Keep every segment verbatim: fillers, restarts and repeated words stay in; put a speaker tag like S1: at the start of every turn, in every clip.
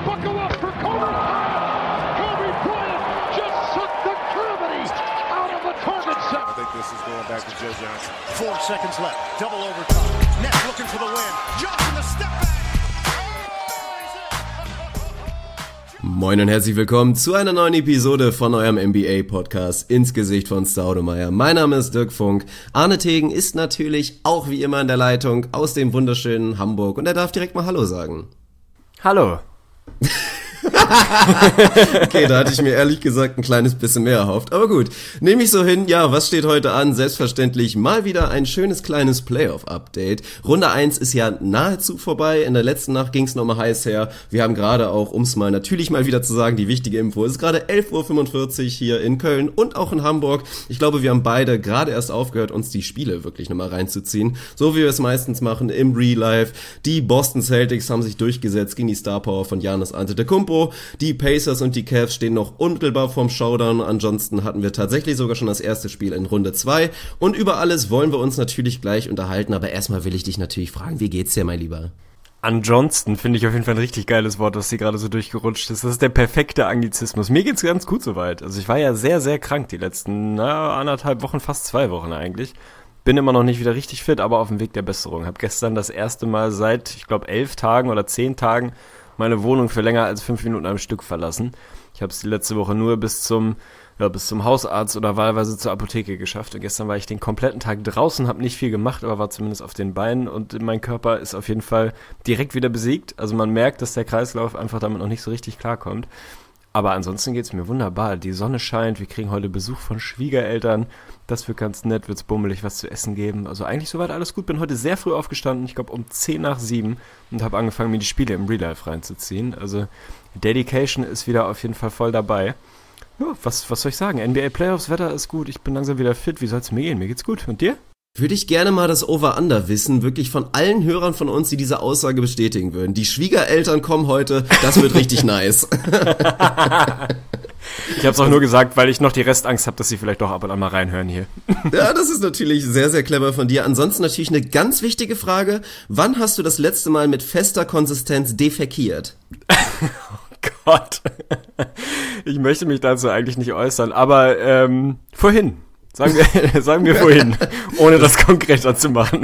S1: Buckle up for Kobe Bryant. Kobe Bryant just sucked the gravity out of the target set.
S2: I think this is going back to Joe Johnson.
S3: Four seconds left. Double overtime. Nets looking for the win. Johnson the step back.
S4: Moin und herzlich willkommen zu einer neuen Episode von eurem N B A-Podcast ins Gesicht von Staudemeyer. Mein Name ist Dirk Funk. Arne Tegen ist natürlich auch wie immer in der Leitung aus dem wunderschönen Hamburg und er darf direkt mal Hallo sagen.
S5: Hallo.
S4: Okay, da hatte ich mir ehrlich gesagt ein kleines bisschen mehr erhofft. Aber gut, nehme ich so hin. Ja, was steht heute an? Selbstverständlich mal wieder ein schönes kleines Playoff-Update. Runde eins ist ja nahezu vorbei. In der letzten Nacht ging es nochmal heiß her. Wir haben gerade auch, um es mal natürlich mal wieder zu sagen, die wichtige Info. Es ist gerade elf Uhr fünfundvierzig hier in Köln und auch in Hamburg. Ich glaube, wir haben beide gerade erst aufgehört, uns die Spiele wirklich nochmal reinzuziehen. So wie wir es meistens machen im Real Life. Die Boston Celtics haben sich durchgesetzt gegen die Star Power von Giannis Antetokounmpo. Die Pacers und die Cavs stehen noch unmittelbar vorm Showdown. Ansonsten hatten wir tatsächlich sogar schon das erste Spiel in Runde zwei. Und über alles wollen wir uns natürlich gleich unterhalten. Aber erstmal will ich dich natürlich fragen, wie geht's dir, mein Lieber?
S5: An Johnston finde ich auf jeden Fall ein richtig geiles Wort, was hier gerade so durchgerutscht ist. Das ist der perfekte Anglizismus. Mir geht's ganz gut soweit. Also ich war ja sehr, sehr krank die letzten na, anderthalb Wochen, fast zwei Wochen eigentlich. Bin immer noch nicht wieder richtig fit, aber auf dem Weg der Besserung. Hab gestern das erste Mal seit, ich glaube, elf Tagen oder zehn Tagen meine Wohnung für länger als fünf Minuten am Stück verlassen. Ich habe es die letzte Woche nur bis zum ja, bis zum Hausarzt oder wahlweise zur Apotheke geschafft. Und gestern war ich den kompletten Tag draußen, habe nicht viel gemacht, aber war zumindest auf den Beinen. Und mein Körper ist auf jeden Fall direkt wieder besiegt. Also man merkt, dass der Kreislauf einfach damit noch nicht so richtig klarkommt. Aber ansonsten geht's mir wunderbar. Die Sonne scheint, wir kriegen heute Besuch von Schwiegereltern. Das wird ganz nett, wird's bummelig, was zu essen geben. Also eigentlich soweit alles gut. Bin heute sehr früh aufgestanden, ich glaube um zehn nach sieben und habe angefangen, mir die Spiele im Real Life reinzuziehen. Also Dedication ist wieder auf jeden Fall voll dabei. Ja, was, was soll ich sagen? N B A Playoffs, Wetter ist gut, ich bin langsam wieder fit. Wie soll's mir gehen? Mir geht's gut. Und dir?
S4: Würde ich gerne mal das Over-Under wissen, wirklich von allen Hörern von uns, die diese Aussage bestätigen würden. Die Schwiegereltern kommen heute, das wird richtig nice.
S5: Ich habe es auch nur gesagt, weil ich noch die Restangst habe, dass sie vielleicht doch ab und an mal reinhören hier.
S4: Ja, das ist natürlich sehr, sehr clever von dir. Ansonsten natürlich eine ganz wichtige Frage. Wann hast du das letzte Mal mit fester Konsistenz defekiert?
S5: Oh Gott. Ich möchte mich dazu eigentlich nicht äußern, aber ähm, vorhin. Sagen wir, sagen wir vorhin, ohne das konkreter zu machen.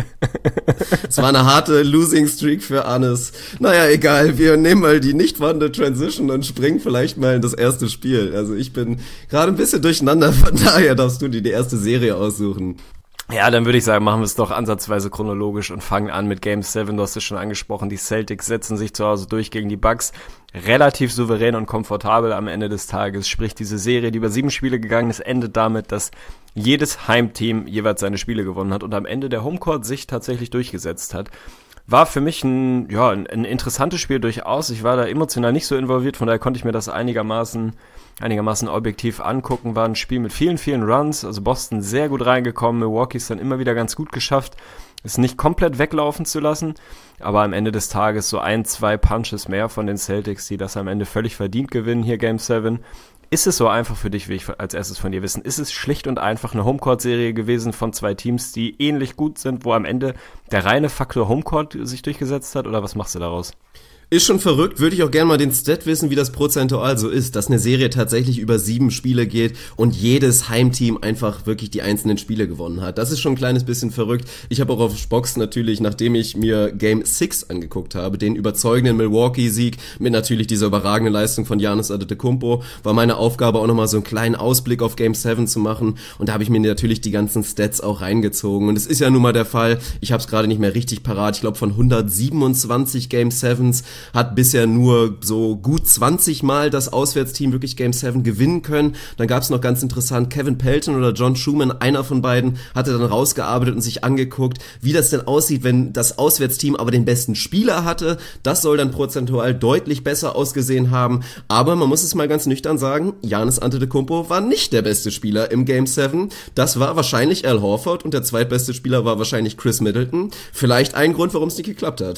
S4: Es war eine harte Losing Streak für Arnes. Naja, egal, wir nehmen mal die nicht vorhandene Transition und springen vielleicht mal in das erste Spiel. Also ich bin gerade ein bisschen durcheinander, von daher darfst du dir die erste Serie aussuchen.
S5: Ja, dann würde ich sagen, machen wir es doch ansatzweise chronologisch und fangen an mit Game sieben. Du hast es schon angesprochen, die Celtics setzen sich zu Hause durch gegen die Bucks. Relativ souverän und komfortabel am Ende des Tages. Sprich, diese Serie, die über sieben Spiele gegangen ist, endet damit, dass jedes Heimteam jeweils seine Spiele gewonnen hat und am Ende der Homecourt sich tatsächlich durchgesetzt hat. War für mich ein, ja, ein, ein interessantes Spiel durchaus. Ich war da emotional nicht so involviert, von daher konnte ich mir das einigermaßen einigermaßen objektiv angucken. War ein Spiel mit vielen, vielen Runs, also Boston sehr gut reingekommen, Milwaukee ist dann immer wieder ganz gut geschafft, es nicht komplett weglaufen zu lassen, aber am Ende des Tages so ein, zwei Punches mehr von den Celtics, die das am Ende völlig verdient gewinnen, hier Game sieben. Ist es so einfach für dich, will ich als erstes von dir wissen, ist es schlicht und einfach eine Homecourt-Serie gewesen von zwei Teams, die ähnlich gut sind, wo am Ende der reine Faktor Homecourt sich durchgesetzt hat, oder was machst du daraus?
S4: Ist schon verrückt, würde ich auch gerne mal den Stat wissen, wie das prozentual so ist, dass eine Serie tatsächlich über sieben Spiele geht und jedes Heimteam einfach wirklich die einzelnen Spiele gewonnen hat. Das ist schon ein kleines bisschen verrückt. Ich habe auch auf Xbox natürlich, nachdem ich mir Game sechs angeguckt habe, den überzeugenden Milwaukee-Sieg mit natürlich dieser überragenden Leistung von Giannis Antetokounmpo, war meine Aufgabe auch nochmal so einen kleinen Ausblick auf Game sieben zu machen und da habe ich mir natürlich die ganzen Stats auch reingezogen und es ist ja nun mal der Fall, ich habe es gerade nicht mehr richtig parat, ich glaube von hundertsiebenundzwanzig Game Sevens hat bisher nur so gut zwanzig Mal das Auswärtsteam wirklich Game sieben gewinnen können. Dann gab es noch ganz interessant Kevin Pelton oder John Schumann, einer von beiden, hatte dann rausgearbeitet und sich angeguckt, wie das denn aussieht, wenn das Auswärtsteam aber den besten Spieler hatte. Das soll dann prozentual deutlich besser ausgesehen haben. Aber man muss es mal ganz nüchtern sagen, Giannis Antetokounmpo war nicht der beste Spieler im Game sieben. Das war wahrscheinlich Al Horford und der zweitbeste Spieler war wahrscheinlich Chris Middleton. Vielleicht ein Grund, warum es nicht geklappt hat.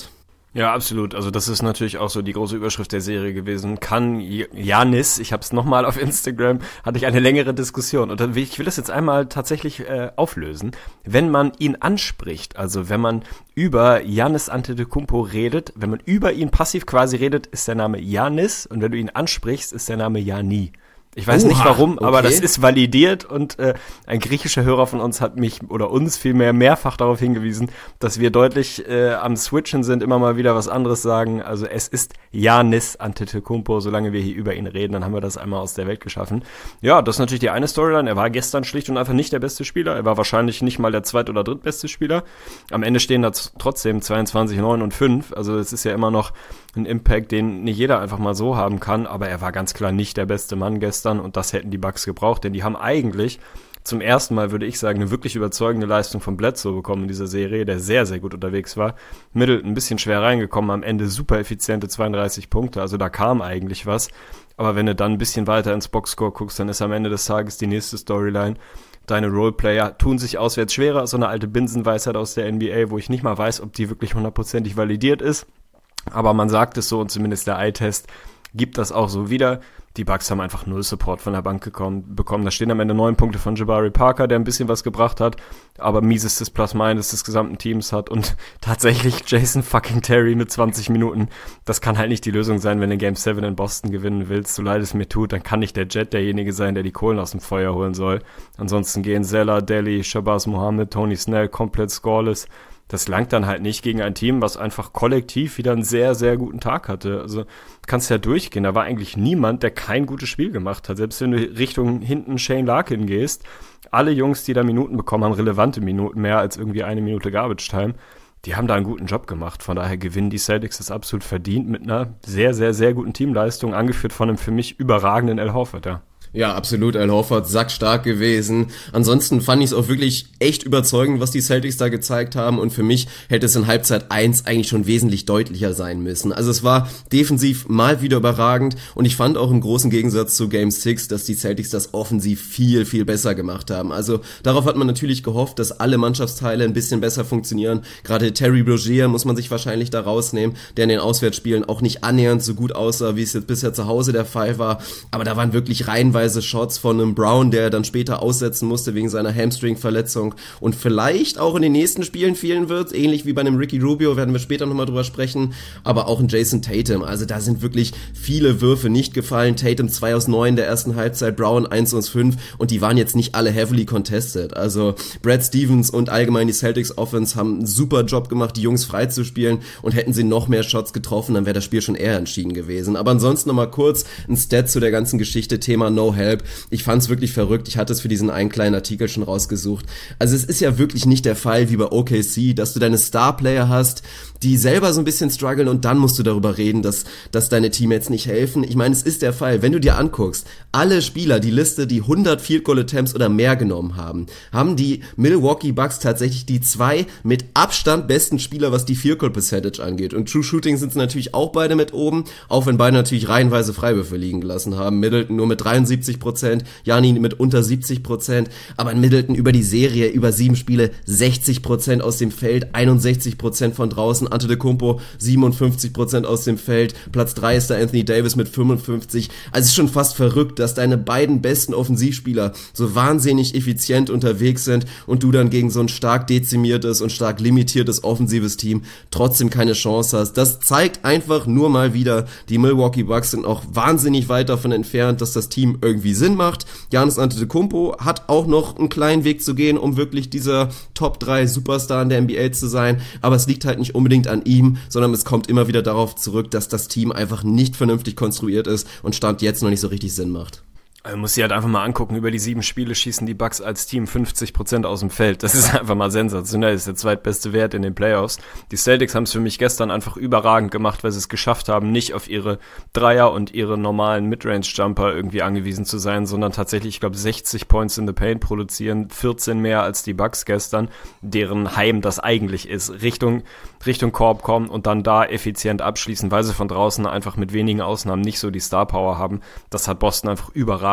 S5: Ja, absolut. Also das ist natürlich auch so die große Überschrift der Serie gewesen. Kann Giannis, ich habe es nochmal auf Instagram, hatte ich eine längere Diskussion. Und ich will das jetzt einmal tatsächlich äh, auflösen. Wenn man ihn anspricht, also wenn man über Giannis Antetokounmpo redet, wenn man über ihn passiv quasi redet, ist der Name Giannis. Und wenn du ihn ansprichst, ist der Name Gianni. Ich weiß Oha, nicht warum, okay. aber das ist validiert und äh, ein griechischer Hörer von uns hat mich oder uns vielmehr mehrfach darauf hingewiesen, dass wir deutlich äh, am Switchen sind, immer mal wieder was anderes sagen. Also es ist Giannis Antetokounmpo, solange wir hier über ihn reden, dann haben wir das einmal aus der Welt geschaffen. Ja, das ist natürlich die eine Storyline. Er war gestern schlicht und einfach nicht der beste Spieler. Er war wahrscheinlich nicht mal der zweit- oder drittbeste Spieler. Am Ende stehen da trotzdem zweiundzwanzig, neun und fünf. Also es ist ja immer noch ein Impact, den nicht jeder einfach mal so haben kann. Aber er war ganz klar nicht der beste Mann gestern. Und das hätten die Bucks gebraucht, denn die haben eigentlich zum ersten Mal, würde ich sagen, eine wirklich überzeugende Leistung von Bledsoe bekommen in dieser Serie, der sehr, sehr gut unterwegs war. Middleton ein bisschen schwer reingekommen, am Ende super effiziente zweiunddreißig Punkte, also da kam eigentlich was. Aber wenn du dann ein bisschen weiter ins Boxscore guckst, dann ist am Ende des Tages die nächste Storyline. Deine Roleplayer tun sich auswärts schwerer, so eine alte Binsenweisheit aus der N B A, wo ich nicht mal weiß, ob die wirklich hundertprozentig validiert ist. Aber man sagt es so und zumindest der Eye-Test gibt das auch so wieder. Die Bucks haben einfach null Support von der Bank gekommen, bekommen. Da stehen am Ende neun Punkte von Jabari Parker, der ein bisschen was gebracht hat, aber miesestes Plus-Minus des gesamten Teams hat und tatsächlich Jason fucking Terry mit zwanzig Minuten. Das kann halt nicht die Lösung sein, wenn du Game sieben in Boston gewinnen willst. So leid es mir tut, dann kann nicht der Jet derjenige sein, der die Kohlen aus dem Feuer holen soll. Ansonsten gehen Zeller, Delly, Shabazz Mohammed, Tony Snell komplett scoreless. Das langt dann halt nicht gegen ein Team, was einfach kollektiv wieder einen sehr, sehr guten Tag hatte. Also kannst ja durchgehen. Da war eigentlich niemand, der kein gutes Spiel gemacht hat. Selbst wenn du Richtung hinten Shane Larkin gehst, alle Jungs, die da Minuten bekommen, haben relevante Minuten, mehr als irgendwie eine Minute Garbage Time. Die haben da einen guten Job gemacht. Von daher gewinnen die Celtics das absolut verdient mit einer sehr, sehr, sehr guten Teamleistung, angeführt von einem für mich überragenden Al Horford, ja.
S4: Ja, absolut, Al Horford, sackstark gewesen. Ansonsten fand ich es auch wirklich echt überzeugend, was die Celtics da gezeigt haben, und für mich hätte es in Halbzeit eins eigentlich schon wesentlich deutlicher sein müssen. Also es war defensiv mal wieder überragend, und ich fand auch im großen Gegensatz zu Game sechs, dass die Celtics das offensiv viel, viel besser gemacht haben. Also darauf hat man natürlich gehofft, dass alle Mannschaftsteile ein bisschen besser funktionieren. Gerade Terry Rozier muss man sich wahrscheinlich da rausnehmen, der in den Auswärtsspielen auch nicht annähernd so gut aussah, wie es jetzt bisher zu Hause der Fall war. Aber da waren wirklich reihenweise Shots von einem Brown, der dann später aussetzen musste wegen seiner Hamstring-Verletzung und vielleicht auch in den nächsten Spielen fehlen wird, ähnlich wie bei einem Ricky Rubio, werden wir später nochmal drüber sprechen, aber auch ein Jason Tatum. Also da sind wirklich viele Würfe nicht gefallen. Tatum zwei aus neun der ersten Halbzeit, Brown eins aus fünf, und die waren jetzt nicht alle heavily contested. Also Brad Stevens und allgemein die Celtics Offense haben einen super Job gemacht, die Jungs freizuspielen, und hätten sie noch mehr Shots getroffen, dann wäre das Spiel schon eher entschieden gewesen. Aber ansonsten nochmal kurz ein Stat zu der ganzen Geschichte, Thema No Help. Ich fand's wirklich verrückt. Ich hatte es für diesen einen kleinen Artikel schon rausgesucht. Also es ist ja wirklich nicht der Fall wie bei O K C, dass du deine Star-Player hast, die selber so ein bisschen strugglen, und dann musst du darüber reden, dass, dass deine Teammates nicht helfen. Ich meine, es ist der Fall. Wenn du dir anguckst, alle Spieler, die Liste, die hundert Field Goal Attempts oder mehr genommen haben, haben die Milwaukee Bucks tatsächlich die zwei mit Abstand besten Spieler, was die Field Goal Percentage angeht. Und True Shooting sind es natürlich auch beide mit oben, auch wenn beide natürlich reihenweise Freiwürfe liegen gelassen haben. Middleton nur mit dreiundsiebzig Prozent, Gianni mit unter siebzig Prozent, aber in Middleton über die Serie, über sieben Spiele, sechzig Prozent aus dem Feld, einundsechzig Prozent von draußen, Antetokounmpo siebenundfünfzig Prozent aus dem Feld, Platz drei ist da Anthony Davis mit fünfundfünfzig. Also es ist schon fast verrückt, dass deine beiden besten Offensivspieler so wahnsinnig effizient unterwegs sind und du dann gegen so ein stark dezimiertes und stark limitiertes offensives Team trotzdem keine Chance hast. Das zeigt einfach nur mal wieder, die Milwaukee Bucks sind auch wahnsinnig weit davon entfernt, dass das Team irgendwie Sinn macht. Giannis Antetokounmpo hat auch noch einen kleinen Weg zu gehen, um wirklich dieser Top drei Superstar in der N B A zu sein, aber es liegt halt nicht unbedingt an ihm, sondern es kommt immer wieder darauf zurück, dass das Team einfach nicht vernünftig konstruiert ist und Stand jetzt noch nicht so richtig Sinn macht.
S5: Man muss sich halt einfach mal angucken, über die sieben Spiele schießen die Bucks als Team fünfzig Prozent aus dem Feld. Das ist einfach mal sensationell, das ist der zweitbeste Wert in den Playoffs. Die Celtics haben es für mich gestern einfach überragend gemacht, weil sie es geschafft haben, nicht auf ihre Dreier und ihre normalen Midrange-Jumper irgendwie angewiesen zu sein, sondern tatsächlich, ich glaube, sechzig Points in the Paint produzieren, vierzehn mehr als die Bucks gestern, deren Heim das eigentlich ist, Richtung, Richtung Korb kommen und dann da effizient abschließen, weil sie von draußen einfach mit wenigen Ausnahmen nicht so die Star-Power haben. Das hat Boston einfach überragend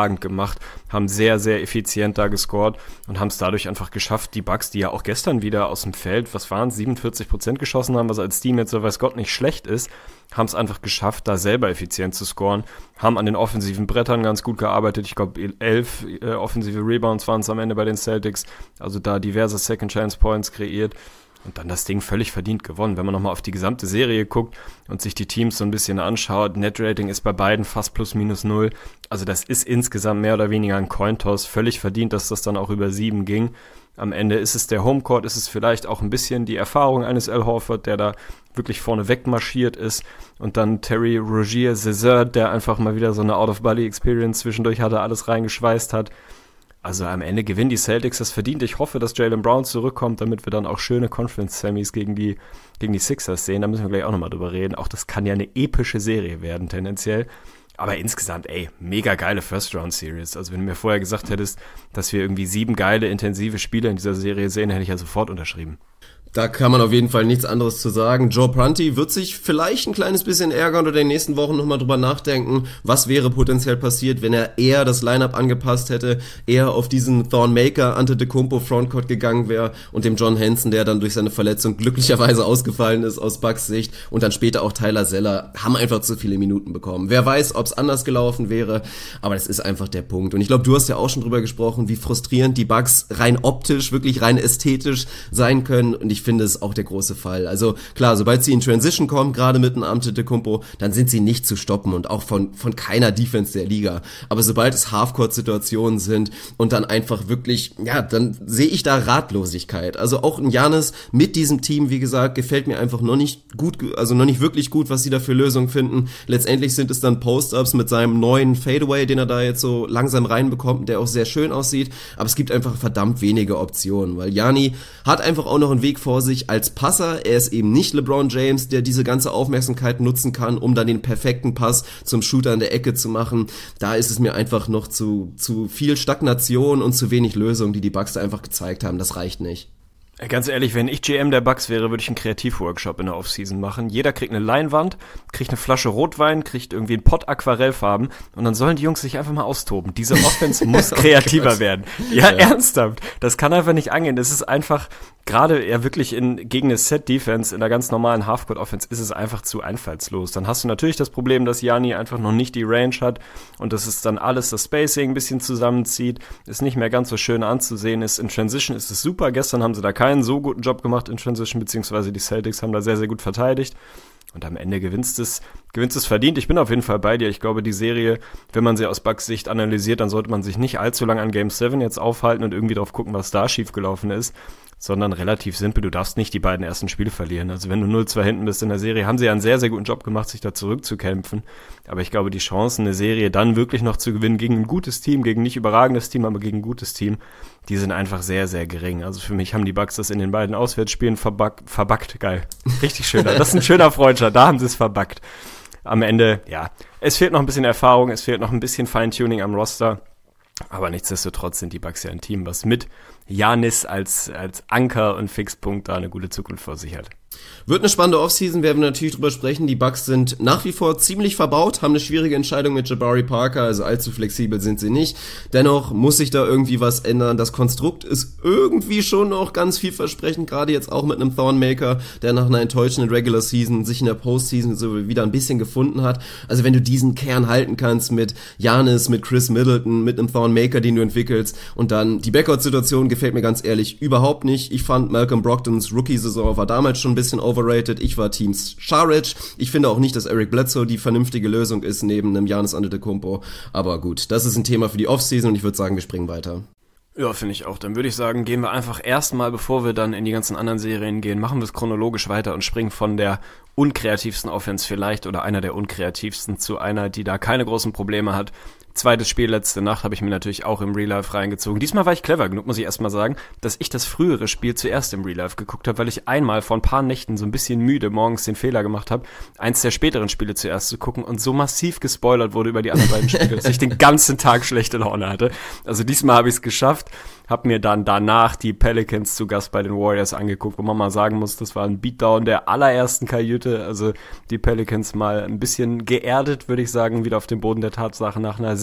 S5: überragend gemacht, haben sehr, sehr effizient da gescored und haben es dadurch einfach geschafft, die Bucks, die ja auch gestern wieder aus dem Feld, was waren es, siebenundvierzig Prozent geschossen haben, was als Team jetzt so weiß Gott nicht schlecht ist, haben es einfach geschafft, da selber effizient zu scoren, haben an den offensiven Brettern ganz gut gearbeitet. Ich glaube, elf äh, offensive Rebounds waren es am Ende bei den Celtics, also da diverse Second-Chance-Points kreiert und dann das Ding völlig verdient gewonnen. Wenn man nochmal auf die gesamte Serie guckt und sich die Teams so ein bisschen anschaut, Net-Rating ist bei beiden fast plus minus null, also das ist insgesamt mehr oder weniger ein Cointoss, völlig verdient, dass das dann auch über sieben ging. Am Ende ist es der Homecourt, ist es vielleicht auch ein bisschen die Erfahrung eines Al Horford, der da wirklich vorne wegmarschiert ist. Und dann Terry Rozier Cesar, der einfach mal wieder so eine Out-of-Body-Experience zwischendurch hatte, alles reingeschweißt hat. Also am Ende gewinnen die Celtics das verdient. Ich hoffe, dass Jaylen Brown zurückkommt, damit wir dann auch schöne Conference-Semis gegen die, gegen die Sixers sehen. Da müssen wir gleich auch nochmal drüber reden. Auch das kann ja eine epische Serie werden, tendenziell. Aber insgesamt, ey, mega geile First-Round-Series. Also wenn du mir vorher gesagt hättest, dass wir irgendwie sieben geile, intensive Spiele in dieser Serie sehen, hätte ich ja sofort unterschrieben.
S4: Da kann man auf jeden Fall nichts anderes zu sagen. Joe Prunty wird sich vielleicht ein kleines bisschen ärgern oder in den nächsten Wochen nochmal drüber nachdenken, was wäre potenziell passiert, wenn er eher das Lineup angepasst hätte, eher auf diesen Thorn Maker Antetokounmpo Frontcourt gegangen wäre und dem John Henson, der dann durch seine Verletzung glücklicherweise ausgefallen ist aus Bucks Sicht, und dann später auch Tyler Zeller, haben einfach zu viele Minuten bekommen. Wer weiß, ob es anders gelaufen wäre, aber das ist einfach der Punkt. Und ich glaube, du hast ja auch schon drüber gesprochen, wie frustrierend die Bucks rein optisch, wirklich rein ästhetisch sein können, und ich finde es auch der große Fall. Also klar, sobald sie in Transition kommen, gerade mit einem Antetokounmpo, dann sind sie nicht zu stoppen und auch von von keiner Defense der Liga. Aber sobald es Halfcourt-Situationen sind und dann einfach wirklich, ja, dann sehe ich da Ratlosigkeit. Also auch ein Giannis mit diesem Team, wie gesagt, gefällt mir einfach noch nicht gut, also noch nicht wirklich gut, was sie da für Lösungen finden. Letztendlich sind es dann Post-Ups mit seinem neuen Fadeaway, den er da jetzt so langsam reinbekommt, der auch sehr schön aussieht. Aber es gibt einfach verdammt wenige Optionen, weil Gianni hat einfach auch noch einen Weg vor sich als Passer. Er ist eben nicht LeBron James, der diese ganze Aufmerksamkeit nutzen kann, um dann den perfekten Pass zum Shooter in der Ecke zu machen. Da ist es mir einfach noch zu, zu viel Stagnation und zu wenig Lösung, die die Bucks da einfach gezeigt haben. Das reicht nicht.
S5: Ganz ehrlich, wenn ich G M der Bucks wäre, würde ich einen Kreativworkshop in der Offseason machen. Jeder kriegt eine Leinwand, kriegt eine Flasche Rotwein, kriegt irgendwie einen Pott Aquarellfarben und dann sollen die Jungs sich einfach mal austoben. Diese Offense muss kreativer oh werden. Ja, ja, ernsthaft. Das kann einfach nicht angehen. Das ist einfach, gerade ja wirklich in, gegen eine Set-Defense, in der ganz normalen Halfcourt-Offense ist es einfach zu einfallslos. Dann hast du natürlich das Problem, dass Gianni einfach noch nicht die Range hat und dass es dann alles das Spacing ein bisschen zusammenzieht, ist nicht mehr ganz so schön anzusehen ist. In Transition ist es super. Gestern haben sie da keinen so guten Job gemacht in Transition, beziehungsweise die Celtics haben da sehr, sehr gut verteidigt. Und am Ende gewinnst es, gewinnst es verdient. Ich bin auf jeden Fall bei dir. Ich glaube, die Serie, wenn man sie aus Bucks Sicht analysiert, dann sollte man sich nicht allzu lange an Game sieben jetzt aufhalten und irgendwie drauf gucken, was da schiefgelaufen ist, sondern relativ simpel. Du darfst nicht die beiden ersten Spiele verlieren. Also wenn du null zwei hinten bist in der Serie, haben sie ja einen sehr, sehr guten Job gemacht, sich da zurückzukämpfen. Aber ich glaube, die Chancen, eine Serie dann wirklich noch zu gewinnen gegen ein gutes Team, gegen nicht überragendes Team, aber gegen ein gutes Team, die sind einfach sehr, sehr gering. Also für mich haben die Bucks das in den beiden Auswärtsspielen verbackt. Verbackt, geil. Richtig schön. Das ist ein schöner Freundschaft. Da haben sie es verbackt. Am Ende, ja, es fehlt noch ein bisschen Erfahrung, es fehlt noch ein bisschen Feintuning am Roster. Aber nichtsdestotrotz sind die Bucks ja ein Team, was mit Giannis als, als Anker und Fixpunkt da eine gute Zukunft vor sich hat.
S4: Wird eine spannende Offseason, werden wir natürlich drüber sprechen. Die Bucks sind nach wie vor ziemlich verbaut, haben eine schwierige Entscheidung mit Jabari Parker, also allzu flexibel sind sie nicht. Dennoch muss sich da irgendwie was ändern. Das Konstrukt ist irgendwie schon noch ganz vielversprechend, gerade jetzt auch mit einem Thornmaker, der nach einer enttäuschenden Regular Season sich in der Postseason so wieder ein bisschen gefunden hat. Also wenn du diesen Kern halten kannst mit Giannis, mit Chris Middleton, mit einem Thornmaker, den du entwickelst, und dann die Backcourt-Situation gefällt mir ganz ehrlich überhaupt nicht. Ich fand Malcolm Brogdons Rookie-Saison war damals schon ein bisschen overrated. Ich war Team Saric. Ich finde auch nicht, dass Eric Bledsoe die vernünftige Lösung ist neben einem Giannis Antetokounmpo. Aber gut, das ist ein Thema für die Offseason und ich würde sagen, wir springen weiter.
S5: Ja, finde ich auch. Dann würde ich sagen, gehen wir einfach erstmal, bevor wir dann in die ganzen anderen Serien gehen, machen wir es chronologisch weiter und springen von der unkreativsten Offense vielleicht oder einer der unkreativsten zu einer, die da keine großen Probleme hat. Zweites Spiel letzte Nacht habe ich mir natürlich auch im Real Life reingezogen. Diesmal war ich clever genug, muss ich erstmal sagen, dass ich das frühere Spiel zuerst im Real Life geguckt habe, weil ich einmal vor ein paar Nächten so ein bisschen müde morgens den Fehler gemacht habe, eins der späteren Spiele zuerst zu gucken und so massiv gespoilert wurde über die anderen beiden Spiele, dass ich den ganzen Tag schlechte Laune hatte. Also diesmal habe ich es geschafft, habe mir dann danach die Pelicans zu Gast bei den Warriors angeguckt, wo man mal sagen muss, das war ein Beatdown der allerersten Kajüte. Also die Pelicans mal ein bisschen geerdet, würde ich sagen, wieder auf dem Boden der Tatsachen nach einer sehr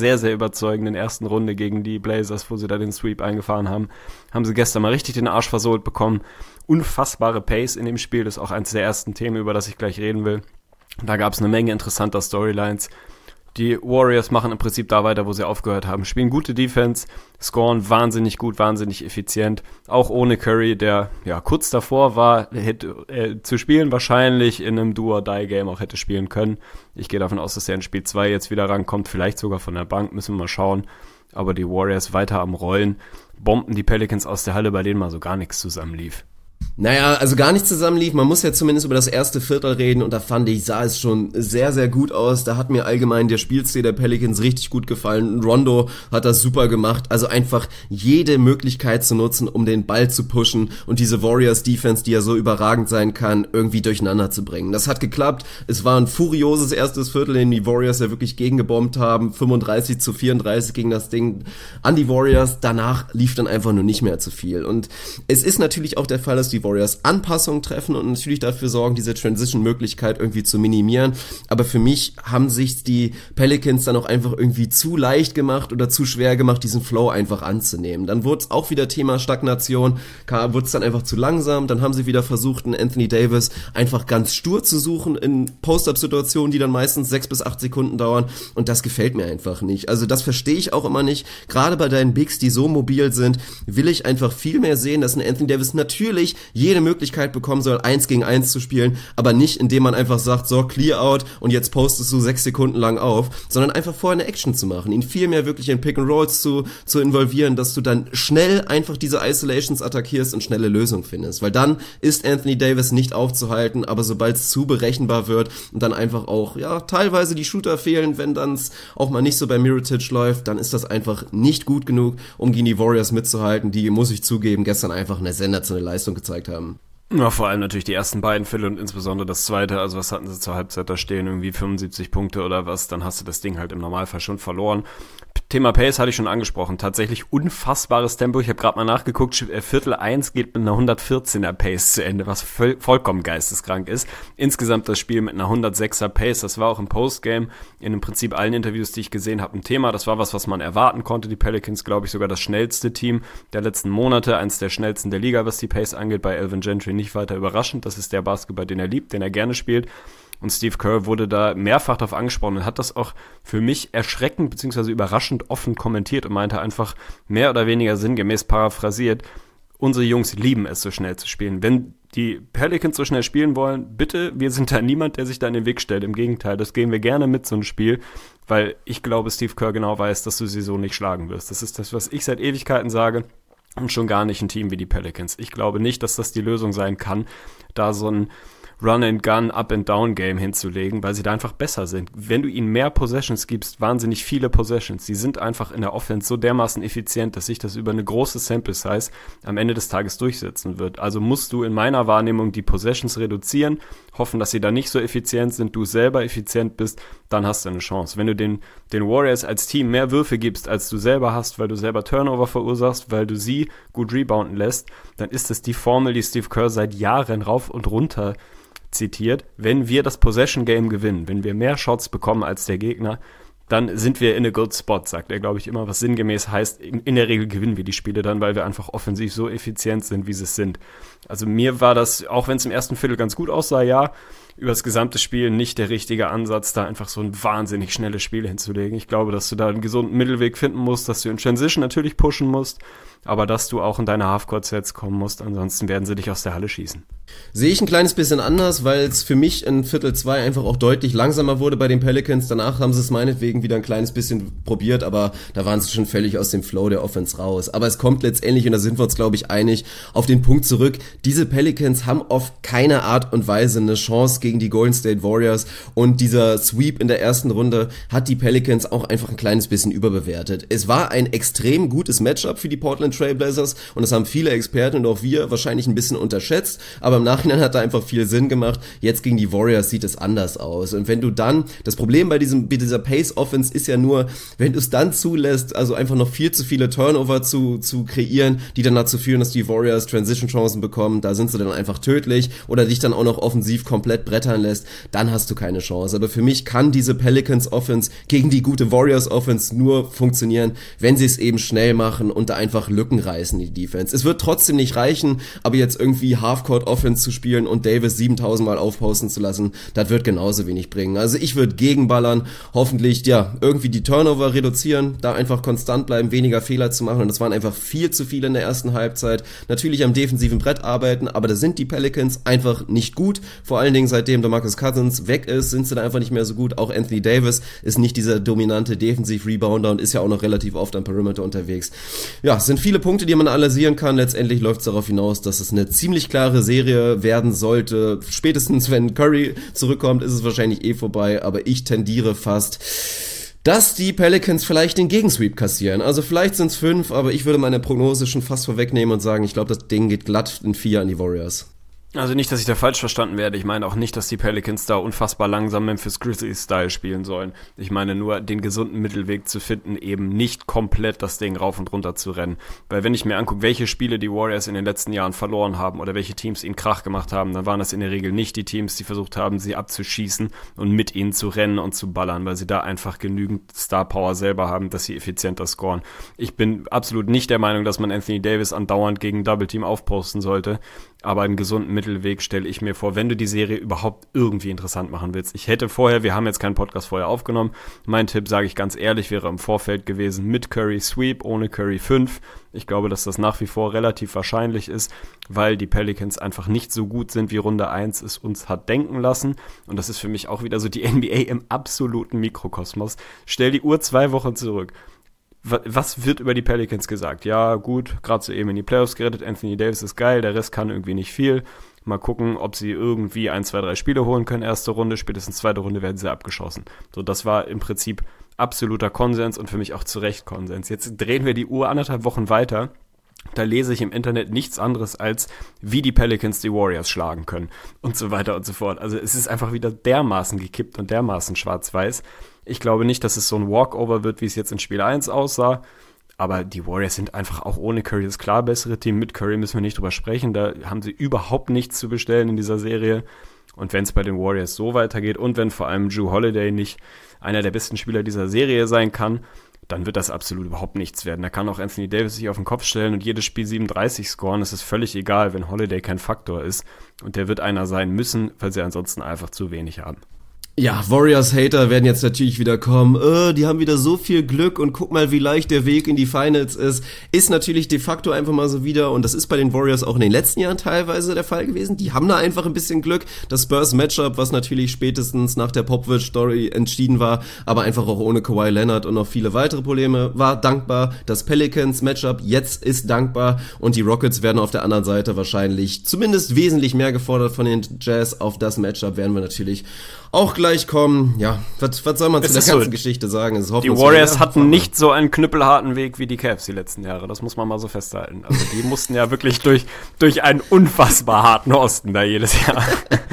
S5: sehr, sehr überzeugenden ersten Runde gegen die Blazers, wo sie da den Sweep eingefahren haben, haben sie gestern mal richtig den Arsch versohlt bekommen. Unfassbare Pace in dem Spiel, das ist auch eines der ersten Themen, über das ich gleich reden will. Da gab es eine Menge interessanter Storylines. Die Warriors machen im Prinzip da weiter, wo sie aufgehört haben. Spielen gute Defense, scoren wahnsinnig gut, wahnsinnig effizient. Auch ohne Curry, der ja kurz davor war, hätte, äh, zu spielen, wahrscheinlich in einem Do-or-Die-Game auch hätte spielen können. Ich gehe davon aus, dass er in Spiel zwei jetzt wieder rankommt, vielleicht sogar von der Bank, müssen wir mal schauen. Aber die Warriors weiter am Rollen, bomben die Pelicans aus der Halle, bei denen mal so gar nichts zusammenlief.
S4: Naja, also gar nicht zusammenlief. Man muss ja zumindest über das erste Viertel reden und da fand ich, sah es schon sehr, sehr gut aus. Da hat mir allgemein der Spielstil der Pelicans richtig gut gefallen. Rondo hat das super gemacht. Also einfach jede Möglichkeit zu nutzen, um den Ball zu pushen und diese Warriors-Defense, die ja so überragend sein kann, irgendwie durcheinander zu bringen. Das hat geklappt. Es war ein furioses erstes Viertel, in dem die Warriors ja wirklich gegengebombt haben. fünfunddreißig zu vierunddreißig gegen das Ding an die Warriors. Danach lief dann einfach nur nicht mehr zu viel. Und es ist natürlich auch der Fall, dass die Warriors Anpassungen treffen und natürlich dafür sorgen, diese Transition-Möglichkeit irgendwie zu minimieren. Aber für mich haben sich die Pelicans dann auch einfach irgendwie zu leicht gemacht oder zu schwer gemacht, diesen Flow einfach anzunehmen. Dann wurde es auch wieder Thema Stagnation, wurde es dann einfach zu langsam. Dann haben sie wieder versucht, einen Anthony Davis einfach ganz stur zu suchen in Post-Up-Situationen, die dann meistens sechs bis acht Sekunden dauern. Und das gefällt mir einfach nicht. Also das verstehe ich auch immer nicht. Gerade bei deinen Bigs, die so mobil sind, will ich einfach viel mehr sehen, dass ein Anthony Davis natürlich jede Möglichkeit bekommen soll, eins gegen eins zu spielen, aber nicht, indem man einfach sagt, so, clear out und jetzt postest du sechs Sekunden lang auf, sondern einfach vorher eine Action zu machen, ihn viel mehr wirklich in Pick-and-Rolls zu, zu involvieren, dass du dann schnell einfach diese Isolations attackierst und schnelle Lösungen findest, weil dann ist Anthony Davis nicht aufzuhalten, aber sobald es zu berechenbar wird und dann einfach auch, ja, teilweise die Shooter fehlen, wenn dann es auch mal nicht so bei Mirotic läuft, dann ist das einfach nicht gut genug, um gegen die Warriors mitzuhalten, die, muss ich zugeben, gestern einfach eine sensationelle Leistung gezeigt haben.
S5: Ja, vor allem natürlich die ersten beiden Viertel und insbesondere das zweite, also was hatten sie zur Halbzeit da stehen, irgendwie fünfundsiebzig Punkte oder was, dann hast du das Ding halt im Normalfall schon verloren. Thema Pace hatte ich schon angesprochen, tatsächlich unfassbares Tempo, ich habe gerade mal nachgeguckt, Viertel eins geht mit einer hundertvierzehner Pace zu Ende, was voll, vollkommen geisteskrank ist. Insgesamt das Spiel mit einer hundertsechser Pace, das war auch im Postgame, in im Prinzip allen Interviews, die ich gesehen habe, ein Thema, das war was, was man erwarten konnte, die Pelicans, glaube ich, sogar das schnellste Team der letzten Monate, eins der schnellsten der Liga, was die Pace angeht, bei Alvin Gentry nicht weiter überraschend, das ist der Basketball, den er liebt, den er gerne spielt. Und Steve Kerr wurde da mehrfach darauf angesprochen und hat das auch für mich erschreckend bzw. überraschend offen kommentiert und meinte einfach mehr oder weniger sinngemäß paraphrasiert, unsere Jungs lieben es, so schnell zu spielen. Wenn die Pelicans so schnell spielen wollen, bitte, wir sind da niemand, der sich da in den Weg stellt. Im Gegenteil, das gehen wir gerne mit, so ein Spiel, weil ich glaube, Steve Kerr genau weiß, dass du sie so nicht schlagen wirst. Das ist das, was ich seit Ewigkeiten sage. Und schon gar nicht ein Team wie die Pelicans. Ich glaube nicht, dass das die Lösung sein kann, da so ein Run-and-Gun, Up-and-Down-Game hinzulegen, weil sie da einfach besser sind. Wenn du ihnen mehr Possessions gibst, wahnsinnig viele Possessions, die sind einfach in der Offense so dermaßen effizient, dass sich das über eine große Sample-Size am Ende des Tages durchsetzen wird. Also musst du in meiner Wahrnehmung die Possessions reduzieren, hoffen, dass sie da nicht so effizient sind, du selber effizient bist, dann hast du eine Chance. Wenn du den, den Warriors als Team mehr Würfe gibst, als du selber hast, weil du selber Turnover verursachst, weil du sie gut rebounden lässt, dann ist das die Formel, die Steve Kerr seit Jahren rauf und runter zitiert, wenn wir das Possession Game gewinnen, wenn wir mehr Shots bekommen als der Gegner, dann sind wir in a good spot, sagt er, glaube ich, immer, was sinngemäß heißt, in, in der Regel gewinnen wir die Spiele dann, weil wir einfach offensiv so effizient sind, wie sie es sind. Also mir war das, auch wenn es im ersten Viertel ganz gut aussah, ja, über das gesamte Spiel nicht der richtige Ansatz, da einfach so ein wahnsinnig schnelles Spiel hinzulegen. Ich glaube, dass du da einen gesunden Mittelweg finden musst, dass du in Transition natürlich pushen musst, aber dass du auch in deine Halfcourt-Sets kommen musst, ansonsten werden sie dich aus der Halle schießen.
S4: Sehe ich ein kleines bisschen anders, weil es für mich in Viertel zwei einfach auch deutlich langsamer wurde bei den Pelicans. Danach haben sie es meinetwegen wieder ein kleines bisschen probiert, aber da waren sie schon völlig aus dem Flow der Offense raus. Aber es kommt letztendlich, und da sind wir uns, glaube ich, einig, auf den Punkt zurück, diese Pelicans haben auf keine Art und Weise eine Chance gegen die Golden State Warriors und dieser Sweep in der ersten Runde hat die Pelicans auch einfach ein kleines bisschen überbewertet. Es war ein extrem gutes Matchup für die Portland Trail Blazers und das haben viele Experten und auch wir wahrscheinlich ein bisschen unterschätzt, aber im Nachhinein hat da einfach viel Sinn gemacht. Jetzt gegen die Warriors sieht es anders aus und wenn du dann, das Problem bei diesem bei dieser Pace Offense ist ja nur, wenn du es dann zulässt, also einfach noch viel zu viele Turnover zu zu kreieren, die dann dazu führen, dass die Warriors Transition Chancen bekommen, da sind sie dann einfach tödlich oder dich dann auch noch offensiv komplett brettern lässt, dann hast du keine Chance. Aber für mich kann diese Pelicans Offense gegen die gute Warriors Offense nur funktionieren, wenn sie es eben schnell machen und da einfach Lücken reißen, die Defense. Es wird trotzdem nicht reichen, aber jetzt irgendwie Halfcourt Offense zu spielen und Davis siebentausend Mal aufposten zu lassen, das wird genauso wenig bringen. Also ich würde gegenballern, hoffentlich, ja, irgendwie die Turnover reduzieren, da einfach konstant bleiben, weniger Fehler zu machen, und das waren einfach viel zu viele in der ersten Halbzeit. Natürlich am defensiven Brett arbeiten, aber da sind die Pelicans einfach nicht gut. Vor allen Dingen seitdem DeMarcus Cousins weg ist, sind sie da einfach nicht mehr so gut. Auch Anthony Davis ist nicht dieser dominante Defensiv-Rebounder und ist ja auch noch relativ oft am Perimeter unterwegs. Ja, es sind viele Punkte, die man analysieren kann. Letztendlich läuft es darauf hinaus, dass es eine ziemlich klare Serie werden sollte. Spätestens wenn Curry zurückkommt, ist es wahrscheinlich eh vorbei, aber ich tendiere fast, dass die Pelicans vielleicht den Gegensweep kassieren. Also vielleicht sind es fünf, aber ich würde meine Prognose schon fast vorwegnehmen und sagen, ich glaube, das Ding geht glatt in vier an die Warriors.
S5: Also nicht, dass ich da falsch verstanden werde. Ich meine auch nicht, dass die Pelicans da unfassbar langsam Memphis Grizzlies-Style spielen sollen. Ich meine nur, den gesunden Mittelweg zu finden, eben nicht komplett das Ding rauf und runter zu rennen. Weil wenn ich mir angucke, welche Spiele die Warriors in den letzten Jahren verloren haben oder welche Teams ihnen Krach gemacht haben, dann waren das in der Regel nicht die Teams, die versucht haben, sie abzuschießen und mit ihnen zu rennen und zu ballern, weil sie da einfach genügend Star-Power selber haben, dass sie effizienter scoren. Ich bin absolut nicht der Meinung, dass man Anthony Davis andauernd gegen Double Team aufposten sollte, aber einen gesunden Mittelweg stelle ich mir vor, wenn du die Serie überhaupt irgendwie interessant machen willst. Ich hätte vorher, wir haben jetzt keinen Podcast vorher aufgenommen, mein Tipp, sage ich ganz ehrlich, wäre im Vorfeld gewesen, mit Curry Sweep, ohne Curry fünf. Ich glaube, dass das nach wie vor relativ wahrscheinlich ist, weil die Pelicans einfach nicht so gut sind, wie Runde eins es uns hat denken lassen. Und das ist für mich auch wieder so die N B A im absoluten Mikrokosmos. Stell die Uhr zwei Wochen zurück. Was wird über die Pelicans gesagt? Ja, gut, gerade so eben in die Playoffs gerettet, Anthony Davis ist geil, der Rest kann irgendwie nicht viel. Mal gucken, ob sie irgendwie ein, zwei, drei Spiele holen können. Erste Runde, spätestens zweite Runde werden sie abgeschossen. So, das war im Prinzip absoluter Konsens und für mich auch zu Recht Konsens. Jetzt drehen wir die Uhr anderthalb Wochen weiter. Da lese ich im Internet nichts anderes als, wie die Pelicans die Warriors schlagen können und so weiter und so fort. Also es ist einfach wieder dermaßen gekippt und dermaßen schwarz-weiß. Ich glaube nicht, dass es so ein Walkover wird, wie es jetzt in Spiel eins aussah. Aber die Warriors sind einfach auch ohne Curry das klar bessere Team. Mit Curry müssen wir nicht drüber sprechen. Da haben sie überhaupt nichts zu bestellen in dieser Serie. Und wenn es bei den Warriors so weitergeht und wenn vor allem Jrue Holiday nicht einer der besten Spieler dieser Serie sein kann, dann wird das absolut überhaupt nichts werden. Da kann auch Anthony Davis sich auf den Kopf stellen und jedes Spiel siebenunddreißig scoren. Es ist völlig egal, wenn Holiday kein Faktor ist. Und der wird einer sein müssen, weil sie ansonsten einfach zu wenig haben.
S4: Ja, Warriors-Hater werden jetzt natürlich wieder kommen, äh, die haben wieder so viel Glück und guck mal, wie leicht der Weg in die Finals ist. Ist natürlich de facto einfach mal so wieder, und das ist bei den Warriors auch in den letzten Jahren teilweise der Fall gewesen. Die haben da einfach ein bisschen Glück. Das Spurs-Matchup, was natürlich spätestens nach der Popovich-Story entschieden war, aber einfach auch ohne Kawhi Leonard und noch viele weitere Probleme, war dankbar. Das Pelicans-Matchup jetzt ist dankbar und die Rockets werden auf der anderen Seite wahrscheinlich zumindest wesentlich mehr gefordert von den Jazz. Auf das Matchup werden wir natürlich auch gleich kommen. Ja, was, was soll man zu der ganzen so, Geschichte sagen? Es ist
S5: die Warriors hatten nicht so einen knüppelharten Weg wie die Cavs die letzten Jahre. Das muss man mal so festhalten. Also die mussten ja wirklich durch, durch einen unfassbar harten Osten da jedes Jahr.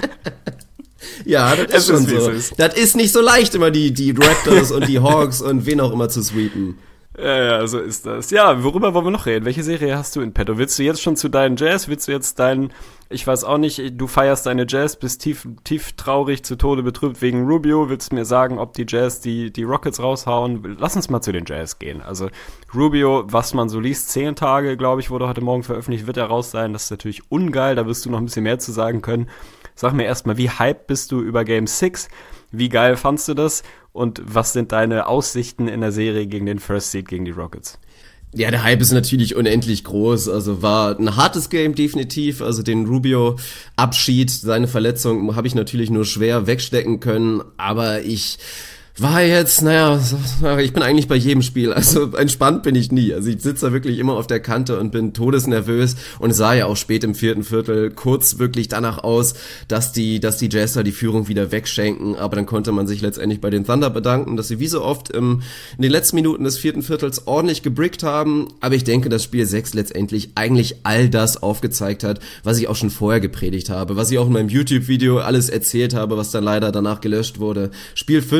S4: Ja, das ist es schon ist, so. Ist. Das ist nicht so leicht, immer die, die Raptors und die Hawks und wen auch immer zu sweepen.
S5: Ja, ja, so ist das. Ja, worüber wollen wir noch reden? Welche Serie hast du in petto? Willst du jetzt schon zu deinen Jazz? Willst du jetzt deinen, ich weiß auch nicht, du feierst deine Jazz, bist tief, tief traurig, zu Tode betrübt wegen Rubio. Willst du mir sagen, ob die Jazz die, die Rockets raushauen? Lass uns mal zu den Jazz gehen. Also Rubio, was man so liest, zehn Tage, glaube ich, wurde heute Morgen veröffentlicht, wird er raus sein. Das ist natürlich ungeil, da wirst du noch ein bisschen mehr zu sagen können. Sag mir erstmal, wie hyped bist du über Game six? Wie geil fandst du das? Und was sind deine Aussichten in der Serie gegen den First Seed, gegen die Rockets?
S4: Ja, der Hype ist natürlich unendlich groß, also war ein hartes Game definitiv, also den Rubio-Abschied, seine Verletzung habe ich natürlich nur schwer wegstecken können, aber ich war jetzt, naja, ich bin eigentlich bei jedem Spiel, also entspannt bin ich nie, also ich sitze da wirklich immer auf der Kante und bin todesnervös und es sah ja auch spät im vierten Viertel kurz wirklich danach aus, dass die, dass die Jazz da die Führung wieder wegschenken, aber dann konnte man sich letztendlich bei den Thunder bedanken, dass sie wie so oft im, in den letzten Minuten des vierten Viertels ordentlich gebrickt haben, aber ich denke, dass Spiel sechs letztendlich eigentlich all das aufgezeigt hat, was ich auch schon vorher gepredigt habe, was ich auch in meinem YouTube-Video alles erzählt habe, was dann leider danach gelöscht wurde. Spiel fünf war halt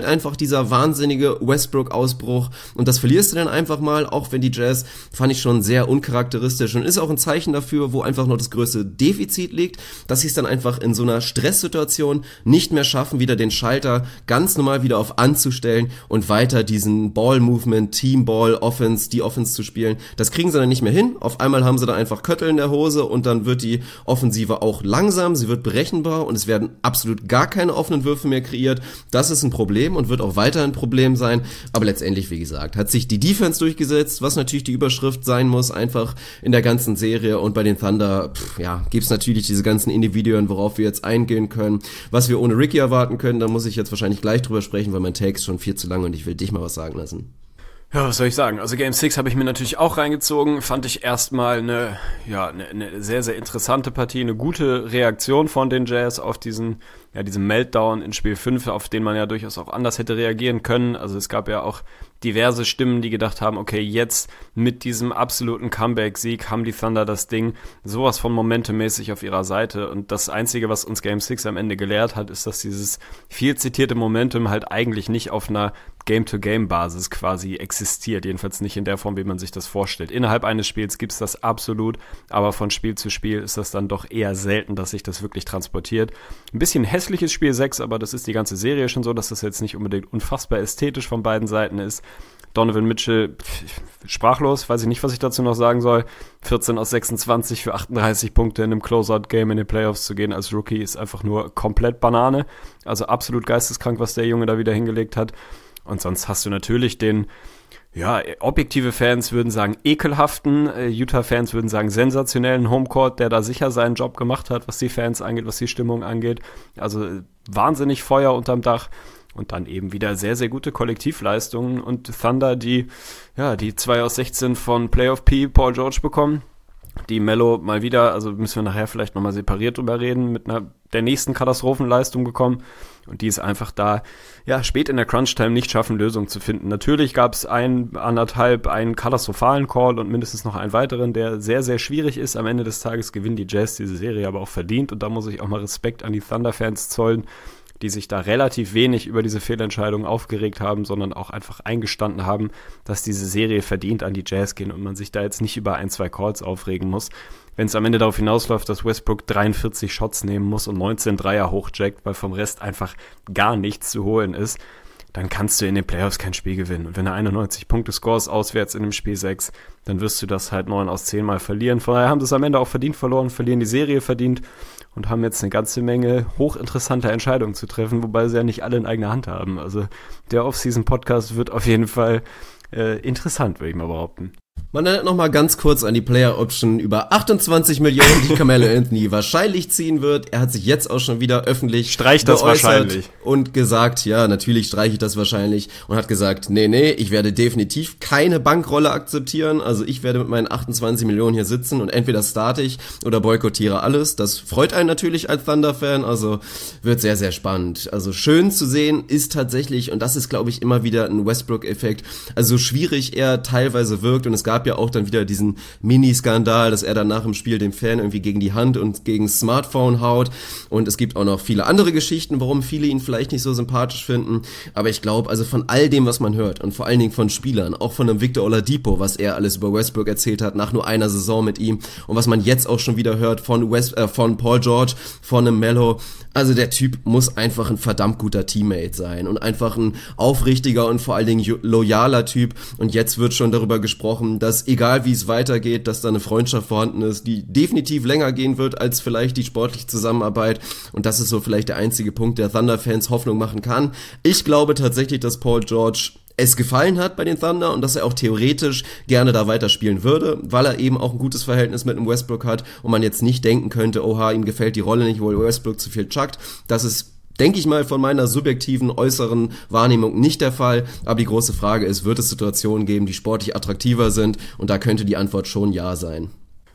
S4: halt einfach dieser wahnsinnige Westbrook-Ausbruch und das verlierst du dann einfach mal, auch wenn die Jazz, fand ich schon sehr uncharakteristisch und ist auch ein Zeichen dafür, wo einfach noch das größte Defizit liegt, dass sie es dann einfach in so einer Stresssituation nicht mehr schaffen, wieder den Schalter ganz normal wieder auf anzustellen und weiter diesen Ball-Movement, Team-Ball, Offense, die Offense zu spielen. Das kriegen sie dann nicht mehr hin. Auf einmal haben sie da einfach Köttel in der Hose und dann wird die Offensive auch langsam, sie wird berechenbar und es werden absolut gar keine offenen Würfe mehr kreiert. Das ist ein Problem und wird auch weiter ein Problem sein. Aber letztendlich, wie gesagt, hat sich die Defense durchgesetzt, was natürlich die Überschrift sein muss, einfach in der ganzen Serie. Und bei den Thunder, pff, ja, gibt's natürlich diese ganzen Individuen, worauf wir jetzt eingehen können. Was wir ohne Ricky erwarten können, da muss ich jetzt wahrscheinlich gleich drüber sprechen, weil mein Take ist schon viel zu lang und ich will dich mal was sagen lassen.
S5: Ja, was soll ich sagen? Also Game six habe ich mir natürlich auch reingezogen, fand ich erstmal eine, ja, eine, eine sehr, sehr interessante Partie, eine gute Reaktion von den Jazz auf diesen, ja, diesen Meltdown in Spiel fünf, auf den man ja durchaus auch anders hätte reagieren können. Also es gab ja auch diverse Stimmen, die gedacht haben, okay, jetzt mit diesem absoluten Comeback-Sieg haben die Thunder das Ding sowas von momentummäßig auf ihrer Seite. Und das Einzige, was uns Game six am Ende gelehrt hat, ist, dass dieses viel zitierte Momentum halt eigentlich nicht auf einer Game-to-Game-Basis quasi existiert. Jedenfalls nicht in der Form, wie man sich das vorstellt. Innerhalb eines Spiels gibt's das absolut, aber von Spiel zu Spiel ist das dann doch eher selten, dass sich das wirklich transportiert. Ein bisschen hässliches Spiel sechs, aber das ist die ganze Serie schon so, dass das jetzt nicht unbedingt unfassbar ästhetisch von beiden Seiten ist. Donovan Mitchell, pff, sprachlos, weiß ich nicht, was ich dazu noch sagen soll. vierzehn aus sechsundzwanzig für achtunddreißig Punkte in einem Closeout-Game in den Playoffs zu gehen als Rookie ist einfach nur komplett Banane. Also absolut geisteskrank, was der Junge da wieder hingelegt hat. Und sonst hast du natürlich den, ja, objektive Fans würden sagen ekelhaften, äh, Utah-Fans würden sagen sensationellen Homecourt, der da sicher seinen Job gemacht hat, was die Fans angeht, was die Stimmung angeht. Also äh, wahnsinnig Feuer unterm Dach. Und dann eben wieder sehr, sehr gute Kollektivleistungen und Thunder, die, ja, die zwei aus sechzehn von Playoff P Paul George bekommen. Die Melo mal wieder, also müssen wir nachher vielleicht nochmal separiert drüber reden, mit einer der nächsten Katastrophenleistung gekommen. Und die ist einfach da, ja, spät in der Crunch-Time nicht schaffen, Lösungen zu finden. Natürlich gab es ein, anderthalb, einen katastrophalen Call und mindestens noch einen weiteren, der sehr, sehr schwierig ist. Am Ende des Tages gewinnen die Jazz diese Serie aber auch verdient. Und da muss ich auch mal Respekt an die Thunder-Fans zollen, die sich da relativ wenig über diese Fehlentscheidung aufgeregt haben, sondern auch einfach eingestanden haben, dass diese Serie verdient an die Jazz gehen und man sich da jetzt nicht über ein, zwei Calls aufregen muss. Wenn es am Ende darauf hinausläuft, dass Westbrook dreiundvierzig Shots nehmen muss und neunzehn Dreier hochjackt, weil vom Rest einfach gar nichts zu holen ist, dann kannst du in den Playoffs kein Spiel gewinnen. Und wenn er einundneunzig Punkte scores auswärts in dem Spiel sechs, dann wirst du das halt neun aus zehn Mal verlieren. Von daher haben sie es am Ende auch verdient verloren, verlieren die Serie verdient und haben jetzt eine ganze Menge hochinteressanter Entscheidungen zu treffen, wobei sie ja nicht alle in eigener Hand haben. Also der Off-Season-Podcast wird auf jeden Fall äh, interessant, würde ich mal behaupten.
S4: Man erinnert noch mal ganz kurz an die Player Option über achtundzwanzig Millionen, die Carmelo Anthony wahrscheinlich ziehen wird. Er hat sich jetzt auch schon wieder öffentlich
S5: Streich das wahrscheinlich
S4: und gesagt, ja, natürlich streiche ich das wahrscheinlich und hat gesagt, nee, nee, ich werde definitiv keine Bankrolle akzeptieren. Also ich werde mit meinen achtundzwanzig Millionen hier sitzen und entweder starte ich oder boykottiere alles. Das freut einen natürlich als Thunder-Fan, also wird sehr, sehr spannend. Also schön zu sehen ist tatsächlich, und das ist, glaube ich, immer wieder ein Westbrook-Effekt, also so schwierig er teilweise wirkt und es gab ja auch dann wieder diesen Mini-Skandal, dass er dann nach dem Spiel dem Fan irgendwie gegen die Hand und gegen das Smartphone haut und es gibt auch noch viele andere Geschichten, warum viele ihn vielleicht nicht so sympathisch finden, aber ich glaube, also von all dem, was man hört und vor allen Dingen von Spielern, auch von einem Victor Oladipo, was er alles über Westbrook erzählt hat, nach nur einer Saison mit ihm und was man jetzt auch schon wieder hört von West, äh, von Paul George, von einem Melo, also der Typ muss einfach ein verdammt guter Teammate sein und einfach ein aufrichtiger und vor allen Dingen loyaler Typ und jetzt wird schon darüber gesprochen, dass egal wie es weitergeht, dass da eine Freundschaft vorhanden ist, die definitiv länger gehen wird als vielleicht die sportliche Zusammenarbeit und das ist so vielleicht der einzige Punkt, der Thunder-Fans Hoffnung machen kann. Ich glaube tatsächlich, dass Paul George es gefallen hat bei den Thunder und dass er auch theoretisch gerne da weiterspielen würde, weil er eben auch ein gutes Verhältnis mit dem Westbrook hat und man jetzt nicht denken könnte, oha, ihm gefällt die Rolle nicht, weil Westbrook zu viel chuckt. Das ist, denke ich mal, von meiner subjektiven äußeren Wahrnehmung nicht der Fall, aber die große Frage ist, wird es Situationen geben, die sportlich attraktiver sind und da könnte die Antwort schon ja sein.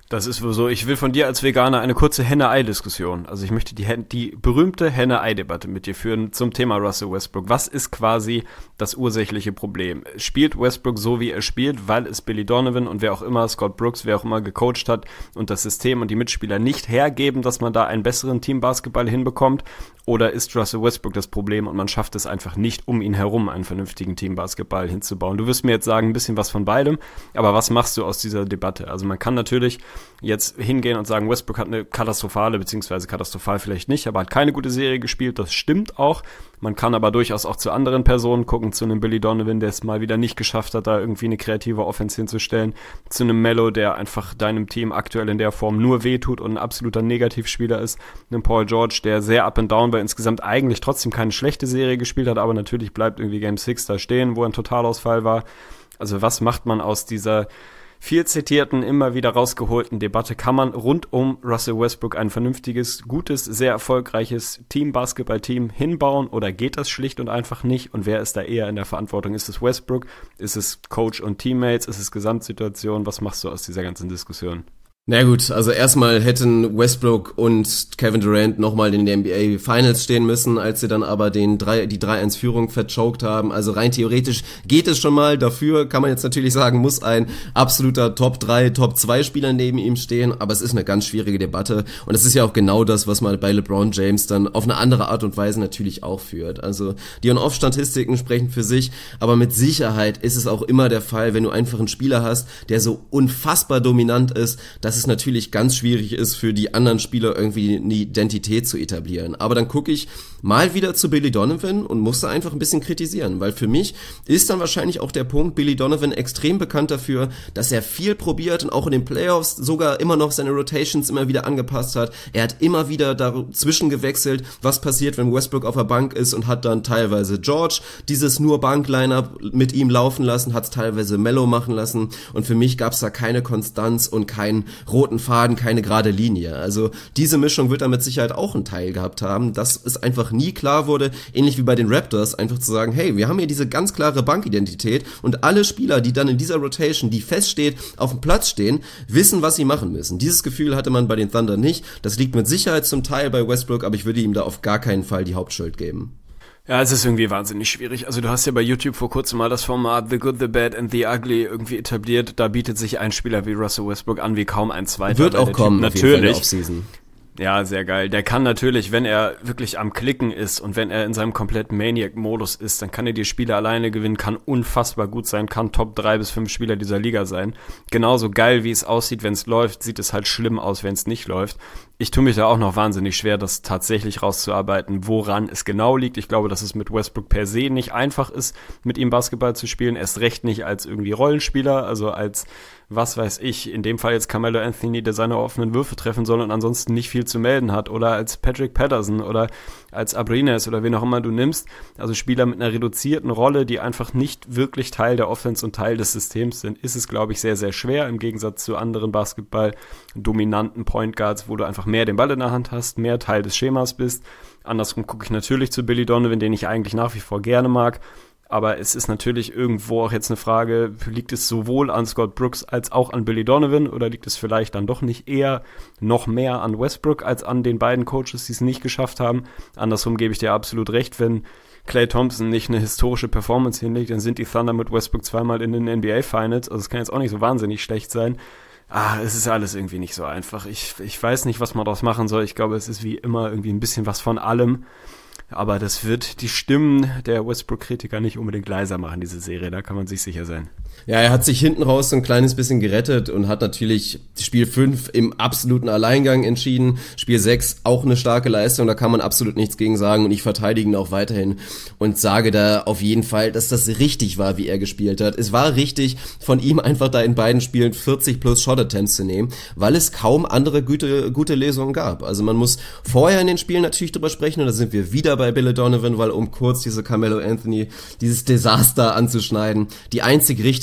S5: Das ist wohl so. Ich will von dir als Veganer eine kurze Henne-Ei-Diskussion. Also ich möchte die, die berühmte Henne-Ei-Debatte mit dir führen zum Thema Russell Westbrook. Was ist quasi das ursächliche Problem? Spielt Westbrook so, wie er spielt, weil es Billy Donovan und wer auch immer, Scott Brooks, wer auch immer gecoacht hat und das System und die Mitspieler nicht hergeben, dass man da einen besseren Teambasketball hinbekommt? Oder ist Russell Westbrook das Problem und man schafft es einfach nicht, um ihn herum einen vernünftigen Teambasketball hinzubauen? Du wirst mir jetzt sagen, ein bisschen was von beidem, aber was machst du aus dieser Debatte? Also man kann natürlich jetzt hingehen und sagen, Westbrook hat eine katastrophale, beziehungsweise katastrophal vielleicht nicht, aber hat keine gute Serie gespielt, das stimmt auch. Man kann aber durchaus auch zu anderen Personen gucken, zu einem Billy Donovan, der es mal wieder nicht geschafft hat, da irgendwie eine kreative Offense hinzustellen, zu einem Melo, der einfach deinem Team aktuell in der Form nur wehtut und ein absoluter Negativspieler ist, einem Paul George, der sehr up and down war, insgesamt eigentlich trotzdem keine schlechte Serie gespielt hat, aber natürlich bleibt irgendwie Game six da stehen, wo ein Totalausfall war. Also was macht man aus dieser viel zitierten, immer wieder rausgeholten Debatte? Kann man rund um Russell Westbrook ein vernünftiges, gutes, sehr erfolgreiches Team-Basketball-Team hinbauen oder geht das schlicht und einfach nicht? Und wer ist da eher in der Verantwortung? Ist es Westbrook? Ist es Coach und Teammates? Ist es Gesamtsituation? Was machst du aus dieser ganzen Diskussion?
S4: Na gut, also erstmal hätten Westbrook und Kevin Durant nochmal in den N B A Finals stehen müssen, als sie dann aber den drei, die drei eins Führung verchoked haben. Also rein theoretisch geht es schon mal. Dafür kann man jetzt natürlich sagen, muss ein absoluter Top drei, Top zwei Spieler neben ihm stehen. Aber es ist eine ganz schwierige Debatte. Und es ist ja auch genau das, was man bei LeBron James dann auf eine andere Art und Weise natürlich auch führt. Also die On-Off-Statistiken sprechen für sich. Aber mit Sicherheit ist es auch immer der Fall, wenn du einfach einen Spieler hast, der so unfassbar dominant ist, dass es natürlich ganz schwierig ist, für die anderen Spieler irgendwie eine Identität zu etablieren. Aber dann gucke ich mal wieder zu Billy Donovan und musste einfach ein bisschen kritisieren, weil für mich ist dann wahrscheinlich auch der Punkt, Billy Donovan extrem bekannt dafür, dass er viel probiert und auch in den Playoffs sogar immer noch seine Rotations immer wieder angepasst hat. Er hat immer wieder dazwischen gewechselt, was passiert, wenn Westbrook auf der Bank ist, und hat dann teilweise George dieses nur Bank-Lineup mit ihm laufen lassen, hat es teilweise Melo machen lassen, und für mich gab es da keine Konstanz und keinen roten Faden, keine gerade Linie. Also diese Mischung wird da mit Sicherheit auch einen Teil gehabt haben, dass es einfach nie klar wurde, ähnlich wie bei den Raptors, einfach zu sagen, hey, wir haben hier diese ganz klare Bankidentität und alle Spieler, die dann in dieser Rotation, die feststeht, auf dem Platz stehen, wissen, was sie machen müssen. Dieses Gefühl hatte man bei den Thunder nicht. Das liegt mit Sicherheit zum Teil bei Westbrook, aber ich würde ihm da auf gar keinen Fall die Hauptschuld geben.
S5: Ja, es ist irgendwie wahnsinnig schwierig. Also du hast ja bei YouTube vor kurzem mal das Format The Good, The Bad and The Ugly irgendwie etabliert. Da bietet sich ein Spieler wie Russell Westbrook an wie kaum ein zweiter.
S4: Wird auch kommen,
S5: typ, natürlich.
S4: Offseason.
S5: Ja, sehr geil. Der kann natürlich, wenn er wirklich am Klicken ist und wenn er in seinem kompletten Maniac-Modus ist, dann kann er die Spiele alleine gewinnen, kann unfassbar gut sein, kann Top drei bis fünf Spieler dieser Liga sein. Genauso geil, wie es aussieht, wenn es läuft, sieht es halt schlimm aus, wenn es nicht läuft. Ich tue mich da auch noch wahnsinnig schwer, das tatsächlich rauszuarbeiten, woran es genau liegt. Ich glaube, dass es mit Westbrook per se nicht einfach ist, mit ihm Basketball zu spielen. Erst recht nicht als irgendwie Rollenspieler, also als, was weiß ich, in dem Fall jetzt Carmelo Anthony, der seine offenen Würfe treffen soll und ansonsten nicht viel zu melden hat. Oder als Patrick Patterson oder als Abrines oder wen auch immer du nimmst. Also Spieler mit einer reduzierten Rolle, die einfach nicht wirklich Teil der Offense und Teil des Systems sind, ist es, glaube ich, sehr, sehr schwer im Gegensatz zu anderen Basketball-dominanten Point Guards, wo du einfach mehr den Ball in der Hand hast, mehr Teil des Schemas bist. Andersrum gucke ich natürlich zu Billy Donovan, den ich eigentlich nach wie vor gerne mag. Aber es ist natürlich irgendwo auch jetzt eine Frage, liegt es sowohl an Scott Brooks als auch an Billy Donovan oder liegt es vielleicht dann doch nicht eher noch mehr an Westbrook als an den beiden Coaches, die es nicht geschafft haben? Andersrum gebe ich dir absolut recht, wenn Klay Thompson nicht eine historische Performance hinlegt, dann sind die Thunder mit Westbrook zweimal in den N B A Finals, also es kann jetzt auch nicht so wahnsinnig schlecht sein. Ah, es ist alles irgendwie nicht so einfach. Ich, ich weiß nicht, was man daraus machen soll. Ich glaube, es ist wie immer irgendwie ein bisschen was von allem. Aber das wird die Stimmen der Westbrook-Kritiker nicht unbedingt leiser machen, diese Serie, da kann man sich sicher sein.
S4: Ja, er hat sich hinten raus so ein kleines bisschen gerettet und hat natürlich Spiel fünf im absoluten Alleingang entschieden. Spiel sechs auch eine starke Leistung, da kann man absolut nichts gegen sagen, und ich verteidige ihn auch weiterhin und sage da auf jeden Fall, dass das richtig war, wie er gespielt hat. Es war richtig von ihm einfach da in beiden Spielen vierzig plus Shot-Attempts zu nehmen, weil es kaum andere gute, gute Lesungen gab. Also man muss vorher in den Spielen natürlich drüber sprechen, und da sind wir wieder bei Billy Donovan, weil um kurz diese Carmelo Anthony, dieses Desaster anzuschneiden, die einzig richtige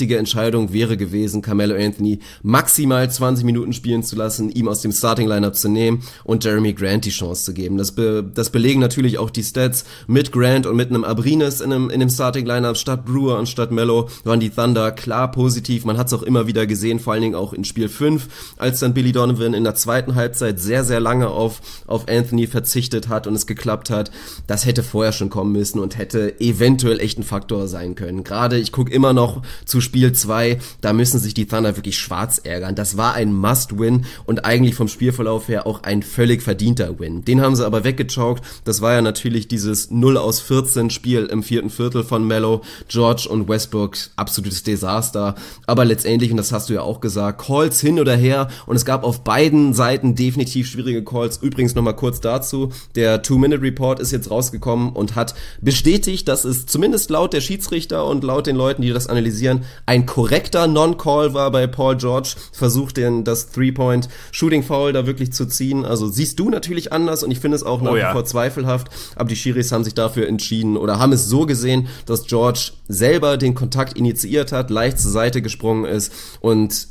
S4: richtige Entscheidung wäre gewesen, Carmelo Anthony maximal zwanzig Minuten spielen zu lassen, ihm aus dem Starting-Lineup zu nehmen und Jeremy Grant die Chance zu geben. Das, be- das belegen natürlich auch die Stats. Mit Grant und mit einem Abrines in einem, in dem Starting-Lineup statt Brewer und statt Melo waren die Thunder klar positiv. Man hat es auch immer wieder gesehen, vor allen Dingen auch in Spiel fünf, als dann Billy Donovan in der zweiten Halbzeit sehr, sehr lange auf, auf Anthony verzichtet hat und es geklappt hat. Das hätte vorher schon kommen müssen und hätte eventuell echt ein Faktor sein können. Gerade, ich gucke immer noch zu Spiel zwei, da müssen sich die Thunder wirklich schwarz ärgern. Das war ein Must-Win und eigentlich vom Spielverlauf her auch ein völlig verdienter Win. Den haben sie aber weggechoked. Das war ja natürlich dieses null aus vierzehn Spiel im vierten Viertel von Melo, George und Westbrook, absolutes Desaster. Aber letztendlich, und das hast du ja auch gesagt, Calls hin oder her und es gab auf beiden Seiten definitiv schwierige Calls. Übrigens nochmal kurz dazu, der Two-Minute-Report ist jetzt rausgekommen und hat bestätigt, dass es zumindest laut der Schiedsrichter und laut den Leuten, die das analysieren, ein korrekter Non-Call war bei Paul George. Versucht den das Three-Point-Shooting-Foul da wirklich zu ziehen. Also siehst du natürlich anders und ich finde es auch nach
S5: oh
S4: wie
S5: ja.
S4: vor zweifelhaft, aber die Schiris haben sich dafür entschieden oder haben es so gesehen, dass George selber den Kontakt initiiert hat, leicht zur Seite gesprungen ist und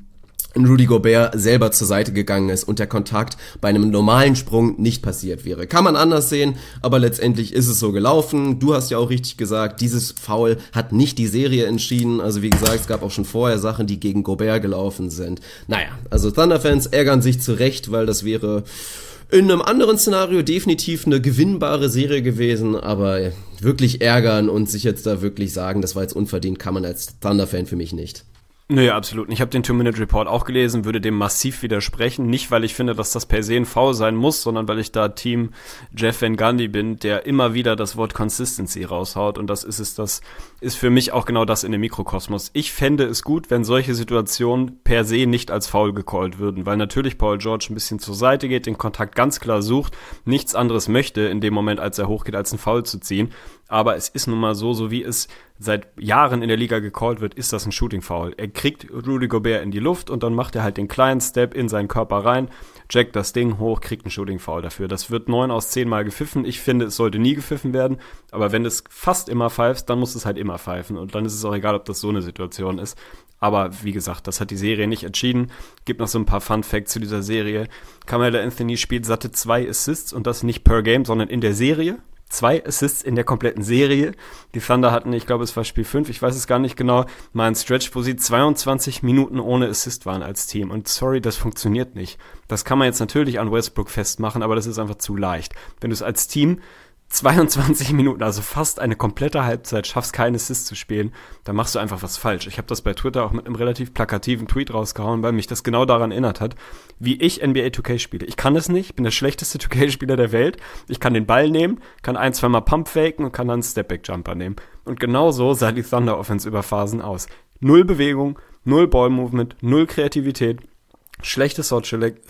S4: Rudy Gobert selber zur Seite gegangen ist und der Kontakt bei einem normalen Sprung nicht passiert wäre. Kann man anders sehen, aber letztendlich ist es so gelaufen. Du hast ja auch richtig gesagt, dieses Foul hat nicht die Serie entschieden. Also wie gesagt, es gab auch schon vorher Sachen, die gegen Gobert gelaufen sind. Naja, also Thunder-Fans ärgern sich zu Recht, weil das wäre in einem anderen Szenario definitiv eine gewinnbare Serie gewesen, aber wirklich ärgern und sich jetzt da wirklich sagen, das war jetzt unverdient, kann man als Thunder-Fan für mich nicht.
S5: Nee, absolut. Ich habe den Two-Minute-Report auch gelesen, würde dem massiv widersprechen. Nicht, weil ich finde, dass das per se ein Foul sein muss, sondern weil ich da Team Jeff Van Gundy bin, der immer wieder das Wort Consistency raushaut. Und das ist es, das ist für mich auch genau das in dem Mikrokosmos. Ich fände es gut, wenn solche Situationen per se nicht als Foul gecallt würden, weil natürlich Paul George ein bisschen zur Seite geht, den Kontakt ganz klar sucht, nichts anderes möchte in dem Moment, als er hochgeht, als ein Foul zu ziehen. Aber es ist nun mal so, so wie es seit Jahren in der Liga gecallt wird, ist das ein Shooting-Foul. Er kriegt Rudy Gobert in die Luft und dann macht er halt den kleinen Step in seinen Körper rein, jackt das Ding hoch, kriegt einen Shooting-Foul dafür. Das wird neun aus zehn Mal gepfiffen. Ich finde, es sollte nie gepfiffen werden, aber wenn es fast immer pfeift, dann muss es halt immer pfeifen und dann ist es auch egal, ob das so eine Situation ist. Aber wie gesagt, das hat die Serie nicht entschieden. Gibt noch so ein paar Fun-Facts zu dieser Serie. Carmelo Anthony spielt satte zwei Assists und das nicht per Game, sondern in der Serie. Zwei Assists in der kompletten Serie. Die Thunder hatten, ich glaube, es war Spiel fünf, ich weiß es gar nicht genau, mal einen Stretch, wo sie zweiundzwanzig Minuten ohne Assist waren als Team. Und sorry, das funktioniert nicht. Das kann man jetzt natürlich an Westbrook festmachen, aber das ist einfach zu leicht. Wenn du es als Team zweiundzwanzig Minuten, also fast eine komplette Halbzeit, schaffst keinen Assist zu spielen, dann machst du einfach was falsch. Ich habe das bei Twitter auch mit einem relativ plakativen Tweet rausgehauen, weil mich das genau daran erinnert hat, wie ich N B A two K spiele. Ich kann es nicht, ich bin der schlechteste two K-Spieler der Welt. Ich kann den Ball nehmen, kann ein, zweimal Pump faken und kann dann einen Stepback-Jumper nehmen. Und genau so sah die Thunder Offense über Phasen aus. Null Bewegung, null Ball-Movement, null Kreativität, schlechte Shot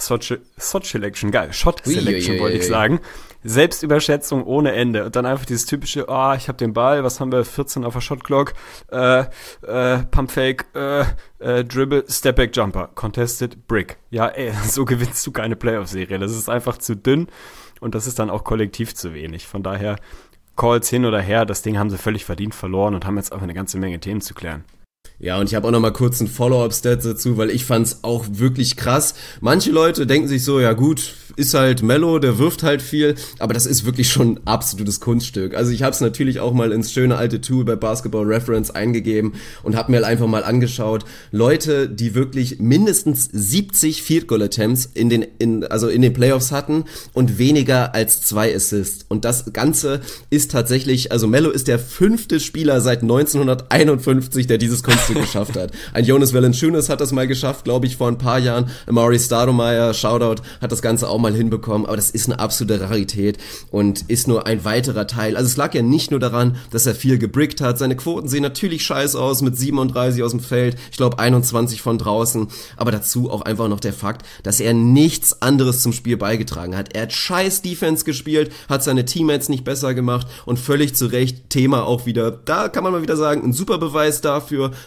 S5: Selection, geil, Shot Selection wollte ich sagen. Selbstüberschätzung ohne Ende. Und dann einfach dieses typische, ah, oh, ich habe den Ball, was haben wir, vierzehn auf der Shotclock, äh, äh, Pumpfake, äh, äh, Dribble, Stepback Jumper, Contested Brick. Ja, ey, so gewinnst du keine Playoff-Serie. Das ist einfach zu dünn und das ist dann auch kollektiv zu wenig. Von daher, Calls hin oder her, das Ding haben sie völlig verdient verloren und haben jetzt auch eine ganze Menge Themen zu klären.
S4: Ja, und ich habe auch noch mal kurz ein Follow-up-Stat dazu, weil ich fand's auch wirklich krass. Manche Leute denken sich so, ja gut, ist halt Melo, der wirft halt viel, aber das ist wirklich schon ein absolutes Kunststück. Also ich habe es natürlich auch mal ins schöne alte Tool bei Basketball Reference eingegeben und habe mir halt einfach mal angeschaut, Leute, die wirklich mindestens siebzig Field Goal Attempts in den in also in den Playoffs hatten und weniger als zwei Assists. Und das Ganze ist tatsächlich, also Melo ist der fünfte Spieler seit neunzehnhunderteinundfünfzig, der dieses Kunststück geschafft hat. Ein Jonas Valanciunas hat das mal geschafft, glaube ich, vor ein paar Jahren. Amari Stoudemire, Shoutout, hat das Ganze auch mal hinbekommen, aber das ist eine absolute Rarität und ist nur ein weiterer Teil. Also es lag ja nicht nur daran, dass er viel gebrickt hat. Seine Quoten sehen natürlich scheiße aus mit siebenunddreißig aus dem Feld, ich glaube einundzwanzig von draußen, aber dazu auch einfach noch der Fakt, dass er nichts anderes zum Spiel beigetragen hat. Er hat scheiß Defense gespielt, hat seine Teammates nicht besser gemacht und völlig zu Recht Thema auch wieder, da kann man mal wieder sagen, ein super Beweis dafür,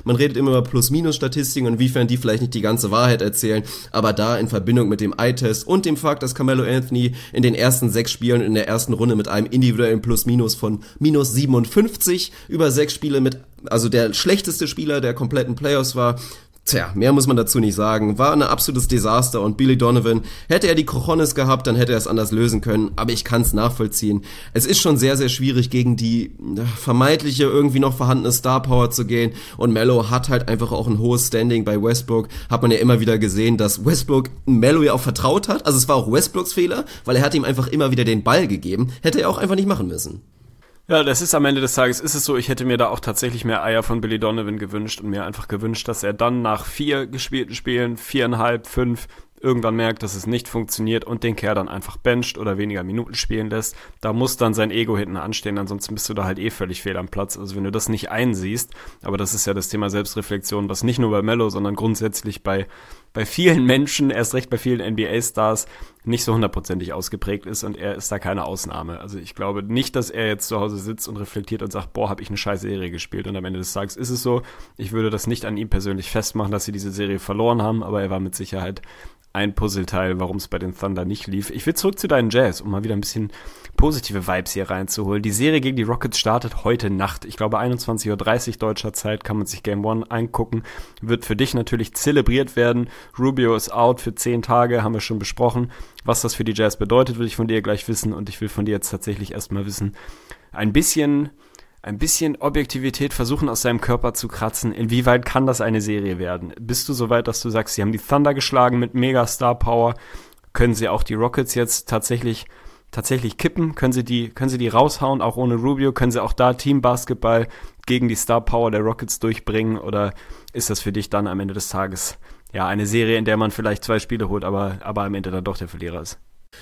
S4: Man redet immer über Plus-Minus-Statistiken und inwiefern die vielleicht nicht die ganze Wahrheit erzählen, aber da in Verbindung mit dem Eye-Test und dem Fakt, dass Carmelo Anthony in den ersten sechs Spielen in der ersten Runde mit einem individuellen Plus-Minus von minus siebenundfünfzig über sechs Spiele mit, also der schlechteste Spieler der kompletten Playoffs war. Tja, mehr muss man dazu nicht sagen. War ein absolutes Desaster und Billy Donovan, hätte er die Cojones gehabt, dann hätte er es anders lösen können, aber ich kann es nachvollziehen. Es ist schon sehr, sehr schwierig, gegen die vermeintliche, irgendwie noch vorhandene Star Power zu gehen und Melo hat halt einfach auch ein hohes Standing bei Westbrook. Hat man ja immer wieder gesehen, dass Westbrook Melo ja auch vertraut hat. Also es war auch Westbrooks Fehler, weil er hat ihm einfach immer wieder den Ball gegeben. Hätte er auch einfach nicht machen müssen.
S5: Ja, das ist am Ende des Tages, ist es so, ich hätte mir da auch tatsächlich mehr Eier von Billy Donovan gewünscht und mir einfach gewünscht, dass er dann nach vier gespielten Spielen, viereinhalb, fünf, irgendwann merkt, dass es nicht funktioniert und den Kerl dann einfach bencht oder weniger Minuten spielen lässt. Da muss dann sein Ego hinten anstehen, ansonsten bist du da halt eh völlig fehl am Platz. Also wenn du das nicht einsiehst, aber das ist ja das Thema Selbstreflexion, was nicht nur bei Melo, sondern grundsätzlich bei bei vielen Menschen, erst recht bei vielen N B A-Stars, nicht so hundertprozentig ausgeprägt ist und er ist da keine Ausnahme. Also ich glaube nicht, dass er jetzt zu Hause sitzt und reflektiert und sagt, boah, habe ich eine scheiß Serie gespielt und am Ende des Tages ist es so. Ich würde das nicht an ihm persönlich festmachen, dass sie diese Serie verloren haben, aber er war mit Sicherheit ein Puzzleteil, warum es bei den Thunder nicht lief. Ich will zurück zu deinen Jazz, um mal wieder ein bisschen positive Vibes hier reinzuholen. Die Serie gegen die Rockets startet heute Nacht. Ich glaube einundzwanzig Uhr dreißig deutscher Zeit, kann man sich Game One angucken. Wird für dich natürlich zelebriert werden. Rubio ist out für zehn Tage, haben wir schon besprochen. Was das für die Jazz bedeutet, will ich von dir gleich wissen und ich will von dir jetzt tatsächlich erstmal wissen, ein bisschen... ein bisschen Objektivität versuchen aus seinem Körper zu kratzen. Inwieweit kann das eine Serie werden? Bist du so weit, dass du sagst, sie haben die Thunder geschlagen mit mega Star Power? Können sie auch die Rockets jetzt tatsächlich tatsächlich kippen? Können sie die können sie die raushauen, auch ohne Rubio? Können sie auch da Teambasketball gegen die Star Power der Rockets durchbringen? Oder ist das für dich dann am Ende des Tages ja eine Serie, in der man vielleicht zwei Spiele holt, aber aber am Ende dann doch der Verlierer ist?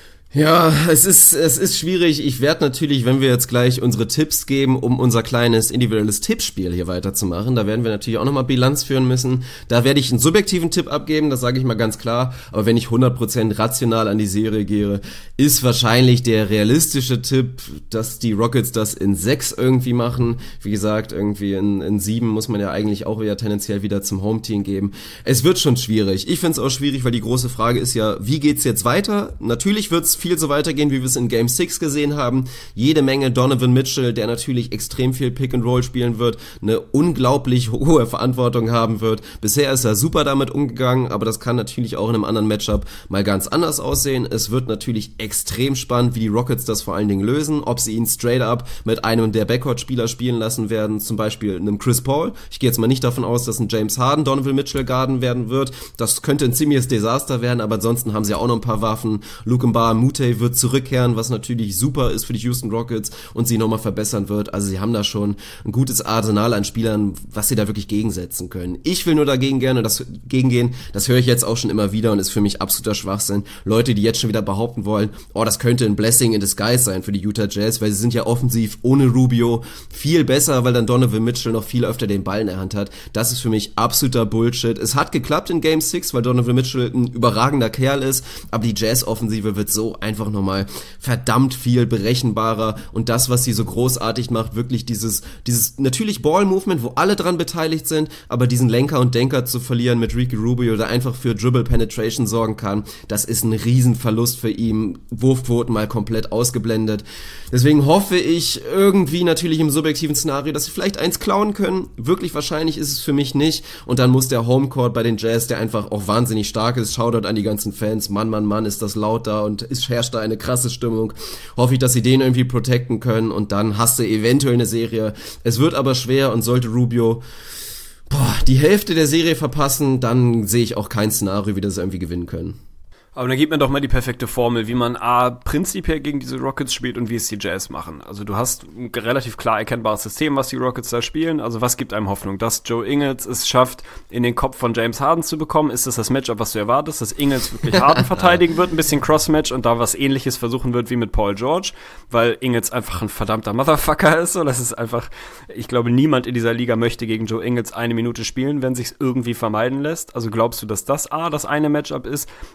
S4: Ja, es ist es ist schwierig. Ich werde natürlich, wenn wir jetzt gleich unsere Tipps geben, um unser kleines individuelles Tippspiel hier weiterzumachen, da werden wir natürlich auch nochmal Bilanz führen müssen. Da werde ich einen subjektiven Tipp abgeben, das sage ich mal ganz klar. Aber wenn ich hundert Prozent rational an die Serie gehe, ist wahrscheinlich der realistische Tipp, dass die Rockets das in sechs irgendwie machen. Wie gesagt, irgendwie in, in sieben muss man ja eigentlich auch wieder tendenziell wieder zum Home-Team geben. Es wird schon schwierig. Ich finde es auch schwierig, weil die große Frage ist ja, wie geht's jetzt weiter? Natürlich wird's viel so weitergehen, wie wir es in Game six gesehen haben. Jede Menge Donovan Mitchell, der natürlich extrem viel Pick-and-Roll spielen wird, eine unglaublich hohe Verantwortung haben wird. Bisher ist er super damit umgegangen, aber das kann natürlich auch in einem anderen Matchup mal ganz anders aussehen. Es wird natürlich extrem spannend, wie die Rockets das vor allen Dingen lösen, ob sie ihn straight up mit einem der Backcourt-Spieler spielen lassen werden, zum Beispiel einem Chris Paul. Ich gehe jetzt mal nicht davon aus, dass ein James Harden Donovan Mitchell guarden werden wird. Das könnte ein ziemliches Desaster werden, aber ansonsten haben sie auch noch ein paar Waffen. Luke Mbah Mute wird zurückkehren, was natürlich super ist für die Houston Rockets und sie nochmal verbessern wird. Also sie haben da schon ein gutes Arsenal an Spielern, was sie da wirklich gegensetzen können. Ich will nur dagegen gerne das gegengehen. Das höre ich jetzt auch schon immer wieder und ist für mich absoluter Schwachsinn. Leute, die jetzt schon wieder behaupten wollen, oh, das könnte ein Blessing in disguise sein für die Utah Jazz, weil sie sind ja offensiv ohne Rubio viel besser, weil dann Donovan Mitchell noch viel öfter den Ball in der Hand hat. Das ist für mich absoluter Bullshit. Es hat geklappt in Game six, weil Donovan Mitchell ein überragender Kerl ist, aber die Jazz-Offensive wird so einfach nochmal verdammt viel berechenbarer und das, was sie so großartig macht, wirklich dieses, dieses natürlich Ball-Movement, wo alle dran beteiligt sind, aber diesen Lenker und Denker zu verlieren mit Ricky Rubio, der einfach für Dribble-Penetration sorgen kann, das ist ein Riesenverlust für ihn. Wurfquoten mal komplett ausgeblendet. Deswegen hoffe ich irgendwie natürlich im subjektiven Szenario, dass sie vielleicht eins klauen können. Wirklich wahrscheinlich ist es für mich nicht und dann muss der Homecourt bei den Jazz, der einfach auch wahnsinnig stark ist, Shoutout an die ganzen Fans, Mann, Mann, Mann, ist das laut da und ist herrscht da eine krasse Stimmung. Hoffe ich, dass sie den irgendwie protecten können und dann hast du eventuell eine Serie. Es wird aber schwer und sollte Rubio boah, die Hälfte der Serie verpassen, dann sehe ich auch kein Szenario, wie das irgendwie gewinnen können.
S5: Aber dann gib mir doch mal die perfekte Formel, wie man A, prinzipiell gegen diese Rockets spielt und wie es die Jazz machen. Also du hast ein relativ klar erkennbares System, was die Rockets da spielen. Also was gibt einem Hoffnung? Dass Joe Ingles es schafft, in den Kopf von James Harden zu bekommen? Ist das das Matchup, was du erwartest? Dass Ingles wirklich Harden verteidigen wird, ein bisschen Crossmatch und da was Ähnliches versuchen wird wie mit Paul George? Weil Ingles einfach ein verdammter Motherfucker ist. Und das ist einfach, ich glaube, niemand in dieser Liga möchte gegen Joe Ingles eine Minute spielen, wenn sich's irgendwie vermeiden lässt. Also glaubst du, dass das A, das eine Matchup ist? Und was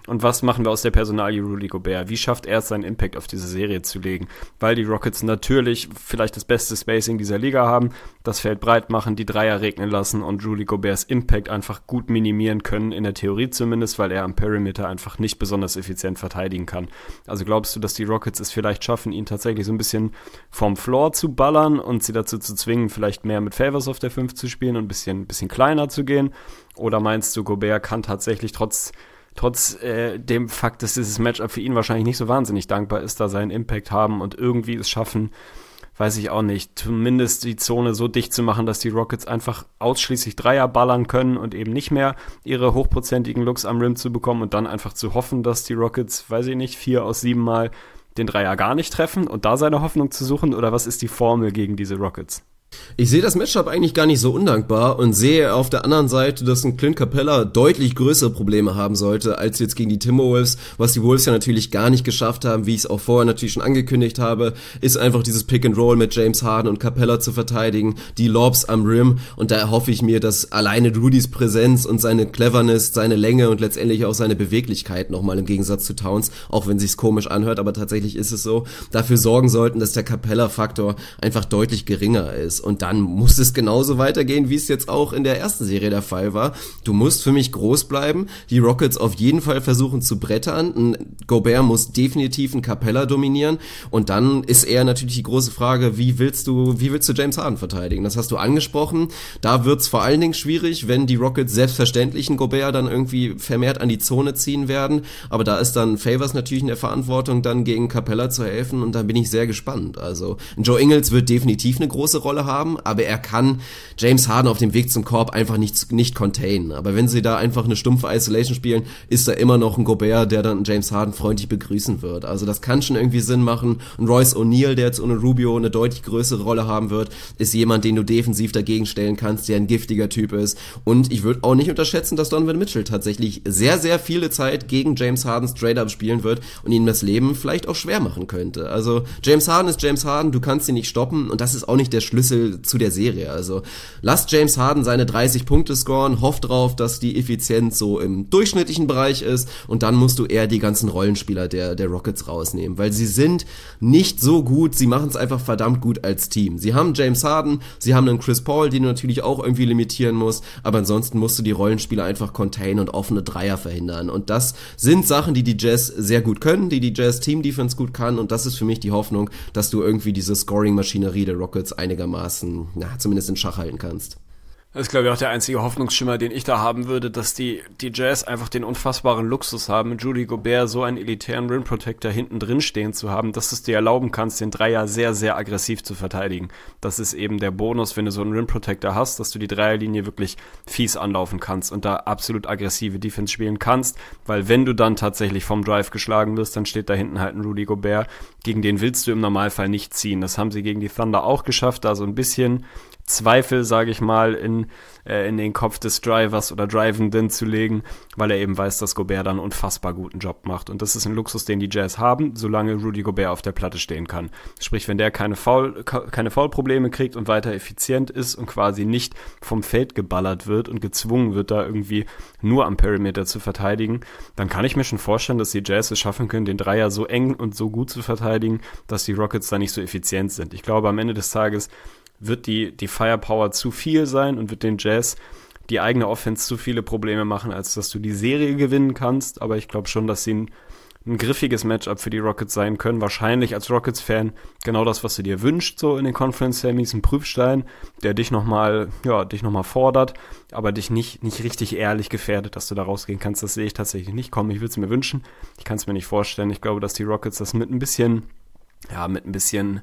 S5: machen wir aus der Personalie Rudy Gobert? Wie schafft er es, seinen Impact auf diese Serie zu legen? Weil die Rockets natürlich vielleicht das beste Spacing dieser Liga haben, das Feld breit machen, die Dreier regnen lassen und Rudy Goberts Impact einfach gut minimieren können, in der Theorie zumindest, weil er am Perimeter einfach nicht besonders effizient verteidigen kann. Also glaubst du, dass die Rockets es vielleicht schaffen, ihn tatsächlich so ein bisschen vom Floor zu ballern und sie dazu zu zwingen, vielleicht mehr mit Favors auf der fünf zu spielen und ein bisschen, bisschen kleiner zu gehen? Oder meinst du, Gobert kann tatsächlich trotz trotz äh, dem Fakt, dass dieses Matchup für ihn wahrscheinlich nicht so wahnsinnig dankbar ist, da seinen Impact haben und irgendwie es schaffen, weiß ich auch nicht, zumindest die Zone so dicht zu machen, dass die Rockets einfach ausschließlich Dreier ballern können und eben nicht mehr ihre hochprozentigen Looks am Rim zu bekommen und dann einfach zu hoffen, dass die Rockets, weiß ich nicht, vier aus sieben Mal den Dreier gar nicht treffen und da seine Hoffnung zu suchen? Oder was ist die Formel gegen diese Rockets?
S4: Ich sehe das Matchup eigentlich gar nicht so undankbar und sehe auf der anderen Seite, dass ein Clint Capella deutlich größere Probleme haben sollte, als jetzt gegen die Timberwolves. Was die Wolves ja natürlich gar nicht geschafft haben, wie ich es auch vorher natürlich schon angekündigt habe, ist einfach dieses Pick and Roll mit James Harden und Capella zu verteidigen, die Lobs am Rim, und da erhoffe ich mir, dass alleine Rudys Präsenz und seine Cleverness, seine Länge und letztendlich auch seine Beweglichkeit nochmal im Gegensatz zu Towns, auch wenn sich's komisch anhört, aber tatsächlich ist es so, dafür sorgen sollten, dass der Capella-Faktor einfach deutlich geringer ist. Und dann muss es genauso weitergehen, wie es jetzt auch in der ersten Serie der Fall war. Du musst für mich groß bleiben, die Rockets auf jeden Fall versuchen zu brettern, ein Gobert muss definitiv einen Capella dominieren, und dann ist eher natürlich die große Frage, wie willst du wie willst du James Harden verteidigen? Das hast du angesprochen, da wird's vor allen Dingen schwierig, wenn die Rockets selbstverständlich einen Gobert dann irgendwie vermehrt an die Zone ziehen werden, aber da ist dann Favors natürlich in der Verantwortung, dann gegen Capella zu helfen, und dann bin ich sehr gespannt. Also Joe Ingles wird definitiv eine große Rolle haben, aber er kann James Harden auf dem Weg zum Korb einfach nicht, nicht containen. Aber wenn sie da einfach eine stumpfe Isolation spielen, ist da immer noch ein Gobert, der dann James Harden freundlich begrüßen wird. Also das kann schon irgendwie Sinn machen. Und Royce O'Neal, der jetzt ohne Rubio eine deutlich größere Rolle haben wird, ist jemand, den du defensiv dagegen stellen kannst, der ein giftiger Typ ist. Und ich würde auch nicht unterschätzen, dass Donovan Mitchell tatsächlich sehr, sehr viele Zeit gegen James Harden straight up spielen wird und ihm das Leben vielleicht auch schwer machen könnte. Also James Harden ist James Harden, du kannst ihn nicht stoppen, und das ist auch nicht der Schlüssel zu der Serie. Also lasst James Harden seine dreißig Punkte scoren, hofft drauf, dass die Effizienz so im durchschnittlichen Bereich ist, und dann musst du eher die ganzen Rollenspieler der, der Rockets rausnehmen, weil sie sind nicht so gut, sie machen es einfach verdammt gut als Team. Sie haben James Harden, sie haben einen Chris Paul, den du natürlich auch irgendwie limitieren musst, aber ansonsten musst du die Rollenspieler einfach containen und offene Dreier verhindern, und das sind Sachen, die die Jazz sehr gut können, die die Jazz Team Defense gut kann, und das ist für mich die Hoffnung, dass du irgendwie diese Scoring-Maschinerie der Rockets einigermaßen, na, zumindest in Schach halten kannst.
S5: Das ist, glaube ich, auch der einzige Hoffnungsschimmer, den ich da haben würde, dass die, die Jazz einfach den unfassbaren Luxus haben, mit Rudy Gobert so einen elitären Rim Protector hinten drin stehen zu haben, dass du es dir erlauben kannst, den Dreier sehr, sehr aggressiv zu verteidigen. Das ist eben der Bonus, wenn du so einen Rim Protector hast, dass du die Dreierlinie wirklich fies anlaufen kannst und da absolut aggressive Defense spielen kannst, weil wenn du dann tatsächlich vom Drive geschlagen wirst, dann steht da hinten halt ein Rudy Gobert, gegen den willst du im Normalfall nicht ziehen. Das haben sie gegen die Thunder auch geschafft, da so ein bisschen Zweifel, sage ich mal, in, äh, in den Kopf des Drivers oder Drivenden zu legen, weil er eben weiß, dass Gobert dann einen unfassbar guten Job macht. Und das ist ein Luxus, den die Jazz haben, solange Rudy Gobert auf der Platte stehen kann. Sprich, wenn der keine Foul, keine Foul-Probleme kriegt und weiter effizient ist und quasi nicht vom Feld geballert wird und gezwungen wird, da irgendwie nur am Perimeter zu verteidigen, dann kann ich mir schon vorstellen, dass die Jazz es schaffen können, den Dreier so eng und so gut zu verteidigen, dass die Rockets da nicht so effizient sind. Ich glaube, am Ende des Tages wird die, die Firepower zu viel sein und wird den Jazz die eigene Offense zu viele Probleme machen, als dass du die Serie gewinnen kannst. Aber ich glaube schon, dass sie ein, ein griffiges Matchup für die Rockets sein können. Wahrscheinlich als Rockets-Fan genau das, was du dir wünschst, so in den Conference-Semis, ein Prüfstein, der dich nochmal, ja, dich nochmal fordert, aber dich nicht, nicht richtig ehrlich gefährdet, dass du da rausgehen kannst. Das sehe ich tatsächlich nicht kommen. Ich würde es mir wünschen. Ich kann es mir nicht vorstellen. Ich glaube, dass die Rockets das mit ein bisschen, ja, mit ein bisschen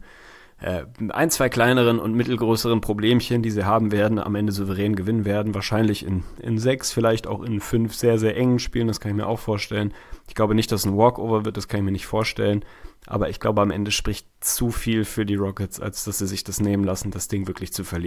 S5: ein, zwei kleineren und mittelgrößeren Problemchen, die sie haben werden, am Ende souverän gewinnen werden. Wahrscheinlich in, in sechs, vielleicht auch in fünf sehr, sehr engen Spielen. Das kann ich mir auch vorstellen. Ich glaube nicht, dass ein Walkover wird. Das kann ich mir nicht vorstellen. Aber ich glaube, am Ende spricht zu viel für die Rockets, als dass sie sich das nehmen lassen, das Ding wirklich zu verlieren.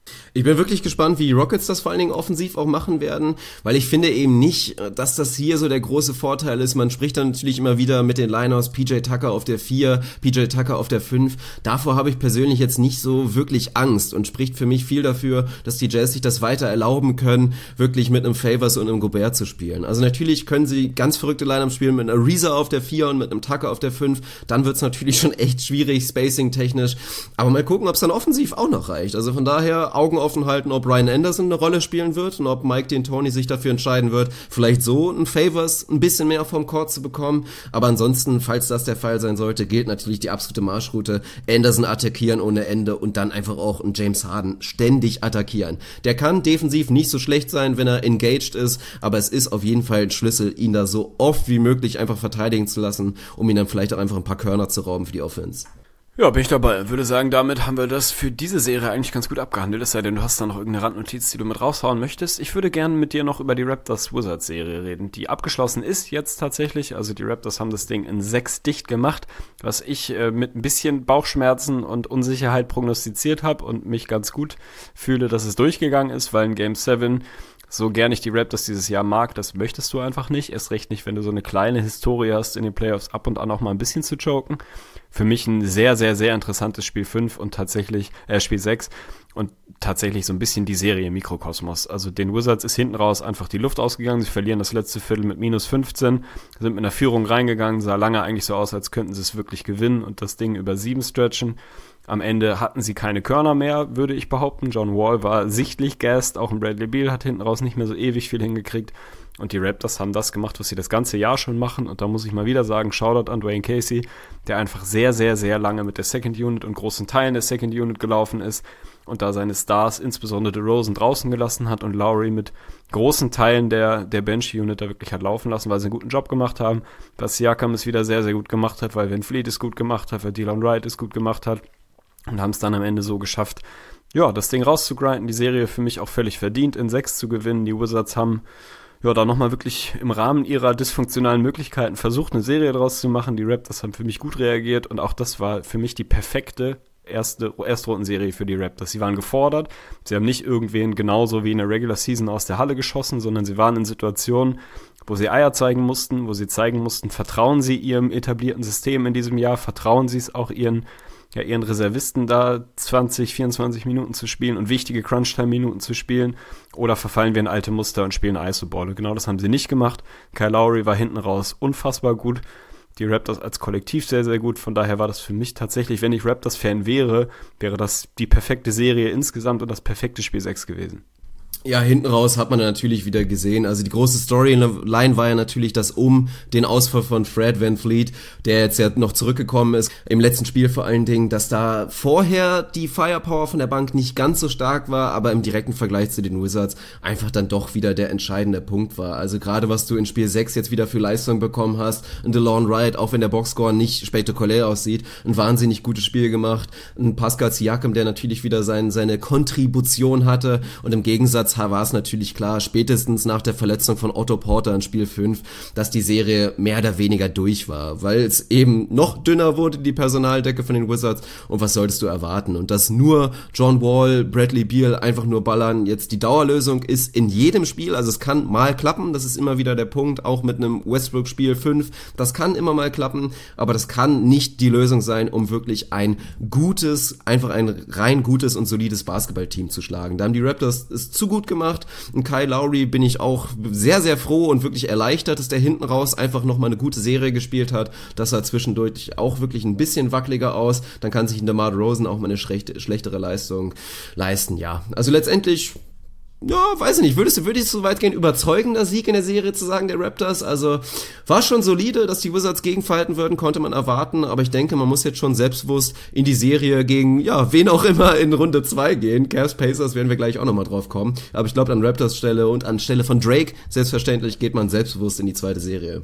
S4: Ich bin wirklich gespannt, wie die Rockets das vor allen Dingen offensiv auch machen werden, weil ich finde eben nicht, dass das hier so der große Vorteil ist. Man spricht dann natürlich immer wieder mit den Liners, P J Tucker auf der vier, P J Tucker auf der fünf. Davor habe ich persönlich jetzt nicht so wirklich Angst und spricht für mich viel dafür, dass die Jazz sich das weiter erlauben können, wirklich mit einem Favors und einem Gobert zu spielen. Also natürlich können sie ganz verrückte Lineups spielen mit einer Ariza auf der vier und mit einem Tucker auf der fünf. Dann wird's natürlich schon echt schwierig, spacing-technisch. Aber mal gucken, ob es dann offensiv auch noch reicht. Also von daher Augen offen halten, ob Ryan Anderson eine Rolle spielen wird und ob Mike D'Antoni sich dafür entscheiden wird, vielleicht so ein Favors ein bisschen mehr vom Court zu bekommen. Aber ansonsten, falls das der Fall sein sollte, gilt natürlich die absolute Marschroute. Anderson attackieren ohne Ende und dann einfach auch einen James Harden ständig attackieren. Der kann defensiv nicht so schlecht sein, wenn er engaged ist, aber es ist auf jeden Fall ein Schlüssel, ihn da so oft wie möglich einfach verteidigen zu lassen, um ihn dann vielleicht auch einfach ein paar Körner zu rauben für die Offense.
S5: Ja, bin ich dabei. Würde sagen, damit haben wir das für diese Serie eigentlich ganz gut abgehandelt. Es sei denn, du hast da noch irgendeine Randnotiz, die du mit raushauen möchtest. Ich würde gerne mit dir noch über die Raptors-Wizards-Serie reden, die abgeschlossen ist jetzt tatsächlich. Also die Raptors haben das Ding in sechs dicht gemacht, was ich äh, mit ein bisschen Bauchschmerzen und Unsicherheit prognostiziert habe und mich ganz gut fühle, dass es durchgegangen ist, weil in Game sieben, so gern ich die Raptors dieses Jahr mag, das möchtest du einfach nicht. Erst recht nicht, wenn du so eine kleine Historie hast, in den Playoffs ab und an auch mal ein bisschen zu choken. Für mich ein sehr, sehr, sehr interessantes Spiel fünf und tatsächlich, äh, Spiel sechs und tatsächlich so ein bisschen die Serie im Mikrokosmos. Also den Wizards ist hinten raus einfach die Luft ausgegangen. Sie verlieren das letzte Viertel mit minus fünfzehn, sind mit einer Führung reingegangen, sah lange eigentlich so aus, als könnten sie es wirklich gewinnen und das Ding über sieben stretchen. Am Ende hatten sie keine Körner mehr, würde ich behaupten. John Wall war sichtlich gassed, auch ein Bradley Beal hat hinten raus nicht mehr so ewig viel hingekriegt. Und die Raptors haben das gemacht, was sie das ganze Jahr schon machen. Und da muss ich mal wieder sagen, Shoutout an Dwayne Casey, der einfach sehr, sehr, sehr lange mit der Second Unit und großen Teilen der Second Unit gelaufen ist und da seine Stars, insbesondere DeRozan, draußen gelassen hat und Lowry mit großen Teilen der, der Bench-Unit da wirklich hat laufen lassen, weil sie einen guten Job gemacht haben. Was Siakam es wieder sehr, sehr gut gemacht hat, weil Van Fleet es gut gemacht hat, weil Delon Wright es gut gemacht hat. Und haben es dann am Ende so geschafft, ja, das Ding rauszugrinden, die Serie für mich auch völlig verdient, in sechs zu gewinnen. Die Wizards haben ja da nochmal wirklich im Rahmen ihrer dysfunktionalen Möglichkeiten versucht, eine Serie draus zu machen. Die Raptors haben für mich gut reagiert und auch das war für mich die perfekte erste Erstrundenserie für die Raptors. Sie waren gefordert, sie haben nicht irgendwen genauso wie in der Regular Season aus der Halle geschossen, sondern sie waren in Situationen, wo sie Eier zeigen mussten, wo sie zeigen mussten, vertrauen sie ihrem etablierten System in diesem Jahr, vertrauen sie es auch ihren ja, ihren Reservisten da zwanzig, vierundzwanzig Minuten zu spielen und wichtige Crunch-Time-Minuten zu spielen oder verfallen wir in alte Muster und spielen Iso-Ball. Und genau das haben sie nicht gemacht. Kyle Lowry war hinten raus unfassbar gut. Die Raptors als Kollektiv sehr, sehr gut. Von daher war das für mich tatsächlich, wenn ich Raptors-Fan wäre, wäre das die perfekte Serie insgesamt und das perfekte Spiel sechs gewesen.
S4: Ja, hinten raus hat man dann natürlich wieder gesehen. Also die große Storyline war ja natürlich das um den Ausfall von Fred VanVleet, der jetzt ja noch zurückgekommen ist, im letzten Spiel vor allen Dingen, dass da vorher die Firepower von der Bank nicht ganz so stark war, aber im direkten Vergleich zu den Wizards einfach dann doch wieder der entscheidende Punkt war. Also gerade was du in Spiel sechs jetzt wieder für Leistung bekommen hast, ein DeLon Wright, auch wenn der Boxscore nicht spektakulär aussieht, ein wahnsinnig gutes Spiel gemacht, ein Pascal Siakam, der natürlich wieder sein, seine Kontribution hatte und im Gegensatz war es natürlich klar, spätestens nach der Verletzung von Otto Porter in Spiel fünf, dass die Serie mehr oder weniger durch war, weil es eben noch dünner wurde, die Personaldecke von den Wizards und was solltest du erwarten? Und dass nur John Wall, Bradley Beal einfach nur ballern, jetzt die Dauerlösung ist in jedem Spiel, also es kann mal klappen, das ist immer wieder der Punkt, auch mit einem Westbrook Spiel fünf, das kann immer mal klappen, aber das kann nicht die Lösung sein, um wirklich ein gutes, einfach ein rein gutes und solides Basketballteam zu schlagen. Da haben die Raptors es zu gut gemacht. Und Kyle Lowry bin ich auch sehr, sehr froh und wirklich erleichtert, dass der hinten raus einfach nochmal eine gute Serie gespielt hat. Das sah zwischendurch auch wirklich ein bisschen wackeliger aus. Dann kann sich DeMar DeRozan auch mal eine schlechte, schlechtere Leistung leisten. Ja, also letztendlich, ja, weiß ich nicht, würdest du, würdest du so weit gehen, überzeugender Sieg in der Serie zu sagen, der Raptors? Also, war schon solide, dass die Wizards gegenfalten würden, konnte man erwarten, aber ich denke, man muss jetzt schon selbstbewusst in die Serie gegen, ja, wen auch immer in Runde zwei gehen. Cavs Pacers werden wir gleich auch nochmal drauf kommen, aber ich glaube, an Raptors Stelle und an Stelle von Drake, selbstverständlich geht man selbstbewusst in die zweite Serie.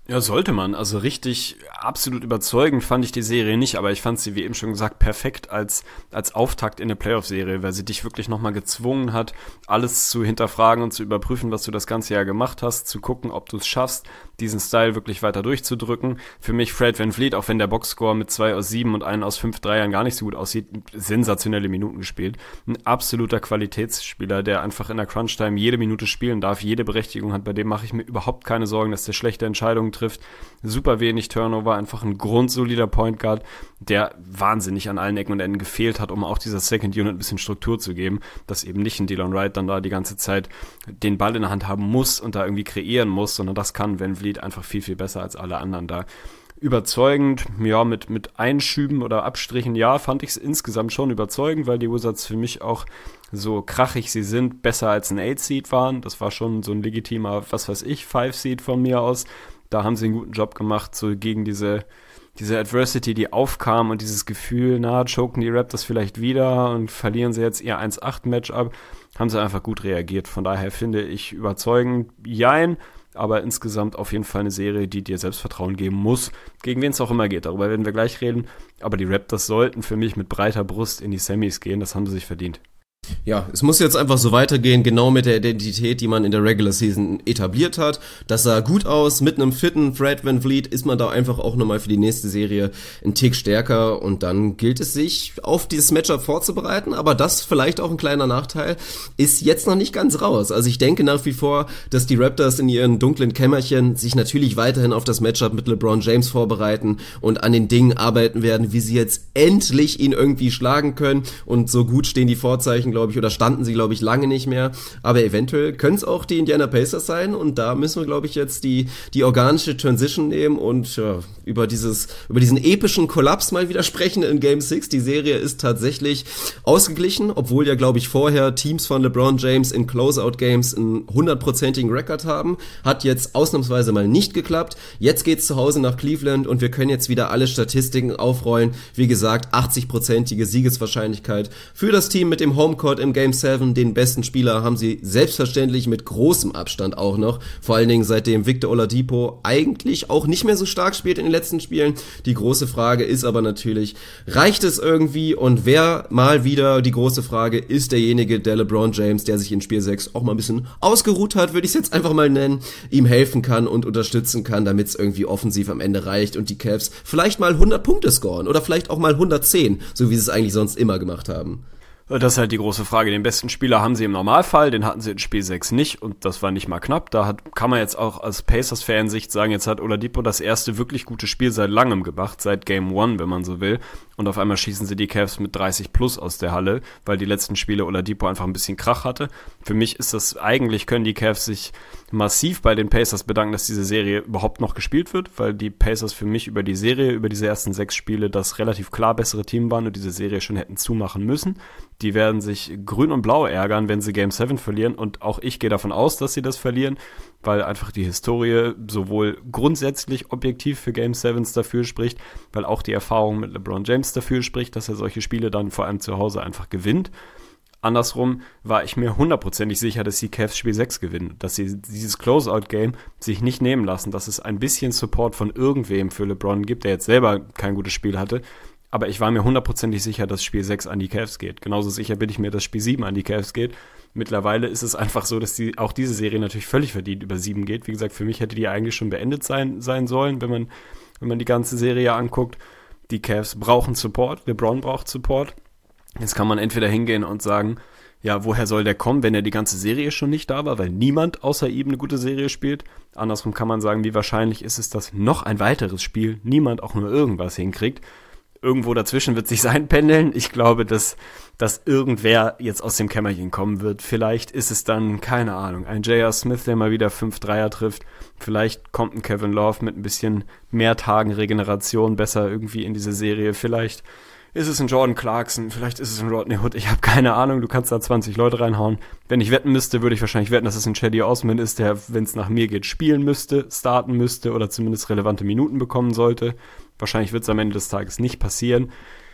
S5: Ja, sollte man. Also richtig absolut überzeugend fand ich die Serie nicht, aber ich fand sie, wie eben schon gesagt, perfekt als als Auftakt in eine Playoff-Serie, weil sie dich wirklich nochmal gezwungen hat, alles zu hinterfragen und zu überprüfen, was du das ganze Jahr gemacht hast, zu gucken, ob du es schaffst, diesen Style wirklich weiter durchzudrücken. Für mich Fred VanVleet, auch wenn der Boxscore mit zwei aus sieben und einen aus fünf Dreiern gar nicht so gut aussieht, sensationelle Minuten gespielt. Ein absoluter Qualitätsspieler, der einfach in der Crunch-Time jede Minute spielen darf, jede Berechtigung hat. Bei dem mache ich mir überhaupt keine Sorgen, dass der schlechte Entscheidungen trifft. Super wenig Turnover, einfach ein grundsolider Point Guard, der wahnsinnig an allen Ecken und Enden gefehlt hat, um auch dieser Second Unit ein bisschen Struktur zu geben, dass eben nicht ein Delon Wright dann da die ganze Zeit den Ball in der Hand haben muss und da irgendwie kreieren muss, sondern das kann VanVleet einfach viel, viel besser als alle anderen da. Überzeugend, ja, mit, mit Einschüben oder Abstrichen, ja, fand ich es insgesamt schon überzeugend, weil die Wizards für mich auch so krachig sie sind, besser als ein Eight-Seed waren. Das war schon so ein legitimer, was weiß ich, Five-Seed von mir aus. Da haben sie einen guten Job gemacht, so gegen diese, diese Adversity, die aufkam und dieses Gefühl, na, choken die Raptors vielleicht wieder und verlieren sie jetzt ihr eins acht Matchup, haben sie einfach gut reagiert. Von daher finde ich überzeugend, jein, aber insgesamt auf jeden Fall eine Serie, die dir Selbstvertrauen geben muss, gegen wen es auch immer geht. Darüber werden wir gleich reden, aber die Raptors sollten für mich mit breiter Brust in die Semis gehen, das haben sie sich verdient.
S4: Ja, es muss jetzt einfach so weitergehen, genau mit der Identität, die man in der Regular Season etabliert hat. Das sah gut aus, mit einem fitten Fred VanVleet ist man da einfach auch nochmal für die nächste Serie einen Tick stärker und dann gilt es sich, auf dieses Matchup vorzubereiten, aber das vielleicht auch ein kleiner Nachteil, ist jetzt noch nicht ganz raus. Also ich denke nach wie vor, dass die Raptors in ihren dunklen Kämmerchen sich natürlich weiterhin auf das Matchup mit LeBron James vorbereiten und an den Dingen arbeiten werden, wie sie jetzt endlich ihn irgendwie schlagen können und so gut stehen die Vorzeichen, glaube ich, oder standen sie, glaube ich, lange nicht mehr. Aber eventuell können es auch die Indiana Pacers sein und da müssen wir, glaube ich, jetzt die die organische Transition nehmen und ja, über dieses über diesen epischen Kollaps mal wieder sprechen in Game six. Die Serie ist tatsächlich ausgeglichen, obwohl ja, glaube ich, vorher Teams von LeBron James in Closeout-Games einen hundertprozentigen Rekord haben. Hat jetzt ausnahmsweise mal nicht geklappt. Jetzt geht's zu Hause nach Cleveland und wir können jetzt wieder alle Statistiken aufrollen. Wie gesagt, achtzig-prozentige Siegeswahrscheinlichkeit für das Team mit dem Homecourt im Game seven, den besten Spieler haben sie selbstverständlich mit großem Abstand auch noch, vor allen Dingen seitdem Victor Oladipo eigentlich auch nicht mehr so stark spielt in den letzten Spielen. Die große Frage ist aber natürlich, reicht es irgendwie und wer mal wieder, die große Frage, ist derjenige, der LeBron James, der sich in Spiel sechs auch mal ein bisschen ausgeruht hat, würde ich es jetzt einfach mal nennen, ihm helfen kann und unterstützen kann, damit es irgendwie offensiv am Ende reicht und die Cavs vielleicht mal hundert Punkte scoren oder vielleicht auch mal hundertzehn, so wie sie es eigentlich sonst immer gemacht haben.
S5: Das ist halt die große Frage. Den besten Spieler haben sie im Normalfall, den hatten sie in Spiel sechs nicht und das war nicht mal knapp. Da hat, kann man jetzt auch aus Pacers-Fansicht sagen, jetzt hat Oladipo das erste wirklich gute Spiel seit langem gemacht, seit Game One, wenn man so will. Und auf einmal schießen sie die Cavs mit dreißig plus aus der Halle, weil die letzten Spiele Oladipo einfach ein bisschen Krach hatte. Für mich ist das, eigentlich können die Cavs sich massiv bei den Pacers bedanken, dass diese Serie überhaupt noch gespielt wird, weil die Pacers für mich über die Serie, über diese ersten sechs Spiele das relativ klar bessere Team waren und diese Serie schon hätten zumachen müssen. Die werden sich grün und blau ärgern, wenn sie Game seven verlieren und auch ich gehe davon aus, dass sie das verlieren, weil einfach die Historie sowohl grundsätzlich objektiv für Game sevens dafür spricht, weil auch die Erfahrung mit LeBron James dafür spricht, dass er solche Spiele dann vor allem zu Hause einfach gewinnt. Andersrum war ich mir hundertprozentig sicher, dass die Cavs Spiel sechs gewinnen, dass sie dieses Closeout-Game sich nicht nehmen lassen, dass es ein bisschen Support von irgendwem für LeBron gibt, der jetzt selber kein gutes Spiel hatte. Aber ich war mir hundertprozentig sicher, dass Spiel sechs an die Cavs geht. Genauso sicher bin ich mir, dass Spiel sieben an die Cavs geht. Mittlerweile ist es einfach so, dass die, auch diese Serie natürlich völlig verdient über sieben geht. Wie gesagt, für mich hätte die eigentlich schon beendet sein, sein sollen, wenn man, wenn man die ganze Serie anguckt. Die Cavs brauchen Support, LeBron braucht Support. Jetzt kann man entweder hingehen und sagen, ja, woher soll der kommen, wenn er die ganze Serie schon nicht da war, weil niemand außer ihm eine gute Serie spielt. Andersrum kann man sagen, wie wahrscheinlich ist es, dass noch ein weiteres Spiel niemand auch nur irgendwas hinkriegt. Irgendwo dazwischen wird sich sein pendeln. Ich glaube, dass, dass irgendwer jetzt aus dem Kämmerchen kommen wird. Vielleicht ist es dann, keine Ahnung, ein J R. Smith, der mal wieder fünf Dreier trifft. Vielleicht kommt ein Kevin Love mit ein bisschen mehr Tagen Regeneration besser irgendwie in diese Serie. Vielleicht ist es ein Jordan Clarkson, vielleicht ist es ein Rodney Hood. Ich habe keine Ahnung, du kannst da zwanzig Leute reinhauen. Wenn ich wetten müsste, würde ich wahrscheinlich wetten, dass es ein Cedi Osman ist, der, wenn es nach mir geht, spielen müsste, starten müsste oder zumindest relevante Minuten bekommen sollte. Wahrscheinlich wird es am Ende des Tages nicht passieren.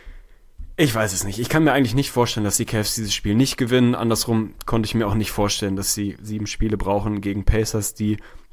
S5: Ich weiß es nicht. Ich kann mir eigentlich nicht vorstellen, dass die Cavs dieses Spiel nicht gewinnen. Andersrum konnte ich mir auch nicht vorstellen, dass sie sieben Spiele brauchen gegen Pacers, die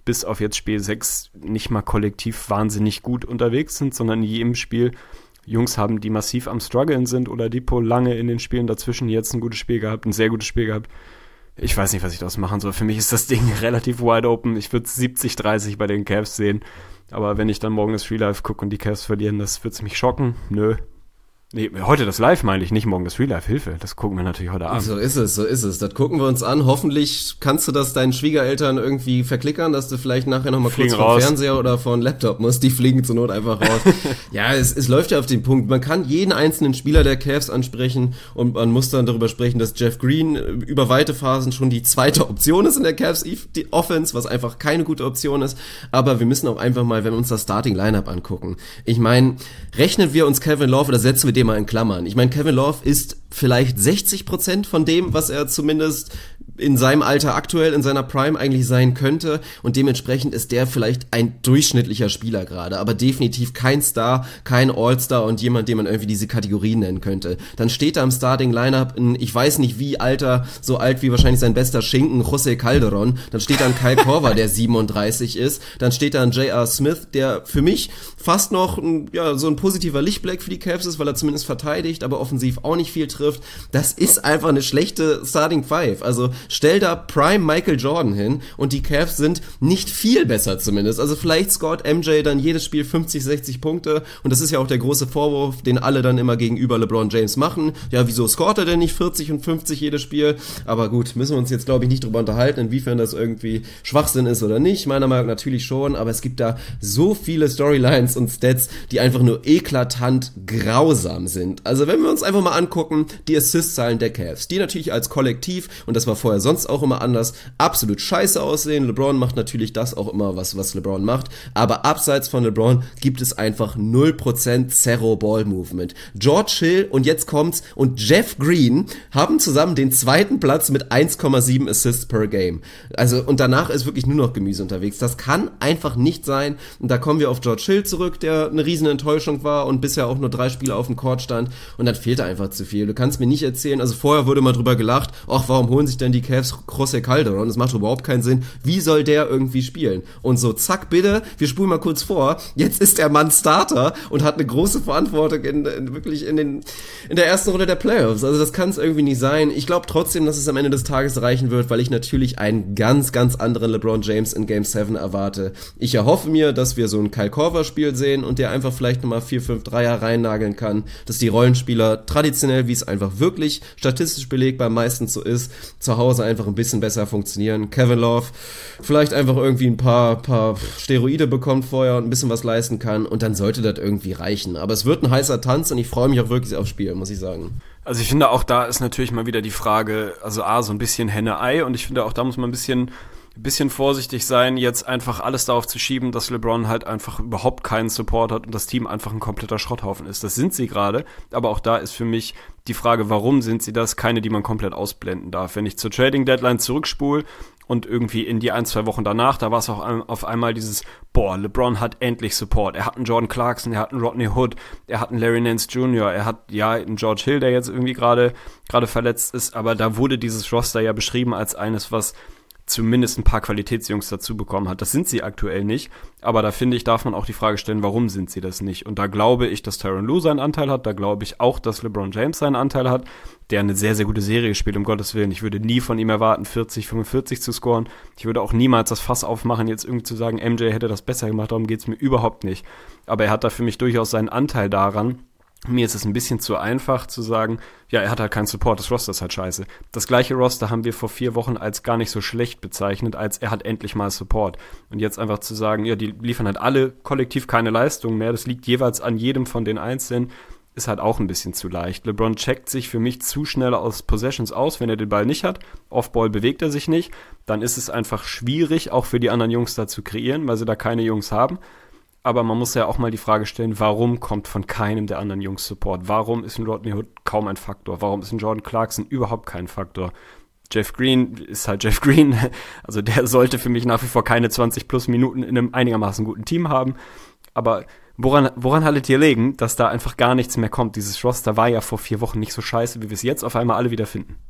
S5: bis auf jetzt Spiel sechs nicht mal kollektiv wahnsinnig gut unterwegs sind, sondern in jedem Spiel Jungs haben, die massiv am struggeln sind. Oladipo lange in den Spielen dazwischen jetzt ein gutes Spiel gehabt, ein sehr gutes Spiel gehabt. Ich weiß nicht, was ich daraus machen soll. Für mich ist das Ding relativ wide open. Ich würde siebzig dreißig bei den Cavs sehen. Aber wenn ich dann morgen das Real Life gucke und die Cavs verlieren, das wird mich schocken. Nö. Nee, heute das Live meine ich, nicht morgen das Real Life. Hilfe, das gucken wir natürlich heute Abend.
S4: So ist es, so ist es. Das gucken wir uns an. Hoffentlich kannst du das deinen Schwiegereltern irgendwie verklickern, dass du vielleicht nachher nochmal kurz vom raus. Fernseher oder vor Laptop musst. Die fliegen zur Not einfach raus. Ja, es, es läuft ja auf den Punkt. Man kann jeden einzelnen Spieler der Cavs ansprechen und man muss dann darüber sprechen, dass Jeff Green über weite Phasen schon die zweite Option ist in der Cavs die Offense, was einfach keine gute Option ist. Aber wir müssen auch einfach mal, wenn wir uns das Starting Lineup angucken. Ich meine, rechnen wir uns Kevin Love oder setzen wir den mal in Klammern. Ich meine, Kevin Love ist vielleicht sechzig Prozent von dem, was er zumindest in seinem Alter aktuell, in seiner Prime eigentlich sein könnte und dementsprechend ist der vielleicht ein durchschnittlicher Spieler gerade, aber definitiv kein Star, kein All-Star und jemand, den man irgendwie diese Kategorien nennen könnte. Dann steht da im Starting-Lineup ein, ich weiß nicht wie alter, so alt wie wahrscheinlich sein bester Schinken, José Calderon, dann steht da ein Kyle Korver, der siebenunddreißig ist, dann steht da ein J R. Smith, der für mich fast noch ein, ja, so ein positiver Lichtblick für die Cavs ist, weil er zumindest verteidigt, aber offensiv auch nicht viel trifft. Das ist einfach eine schlechte Starting Five, also stell da Prime Michael Jordan hin und die Cavs sind nicht viel besser zumindest. Also vielleicht scored M J dann jedes Spiel fünfzig, sechzig Punkte und das ist ja auch der große Vorwurf, den alle dann immer gegenüber LeBron James machen. Ja, wieso scoret er denn nicht vierzig und fünfzig jedes Spiel? Aber gut, müssen wir uns jetzt glaube ich nicht drüber unterhalten, inwiefern das irgendwie Schwachsinn ist oder nicht. Meiner Meinung nach natürlich schon, aber es gibt da so viele Storylines und Stats, die einfach nur eklatant grausam sind. Also wenn wir uns einfach mal angucken, die Assist-Zahlen der Cavs, die natürlich als Kollektiv, und das war vorher sonst auch immer anders, absolut scheiße aussehen. LeBron macht natürlich das auch immer, was, was LeBron macht, aber abseits von LeBron gibt es einfach null Prozent Zero-Ball-Movement. George Hill und jetzt kommt's und Jeff Green haben zusammen den zweiten Platz mit eins Komma sieben Assists per Game. Also, und danach ist wirklich nur noch Gemüse unterwegs. Das kann einfach nicht sein. Und da kommen wir auf George Hill zurück, der eine riesen Enttäuschung war und bisher auch nur drei Spiele auf dem Court stand und dann fehlt da einfach zu viel. Du kannst mir nicht erzählen, also vorher wurde mal drüber gelacht, ach, warum holen sich denn die Cavs José Calderon? Das macht überhaupt keinen Sinn. Wie soll der irgendwie spielen? Und so, zack, bitte, wir spulen mal kurz vor, jetzt ist der Mann Starter und hat eine große Verantwortung in, in wirklich in den in der ersten Runde der Playoffs. Also das kann es irgendwie nicht sein. Ich glaube trotzdem, dass es am Ende des Tages reichen wird, weil ich natürlich einen ganz, ganz anderen LeBron James in Game sieben erwarte. Ich erhoffe mir, dass wir so ein Kyle Korver-Spiel sehen und der einfach vielleicht nochmal vier, fünf Dreier reinnageln kann, dass die Rollenspieler traditionell, wie es einfach wirklich statistisch belegbar meistens so ist, zu Hause einfach ein bisschen besser funktionieren. Kevin Love vielleicht einfach irgendwie ein paar, paar Steroide bekommt vorher und ein bisschen was leisten kann und dann sollte das irgendwie reichen. Aber es wird ein heißer Tanz und ich freue mich auch wirklich aufs Spiel, muss ich sagen.
S5: Also ich finde auch da ist natürlich mal wieder die Frage, also A, so ein bisschen Henne-Ei und ich finde auch da muss man ein bisschen bisschen vorsichtig sein, jetzt einfach alles darauf zu schieben, dass LeBron halt einfach überhaupt keinen Support hat und das Team einfach ein kompletter Schrotthaufen ist. Das sind sie gerade, aber auch da ist für mich die Frage, warum sind sie das, keine, die man komplett ausblenden darf. Wenn ich zur Trading Deadline zurückspule und irgendwie in die ein, zwei Wochen danach, da war es auch auf einmal dieses, boah, LeBron hat endlich Support. Er hat einen Jordan Clarkson, er hat einen Rodney Hood, er hat einen Larry Nance Junior, er hat ja einen George Hill, der jetzt irgendwie gerade gerade verletzt ist, aber da wurde dieses Roster ja beschrieben als eines, was zumindest ein paar Qualitätsjungs dazu bekommen hat. Das sind sie aktuell nicht, aber da finde ich, darf man auch die Frage stellen, warum sind sie das nicht? Und da glaube ich, dass Tyronn Lue seinen Anteil hat, da glaube ich auch, dass LeBron James seinen Anteil hat, der eine sehr, sehr gute Serie spielt, um Gottes Willen. Ich würde nie von ihm erwarten, vierzig, fünfundvierzig zu scoren. Ich würde auch niemals das Fass aufmachen, jetzt irgendwie zu sagen, M J hätte das besser gemacht, darum geht's mir überhaupt nicht. Aber er hat da für mich durchaus seinen Anteil daran. Mir ist es ein bisschen zu einfach zu sagen, ja, er hat halt keinen Support, das Roster ist halt scheiße. Das gleiche Roster haben wir vor vier Wochen als gar nicht so schlecht bezeichnet, als er hat endlich mal Support. Und jetzt einfach zu sagen, ja, die liefern halt alle kollektiv keine Leistung mehr, das liegt jeweils an jedem von den Einzelnen, ist halt auch ein bisschen zu leicht. LeBron checkt sich für mich zu schnell aus Possessions aus, wenn er den Ball nicht hat. Off-Ball bewegt er sich nicht. Dann ist es einfach schwierig, auch für die anderen Jungs da zu kreieren, weil sie da keine Jungs haben. Aber man muss ja auch mal die Frage stellen, warum kommt von keinem der anderen Jungs Support? Warum ist ein Rodney Hood kaum ein Faktor? Warum ist ein Jordan Clarkson überhaupt kein Faktor? Jeff Green ist halt Jeff Green. Also der sollte für mich nach wie vor keine zwanzig plus Minuten in einem einigermaßen guten Team haben. Aber woran, woran haltet ihr legen, dass da einfach gar nichts mehr kommt? Dieses Roster war ja vor vier Wochen nicht so scheiße, wie wir es jetzt auf einmal alle wieder finden.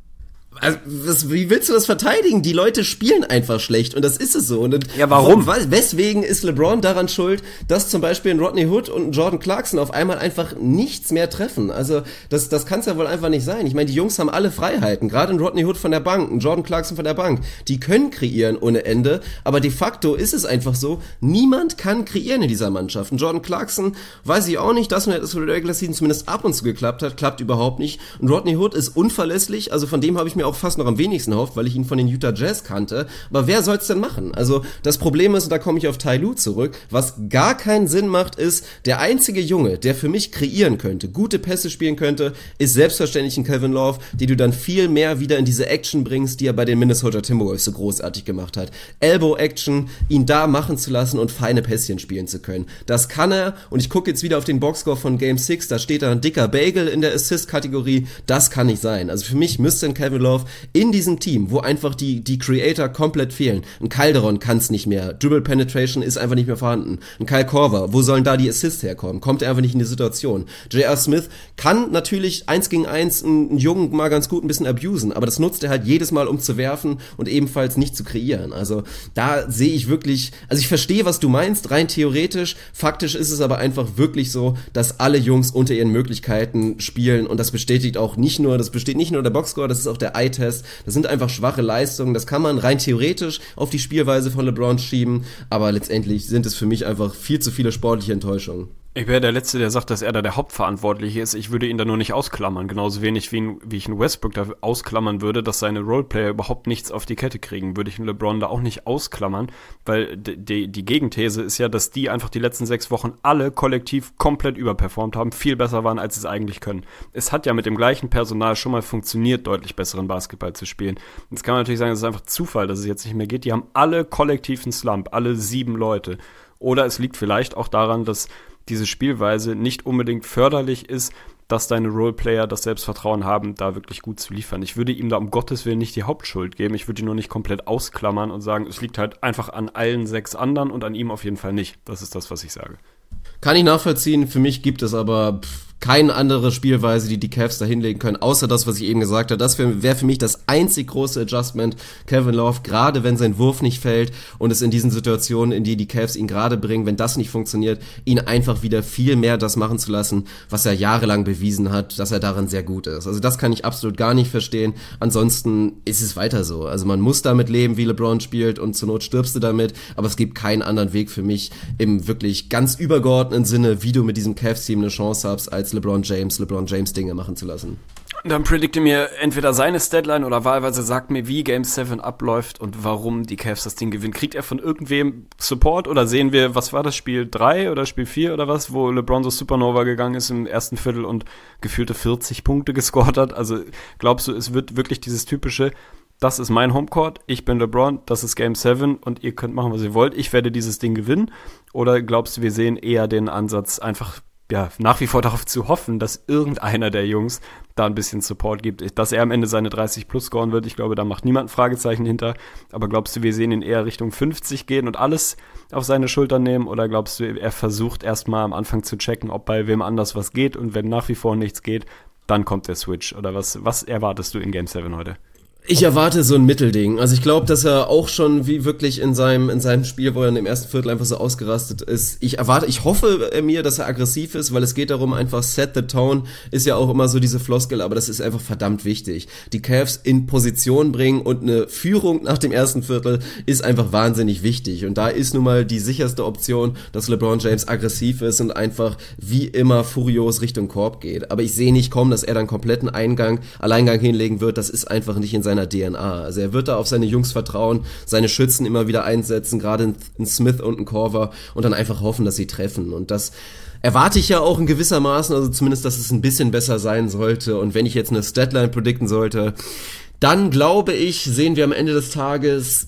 S4: Also, was, wie willst du das verteidigen? Die Leute spielen einfach schlecht und das ist es so. Und
S5: ja, warum?
S4: Weswegen ist LeBron daran schuld, dass zum Beispiel ein Rodney Hood und ein Jordan Clarkson auf einmal einfach nichts mehr treffen? Also das, das kann es ja wohl einfach nicht sein. Ich meine, die Jungs haben alle Freiheiten, gerade ein Rodney Hood von der Bank, ein Jordan Clarkson von der Bank. Die können kreieren ohne Ende, aber de facto ist es einfach so, niemand kann kreieren in dieser Mannschaft. Ein Jordan Clarkson, weiß ich auch nicht, dass das für die Regular Season zumindest ab und zu geklappt hat, klappt überhaupt nicht. Und Rodney Hood ist unverlässlich, also von dem habe ich mir auch fast noch am wenigsten hofft, weil ich ihn von den Utah Jazz kannte. Aber wer soll's denn machen? Also das Problem ist, und da komme ich auf Ty Lue zurück, was gar keinen Sinn macht, ist, der einzige Junge, der für mich kreieren könnte, gute Pässe spielen könnte, ist selbstverständlich ein Kevin Love, die du dann viel mehr wieder in diese Action bringst, die er bei den Minnesota Timberwolves so großartig gemacht hat. Elbow-Action, ihn da machen zu lassen und feine Pässchen spielen zu können. Das kann er, und ich gucke jetzt wieder auf den Boxscore von Game six, da steht da ein dicker Bagel in der Assist-Kategorie, das kann nicht sein. Also für mich müsste ein Kevin Love in diesem Team, wo einfach die die Creator komplett fehlen. Ein Calderon kann es nicht mehr. Dribble Penetration ist einfach nicht mehr vorhanden. Ein Kyle Korver, wo sollen da die Assists herkommen? Kommt er einfach nicht in die Situation. J R. Smith kann natürlich eins gegen eins einen Jungen mal ganz gut ein bisschen abusen, aber das nutzt er halt jedes Mal, um zu werfen und ebenfalls nicht zu kreieren. Also da sehe ich wirklich, also ich verstehe, was du meinst, rein theoretisch. Faktisch ist es aber einfach wirklich so, dass alle Jungs unter ihren Möglichkeiten spielen und das bestätigt auch nicht nur, das besteht nicht nur der Boxscore, das ist auch der Eye-Test. Das sind einfach schwache Leistungen, das kann man rein theoretisch auf die Spielweise von LeBron schieben, aber letztendlich sind es für mich einfach viel zu viele sportliche Enttäuschungen.
S5: Ich wäre der Letzte, der sagt, dass er da der Hauptverantwortliche ist. Ich würde ihn da nur nicht ausklammern. Genauso wenig wie, ihn, wie ich einen Westbrook da ausklammern würde, dass seine Roleplayer überhaupt nichts auf die Kette kriegen. Würde ich einen LeBron da auch nicht ausklammern, weil die, die Gegenthese ist ja, dass die einfach die letzten sechs Wochen alle kollektiv komplett überperformt haben, viel besser waren, als sie es eigentlich können. Es hat ja mit dem gleichen Personal schon mal funktioniert, deutlich besseren Basketball zu spielen. Jetzt kann man natürlich sagen, es ist einfach Zufall, dass es jetzt nicht mehr geht. Die haben alle kollektiv einen Slump, alle sieben Leute. Oder es liegt vielleicht auch daran, dass diese Spielweise nicht unbedingt förderlich ist, dass deine Roleplayer das Selbstvertrauen haben, da wirklich gut zu liefern. Ich würde ihm da um Gottes Willen nicht die Hauptschuld geben. Ich würde ihn nur nicht komplett ausklammern und sagen, es liegt halt einfach an allen sechs anderen und an ihm auf jeden Fall nicht. Das ist das, was ich sage.
S4: Kann ich nachvollziehen. Für mich gibt es aber pff, keine andere Spielweise, die die Cavs da hinlegen können, außer das, was ich eben gesagt habe. Das wäre wär für mich das einzig große Adjustment. Kevin Love, gerade wenn sein Wurf nicht fällt und es in diesen Situationen, in die die Cavs ihn gerade bringen, wenn das nicht funktioniert, ihn einfach wieder viel mehr das machen zu lassen, was er jahrelang bewiesen hat, dass er darin sehr gut ist. Also das kann ich absolut gar nicht verstehen. Ansonsten ist es weiter so. Also man muss damit leben, wie LeBron spielt und zur Not stirbst du damit, aber es gibt keinen anderen Weg für mich im wirklich ganz übergeordneten Sinne, wie du mit diesem Cavs-Team eine Chance hast, als LeBron James, LeBron James Dinge machen zu lassen.
S5: Dann predikte mir entweder seine Statline oder wahlweise sagt mir, wie Game seven abläuft und warum die Cavs das Ding gewinnen. Kriegt er von irgendwem Support oder sehen wir, was war das, Spiel drei oder Spiel vier oder was, wo LeBron so Supernova gegangen ist im ersten Viertel und gefühlte vierzig Punkte gescored hat? Also glaubst du, es wird wirklich dieses typische, das ist mein Homecourt, ich bin LeBron, das ist Game seven und ihr könnt machen, was ihr wollt, ich werde dieses Ding gewinnen? Oder glaubst du, wir sehen eher den Ansatz, einfach ja, nach wie vor darauf zu hoffen, dass irgendeiner der Jungs da ein bisschen Support gibt, dass er am Ende seine dreißig plus scoren wird? Ich glaube, da macht niemand ein Fragezeichen hinter. Aber glaubst du, wir sehen ihn eher Richtung fünfzig gehen und alles auf seine Schultern nehmen? Oder glaubst du, er versucht erstmal am Anfang zu checken, ob bei wem anders was geht und wenn nach wie vor nichts geht, dann kommt der Switch? Oder was, was erwartest du in Game seven heute?
S4: Ich erwarte so ein Mittelding. Also ich glaube, dass er auch schon wie wirklich in seinem in seinem Spiel, wo er im ersten Viertel einfach so ausgerastet ist. Ich erwarte, ich hoffe mir, dass er aggressiv ist, weil es geht darum, einfach set the tone, ist ja auch immer so diese Floskel, aber das ist einfach verdammt wichtig. Die Cavs in Position bringen und eine Führung nach dem ersten Viertel ist einfach wahnsinnig wichtig. Und da ist nun mal die sicherste Option, dass LeBron James aggressiv ist und einfach wie immer furios Richtung Korb geht. Aber ich sehe nicht kommen, dass er dann kompletten Eingang, Alleingang hinlegen wird. Das ist einfach nicht in seiner D N A. Also er wird da auf seine Jungs vertrauen, seine Schützen immer wieder einsetzen, gerade in Smith und in Korver und dann einfach hoffen, dass sie treffen. Und das erwarte ich ja auch in gewissermaßen, also zumindest, dass es ein bisschen besser sein sollte. Und wenn ich jetzt eine Statline predikten sollte, dann glaube ich, sehen wir am Ende des Tages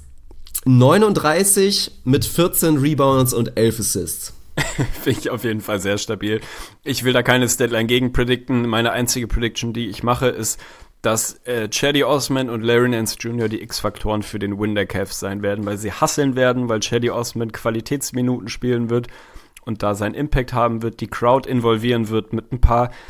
S4: neununddreißig mit vierzehn Rebounds und elf Assists.
S5: Finde ich auf jeden Fall sehr stabil. Ich will da keine Statline gegen predikten. Meine einzige Prediction, die ich mache, ist, dass äh, Cedi Osman und Larry Nance Junior die X-Faktoren für den Win der Cavs sein werden, weil sie hustlen werden, weil Cedi Osman Qualitätsminuten spielen wird und da seinen Impact haben wird, die Crowd involvieren wird mit ein paar, ich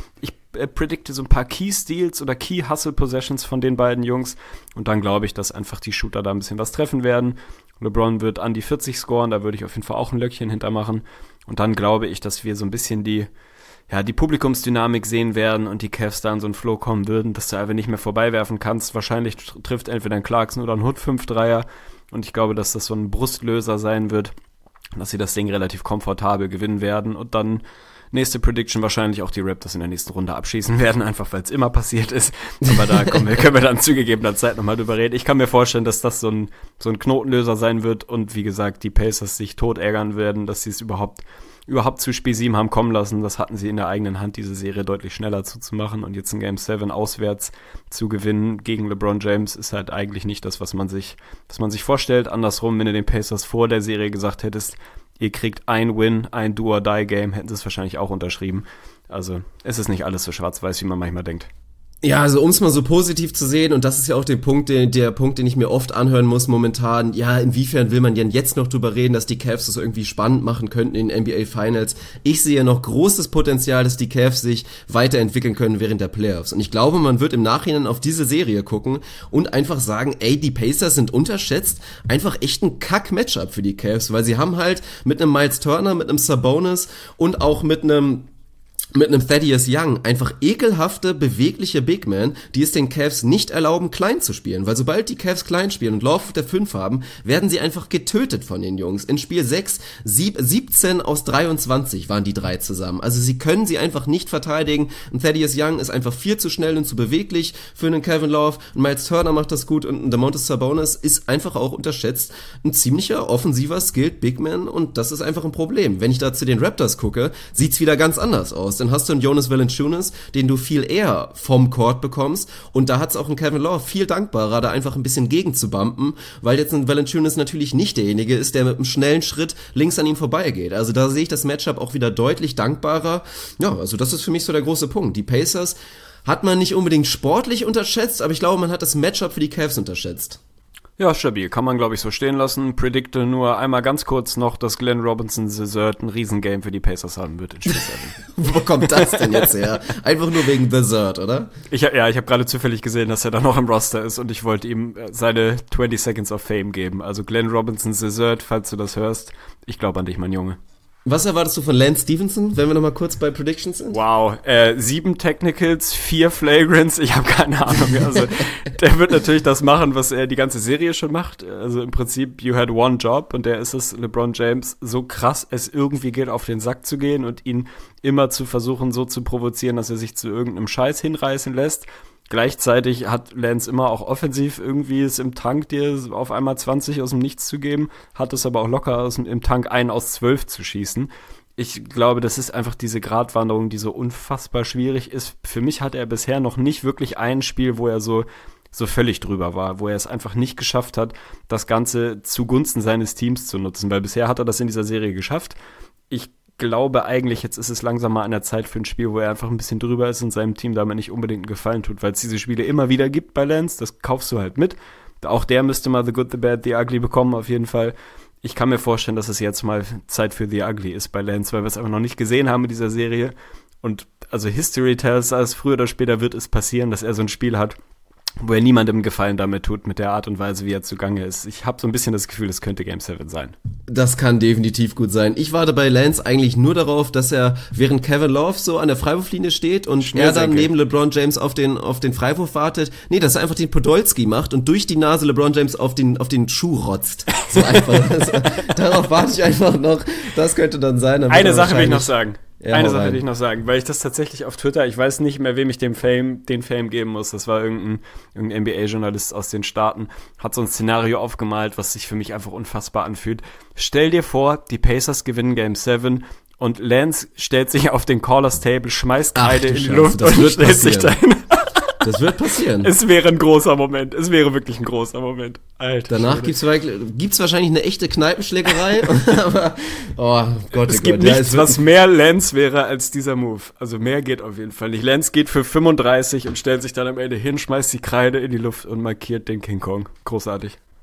S5: äh, predikte so ein paar Key-Steals oder Key-Hustle-Possessions von den beiden Jungs. Und dann glaube ich, dass einfach die Shooter da ein bisschen was treffen werden. LeBron wird an die vierzig scoren, da würde ich auf jeden Fall auch ein Löckchen hintermachen. Und dann glaube ich, dass wir so ein bisschen die, ja, die Publikumsdynamik sehen werden und die Cavs da in so einen Flow kommen würden, dass du einfach nicht mehr vorbeiwerfen kannst. Wahrscheinlich trifft entweder ein Clarkson oder ein Hood fünf Dreier. Und ich glaube, dass das so ein Brustlöser sein wird, dass sie das Ding relativ komfortabel gewinnen werden. Und dann nächste Prediction wahrscheinlich auch die Raptors in der nächsten Runde abschießen werden, einfach weil es immer passiert ist. Aber da kommen wir, können wir dann zu gegebener Zeit nochmal drüber reden. Ich kann mir vorstellen, dass das so ein, so ein Knotenlöser sein wird und wie gesagt, die Pacers sich tot ärgern werden, dass sie es überhaupt überhaupt zu Spiel sieben haben kommen lassen. Das hatten sie in der eigenen Hand, diese Serie deutlich schneller zuzumachen und jetzt in Game sieben auswärts zu gewinnen gegen LeBron James ist halt eigentlich nicht das, was man sich, was man sich vorstellt. Andersrum, wenn du den Pacers vor der Serie gesagt hättest, ihr kriegt ein Win, ein Do-or-Die-Game, hätten sie es wahrscheinlich auch unterschrieben. Also es ist nicht alles so schwarz-weiß, wie man manchmal denkt.
S4: Ja, also um es mal so positiv zu sehen, und das ist ja auch der Punkt, der, der Punkt, den ich mir oft anhören muss momentan, ja, inwiefern will man denn jetzt noch drüber reden, dass die Cavs das irgendwie spannend machen könnten in N B A Finals. Ich sehe noch großes Potenzial, dass die Cavs sich weiterentwickeln können während der Playoffs. Und ich glaube, man wird im Nachhinein auf diese Serie gucken und einfach sagen, ey, die Pacers sind unterschätzt, einfach echt ein Kack-Matchup für die Cavs, weil sie haben halt mit einem Miles Turner, mit einem Sabonis und auch mit einem mit einem Thaddeus Young einfach ekelhafte, bewegliche Big Men, die es den Cavs nicht erlauben, klein zu spielen. Weil sobald die Cavs klein spielen und Lauf auf der fünf haben, werden sie einfach getötet von den Jungs. In Spiel sechs, sieb, siebzehn aus dreiundzwanzig waren die drei zusammen. Also sie können sie einfach nicht verteidigen. Und Thaddeus Young ist einfach viel zu schnell und zu beweglich für einen Kevin Love. Und Miles Turner macht das gut und Domantas Sabonis ist einfach auch unterschätzt. Ein ziemlicher offensiver, skilled Big Man und das ist einfach ein Problem. Wenn ich da zu den Raptors gucke, sieht's wieder ganz anders aus. Dann hast du einen Jonas Valanciunas, den du viel eher vom Court bekommst und da hat's auch einen Kevin Love viel dankbarer, da einfach ein bisschen gegen zu bumpen, weil jetzt ein Valanciunas natürlich nicht derjenige ist, der mit einem schnellen Schritt links an ihm vorbeigeht. Also da sehe ich das Matchup auch wieder deutlich dankbarer. Ja, also das ist für mich so der große Punkt. Die Pacers hat man nicht unbedingt sportlich unterschätzt, aber ich glaube, man hat das Matchup für die Cavs unterschätzt.
S5: Ja, stabil. Kann man, glaube ich, so stehen lassen. Predikte nur einmal ganz kurz noch, dass Glenn Robinson Dessert ein Riesengame für die Pacers haben wird in Spiel sieben.
S4: Wo kommt das denn jetzt her? Einfach nur wegen Dessert, oder?
S5: Ich, ja, ich habe gerade zufällig gesehen, dass er da noch im Roster ist und ich wollte ihm seine twenty Seconds of Fame geben. Also Glenn Robinson Dessert, falls du das hörst. Ich glaube an dich, mein Junge.
S4: Was erwartest du von Lance Stevenson, wenn wir nochmal kurz bei Predictions sind?
S5: Wow, äh, sieben Technicals, vier Flagrants, ich habe keine Ahnung. Also der wird natürlich das machen, was er die ganze Serie schon macht. Also im Prinzip, you had one job und der ist es, LeBron James, so krass es irgendwie geht, auf den Sack zu gehen und ihn immer zu versuchen, so zu provozieren, dass er sich zu irgendeinem Scheiß hinreißen lässt. Gleichzeitig hat Lance immer auch offensiv irgendwie es im Tank, dir auf einmal zwanzig aus dem Nichts zu geben, hat es aber auch locker aus dem, im Tank ein aus zwölf zu schießen. Ich glaube, das ist einfach diese Gratwanderung, die so unfassbar schwierig ist. Für mich hat er bisher noch nicht wirklich ein Spiel, wo er so so völlig drüber war, wo er es einfach nicht geschafft hat, das Ganze zugunsten seines Teams zu nutzen, weil bisher hat er das in dieser Serie geschafft. Ich glaube eigentlich, jetzt ist es langsam mal an der Zeit für ein Spiel, wo er einfach ein bisschen drüber ist und seinem Team damit nicht unbedingt einen Gefallen tut, weil es diese Spiele immer wieder gibt bei Lance, das kaufst du halt mit. Auch der müsste mal The Good, The Bad, The Ugly bekommen, auf jeden Fall. Ich kann mir vorstellen, dass es jetzt mal Zeit für The Ugly ist bei Lance, weil wir es einfach noch nicht gesehen haben in dieser Serie. Und also History tells us, früher oder später wird es passieren, dass er so ein Spiel hat, wo er niemandem Gefallen damit tut, mit der Art und Weise, wie er zugange ist. Ich habe so ein bisschen das Gefühl, es könnte Game sieben sein.
S4: Das kann definitiv gut sein. Ich warte bei Lance eigentlich nur darauf, dass er, während Kevin Love so an der Freiwurflinie steht und er dann neben LeBron James auf den auf den Freiwurf wartet, nee, dass er einfach den Podolski macht und durch die Nase LeBron James auf den auf den Schuh rotzt. So einfach. Also, darauf warte ich einfach noch. Das könnte dann sein. Dann
S5: Eine Sache will ich noch sagen.
S4: Ja,
S5: Eine Sache will ich noch sagen, weil ich das tatsächlich auf Twitter, ich weiß nicht mehr, wem ich dem Fame, den Fame geben muss, das war irgendein, irgendein N B A-Journalist aus den Staaten, hat so ein Szenario aufgemalt, was sich für mich einfach unfassbar anfühlt. Stell dir vor, die Pacers gewinnen Game sieben und Lance stellt sich auf den Callers Table, schmeißt Kreide in die Luft und stellt sich dahin.
S4: Das wird passieren.
S5: Es wäre ein großer Moment. Es wäre wirklich ein großer Moment. Alter.
S4: Danach gibt's, gibt's wahrscheinlich eine echte Kneipenschlägerei. Aber, oh Gott,
S5: es
S4: oh
S5: gibt
S4: Gott.
S5: nichts,
S4: ja,
S5: was mehr Lance wäre als dieser Move. Also mehr geht auf jeden Fall nicht. Lance geht für fünfunddreißig und stellt sich dann am Ende hin, schmeißt die Kreide in die Luft und markiert den King Kong. Großartig.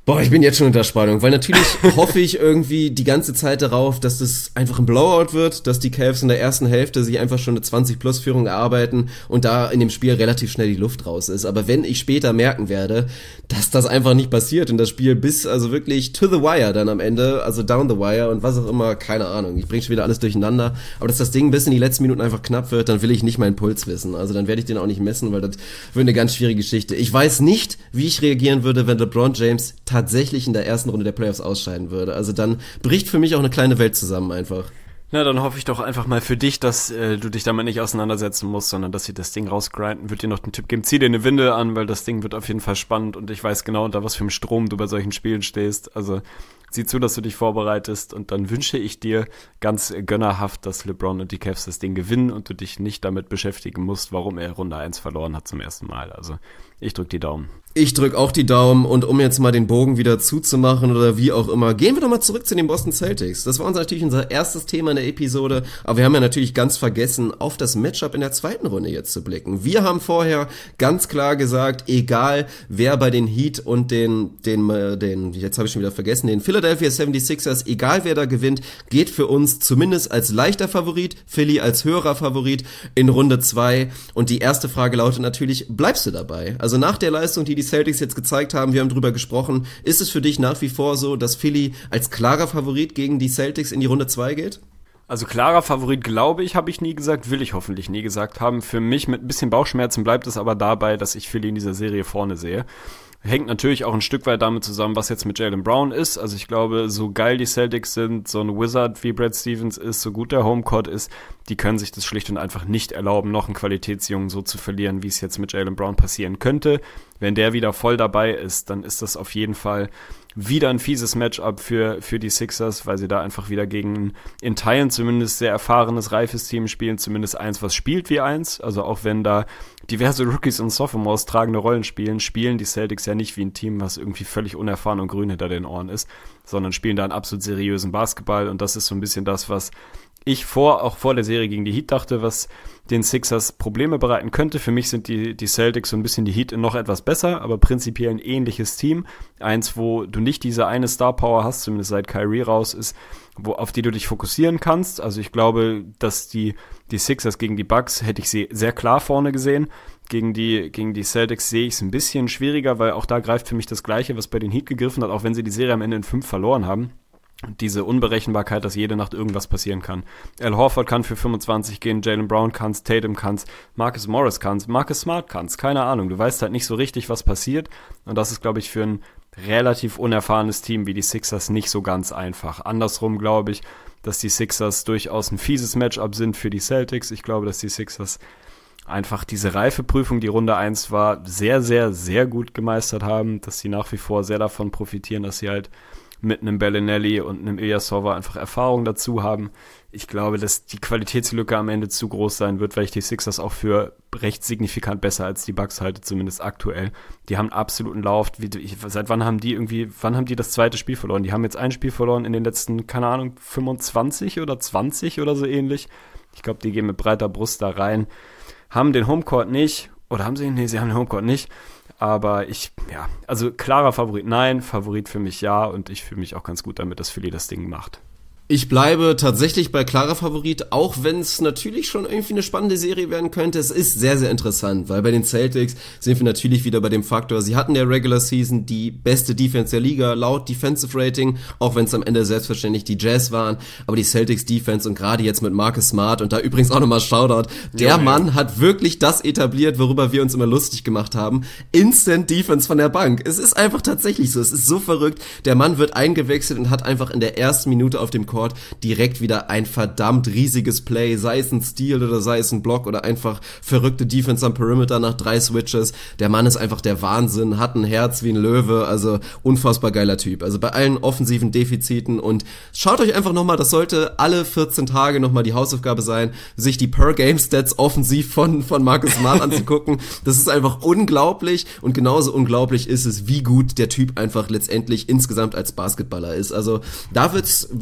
S4: Boah, ich bin jetzt schon unter Spannung, weil natürlich hoffe ich irgendwie die ganze Zeit darauf, dass das einfach ein Blowout wird, dass die Cavs in der ersten Hälfte sich einfach schon eine zwanzig-Plus-Führung erarbeiten und da in dem Spiel relativ schnell die Luft raus ist. Aber wenn ich später merken werde, dass das einfach nicht passiert und das Spiel bis, also wirklich to the wire dann am Ende, also down the wire und was auch immer, keine Ahnung, ich bringe schon wieder alles durcheinander, aber dass das Ding bis in die letzten Minuten einfach knapp wird, dann will ich nicht meinen Puls wissen. Also dann werde ich den auch nicht messen, weil das wird eine ganz schwierige Geschichte. Ich weiß nicht, wie ich reagieren würde, wenn LeBron James tatsächlich in der ersten Runde der Playoffs ausscheiden würde. Also dann bricht für mich auch eine kleine Welt zusammen einfach.
S5: Na, dann hoffe ich doch einfach mal für dich, dass äh, du dich damit nicht auseinandersetzen musst, sondern dass sie das Ding rausgrinden. Würde dir noch den Tipp geben, zieh dir eine Windel an, weil das Ding wird auf jeden Fall spannend und ich weiß genau, unter was für einem Strom du bei solchen Spielen stehst. Also sieh zu, dass du dich vorbereitest und dann wünsche ich dir ganz gönnerhaft, dass LeBron und die Cavs das Ding gewinnen und du dich nicht damit beschäftigen musst, warum er Runde eins verloren hat zum ersten Mal. Also ich drück die Daumen.
S4: Ich drück auch die Daumen und um jetzt mal den Bogen wieder zuzumachen oder wie auch immer, gehen wir doch mal zurück zu den Boston Celtics. Das war uns natürlich unser erstes Thema in der Episode, aber wir haben ja natürlich ganz vergessen, auf das Matchup in der zweiten Runde jetzt zu blicken. Wir haben vorher ganz klar gesagt, egal wer bei den Heat und den, den, den, jetzt habe ich schon wieder vergessen, den Philadelphia seventy-sixers, egal wer da gewinnt, geht für uns zumindest als leichter Favorit, Philly als höherer Favorit in Runde zwei. Und die erste Frage lautet natürlich, bleibst du dabei? Also nach der Leistung, die die Celtics jetzt gezeigt haben, wir haben drüber gesprochen, ist es für dich nach wie vor so, dass Philly als klarer Favorit gegen die Celtics in die Runde zwei geht?
S5: Also klarer Favorit, glaube ich, habe ich nie gesagt, will ich hoffentlich nie gesagt haben. Für mich mit ein bisschen Bauchschmerzen bleibt es aber dabei, dass ich Philly in dieser Serie vorne sehe. Hängt natürlich auch ein Stück weit damit zusammen, was jetzt mit Jaylen Brown ist. Also ich glaube, so geil die Celtics sind, so ein Wizard wie Brad Stevens ist, so gut der Homecourt ist, die können sich das schlicht und einfach nicht erlauben, noch einen Qualitätsjungen so zu verlieren, wie es jetzt mit Jaylen Brown passieren könnte. Wenn der wieder voll dabei ist, dann ist das auf jeden Fall wieder ein fieses Matchup für, für die Sixers, weil sie da einfach wieder gegen in Teilen zumindest sehr erfahrenes, reifes Team spielen, zumindest eins, was spielt wie eins. Also auch wenn da diverse Rookies und Sophomores tragende Rollen spielen, spielen die Celtics ja nicht wie ein Team, was irgendwie völlig unerfahren und grün hinter den Ohren ist, sondern spielen da einen absolut seriösen Basketball und das ist so ein bisschen das, was ich vor, auch vor der Serie gegen die Heat dachte, was den Sixers Probleme bereiten könnte. Für mich sind die, die Celtics so ein bisschen die Heat noch etwas besser, aber prinzipiell ein ähnliches Team. Eins, wo du nicht diese eine Star-Power hast, zumindest seit Kyrie raus ist, wo, auf die du dich fokussieren kannst. Also ich glaube, dass die, die Sixers gegen die Bucks hätte ich sie sehr klar vorne gesehen. Gegen die, gegen die Celtics sehe ich es ein bisschen schwieriger, weil auch da greift für mich das Gleiche, was bei den Heat gegriffen hat, auch wenn sie die Serie am Ende in fünf verloren haben. Diese Unberechenbarkeit, dass jede Nacht irgendwas passieren kann. Al Horford kann für fünfundzwanzig gehen, Jaylen Brown kann's, Tatum kann's, Marcus Morris kann's, Marcus Smart kann's, keine Ahnung. Du weißt halt nicht so richtig, was passiert. Und das ist, glaube ich, für ein relativ unerfahrenes Team wie die Sixers nicht so ganz einfach. Andersrum glaube ich, dass die Sixers durchaus ein fieses Matchup sind für die Celtics. Ich glaube, dass die Sixers einfach diese Reifeprüfung, die Runde eins war, sehr, sehr, sehr gut gemeistert haben, dass sie nach wie vor sehr davon profitieren, dass sie halt mit einem Bellinelli und einem Ilyasova einfach Erfahrung dazu haben. Ich glaube, dass die Qualitätslücke am Ende zu groß sein wird, weil ich die Sixers auch für recht signifikant besser als die Bucks halte, zumindest aktuell. Die haben absoluten Lauf. Wie, ich, seit wann haben die irgendwie, wann haben die das zweite Spiel verloren? Die haben jetzt ein Spiel verloren in den letzten, keine Ahnung, fünfundzwanzig oder zwanzig oder so ähnlich. Ich glaube, die gehen mit breiter Brust da rein. Haben den Homecourt nicht. Oder haben sie? Nee, sie haben den Homecourt nicht. Aber ich, ja, also klarer Favorit nein, Favorit für mich ja und ich fühle mich auch ganz gut damit, dass Philly das Ding macht.
S4: Ich bleibe tatsächlich bei klarer Favorit, auch wenn es natürlich schon irgendwie eine spannende Serie werden könnte. Es ist sehr, sehr interessant, weil bei den Celtics sind wir natürlich wieder bei dem Faktor, sie hatten der Regular Season die beste Defense der Liga, laut Defensive Rating, auch wenn es am Ende selbstverständlich die Jazz waren, aber die Celtics Defense und gerade jetzt mit Marcus Smart und da übrigens auch nochmal Shoutout, der ja, Mann ja. hat wirklich das etabliert, worüber wir uns immer lustig gemacht haben, Instant Defense von der Bank. Es ist einfach tatsächlich so, es ist so verrückt, der Mann wird eingewechselt und hat einfach in der ersten Minute auf dem Court direkt wieder ein verdammt riesiges Play, sei es ein Steal oder sei es ein Block oder einfach verrückte Defense am Perimeter nach drei Switches. Der Mann ist einfach der Wahnsinn, hat ein Herz wie ein Löwe, also unfassbar geiler Typ. Also bei allen offensiven Defiziten und schaut euch einfach nochmal, das sollte alle vierzehn Tage nochmal die Hausaufgabe sein, sich die Per-Game-Stats offensiv von, von Marcus Smart anzugucken. Das ist einfach unglaublich und genauso unglaublich ist es, wie gut der Typ einfach letztendlich insgesamt als Basketballer ist. Also da wird's, wird's auf jeden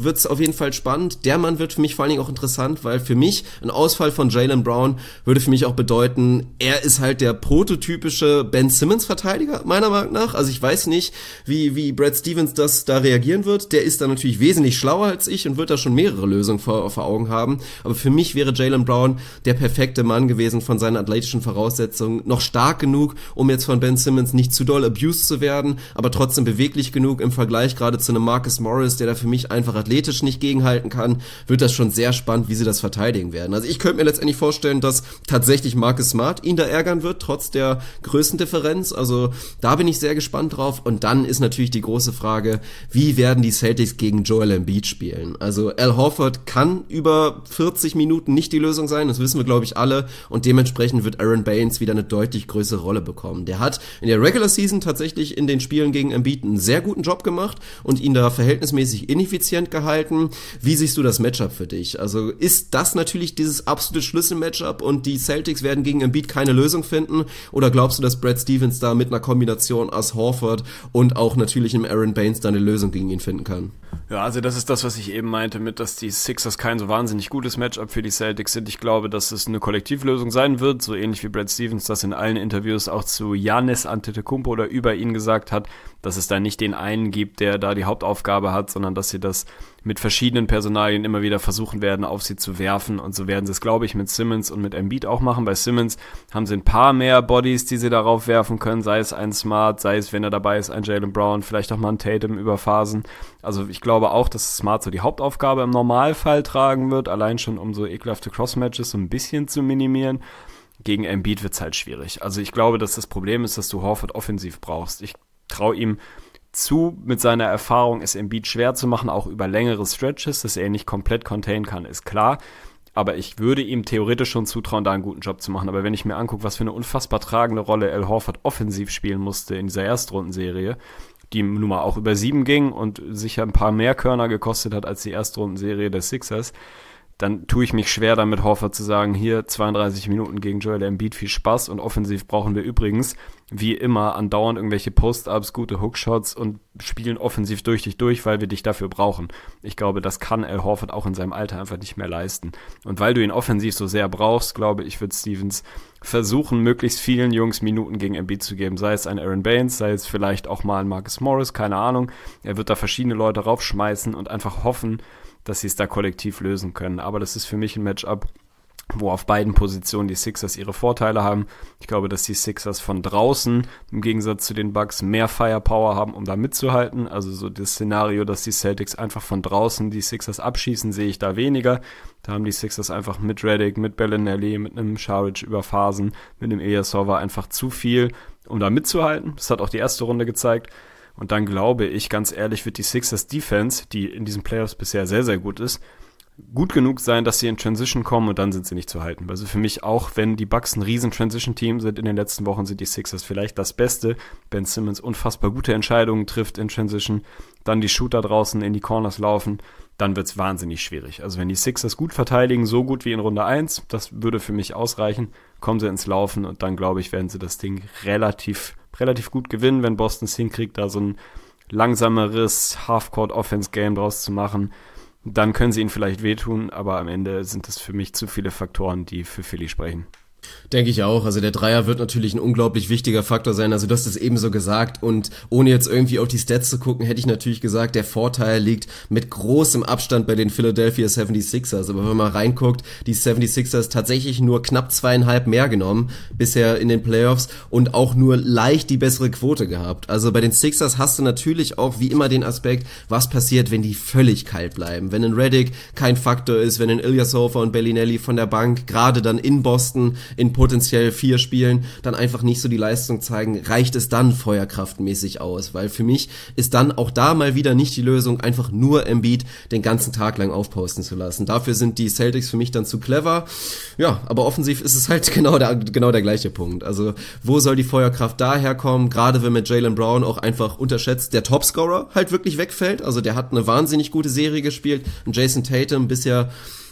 S4: jeden Fall spannend. Der Mann wird für mich vor allen Dingen auch interessant, weil für mich ein Ausfall von Jaylen Brown würde für mich auch bedeuten, er ist halt der prototypische Ben Simmons-Verteidiger, meiner Meinung nach. Also ich weiß nicht, wie, wie Brad Stevens das da reagieren wird. Der ist da natürlich wesentlich schlauer als ich und wird da schon mehrere Lösungen vor, vor Augen haben. Aber für mich wäre Jaylen Brown der perfekte Mann gewesen von seinen athletischen Voraussetzungen. Noch stark genug, um jetzt von Ben Simmons nicht zu doll abused zu werden, aber trotzdem beweglich genug im Vergleich gerade zu einem Marcus Morris, der da für mich einfach athletisch nicht gegenhalten kann, wird das schon sehr spannend, wie sie das verteidigen werden. Also ich könnte mir letztendlich vorstellen, dass tatsächlich Marcus Smart ihn da ärgern wird, trotz der Größendifferenz. Also da bin ich sehr gespannt drauf. Und dann ist natürlich die große Frage, wie werden die Celtics gegen Joel Embiid spielen? Also Al Horford kann über vierzig Minuten nicht die Lösung sein, das wissen wir, glaube ich, alle. Und dementsprechend wird Aaron Baines wieder eine deutlich größere Rolle bekommen. Der hat in der Regular Season tatsächlich in den Spielen gegen Embiid einen sehr guten Job gemacht und ihn da verhältnismäßig ineffizient gehalten. Wie siehst du das Matchup für dich? Also ist das natürlich dieses absolute Schlüssel-Matchup und die Celtics werden gegen Embiid keine Lösung finden? Oder glaubst du, dass Brad Stevens da mit einer Kombination aus Horford und auch natürlich im Aaron Baines da eine Lösung gegen ihn finden kann?
S5: Ja, also das ist das, was ich eben meinte, mit, dass die Sixers kein so wahnsinnig gutes Matchup für die Celtics sind. Ich glaube, dass es eine Kollektivlösung sein wird, so ähnlich wie Brad Stevens das in allen Interviews auch zu Giannis Antetokounmpo oder über ihn gesagt hat, dass es da nicht den einen gibt, der da die Hauptaufgabe hat, sondern dass sie das mit verschiedenen Personalien immer wieder versuchen werden, auf sie zu werfen. Und so werden sie es, glaube ich, mit Simmons und mit Embiid auch machen. Bei Simmons haben sie ein paar mehr Bodies, die sie darauf werfen können, sei es ein Smart, sei es, wenn er dabei ist, ein Jaylen Brown, vielleicht auch mal ein Tatum über Phasen. Also ich glaube auch, dass Smart so die Hauptaufgabe im Normalfall tragen wird, allein schon um so ekelhafte Crossmatches so ein bisschen zu minimieren. Gegen Embiid wird's halt schwierig. Also ich glaube, dass das Problem ist, dass du Horford offensiv brauchst. Ich traue ihm zu, mit seiner Erfahrung es Embiid schwer zu machen, auch über längere Stretches, dass er ihn nicht komplett containen kann, ist klar. Aber ich würde ihm theoretisch schon zutrauen, da einen guten Job zu machen. Aber wenn ich mir angucke, was für eine unfassbar tragende Rolle Al Horford offensiv spielen musste in dieser Erstrundenserie, die nun mal auch über sieben ging und sicher ein paar mehr Körner gekostet hat als die Erstrundenserie der Sixers, dann tue ich mich schwer damit, Horford zu sagen, hier zweiunddreißig Minuten gegen Joel Embiid, viel Spaß. Und offensiv brauchen wir übrigens, wie immer, andauernd irgendwelche Post-Ups, gute Hookshots und spielen offensiv durch dich durch, weil wir dich dafür brauchen. Ich glaube, das kann Al Horford auch in seinem Alter einfach nicht mehr leisten. Und weil du ihn offensiv so sehr brauchst, glaube ich, wird Stevens versuchen, möglichst vielen Jungs Minuten gegen Embiid zu geben. Sei es ein Aaron Baines, sei es vielleicht auch mal ein Marcus Morris, keine Ahnung. Er wird da verschiedene Leute raufschmeißen und einfach hoffen, dass sie es da kollektiv lösen können. Aber das ist für mich ein Matchup, wo auf beiden Positionen die Sixers ihre Vorteile haben. Ich glaube, dass die Sixers von draußen im Gegensatz zu den Bucks mehr Firepower haben, um da mitzuhalten. Also so das Szenario, dass die Celtics einfach von draußen die Sixers abschießen, sehe ich da weniger. Da haben die Sixers einfach mit Redick, mit Bellinelli, mit einem Saric über Phasen, mit einem Ilyasova einfach zu viel, um da mitzuhalten. Das hat auch die erste Runde gezeigt. Und dann glaube ich, ganz ehrlich, wird die Sixers Defense, die in diesen Playoffs bisher sehr, sehr gut ist, gut genug sein, dass sie in Transition kommen und dann sind sie nicht zu halten. Also für mich auch, wenn die Bucks ein riesen Transition-Team sind in den letzten Wochen, sind die Sixers vielleicht das Beste. Ben Simmons unfassbar gute Entscheidungen trifft in Transition, dann die Shooter draußen in die Corners laufen, dann wird's wahnsinnig schwierig. Also wenn die Sixers gut verteidigen, so gut wie in Runde eins, das würde für mich ausreichen, kommen sie ins Laufen und dann, glaube ich, werden sie das Ding relativ relativ gut gewinnen, wenn Boston es hinkriegt, da so ein langsameres Half-Court-Offense-Game draus zu machen. Dann können sie ihnen vielleicht wehtun, aber am Ende sind es für mich zu viele Faktoren, die für Philly sprechen.
S4: Denke ich auch. Also der Dreier wird natürlich ein unglaublich wichtiger Faktor sein. Also du hast es eben so gesagt und ohne jetzt irgendwie auf die Stats zu gucken, hätte ich natürlich gesagt, der Vorteil liegt mit großem Abstand bei den Philadelphia seventy-sixers. Aber wenn man mal reinguckt, die seventy-sixers tatsächlich nur knapp zweieinhalb mehr genommen bisher in den Playoffs und auch nur leicht die bessere Quote gehabt. Also bei den Sixers hast du natürlich auch wie immer den Aspekt, was passiert, wenn die völlig kalt bleiben. Wenn ein Redick kein Faktor ist, wenn ein Ilyasova und Bellinelli von der Bank gerade dann in Boston in potenziell vier Spielen dann einfach nicht so die Leistung zeigen, reicht es dann feuerkraftmäßig aus, weil für mich ist dann auch da mal wieder nicht die Lösung, einfach nur Embiid den ganzen Tag lang aufposten zu lassen. Dafür sind die Celtics für mich dann zu clever. Ja, aber offensiv ist es halt genau der, genau der gleiche Punkt. Also wo soll die Feuerkraft daherkommen? Gerade wenn mit Jaylen Brown auch einfach unterschätzt der Topscorer halt wirklich wegfällt. Also der hat eine wahnsinnig gute Serie gespielt und Jason Tatum bisher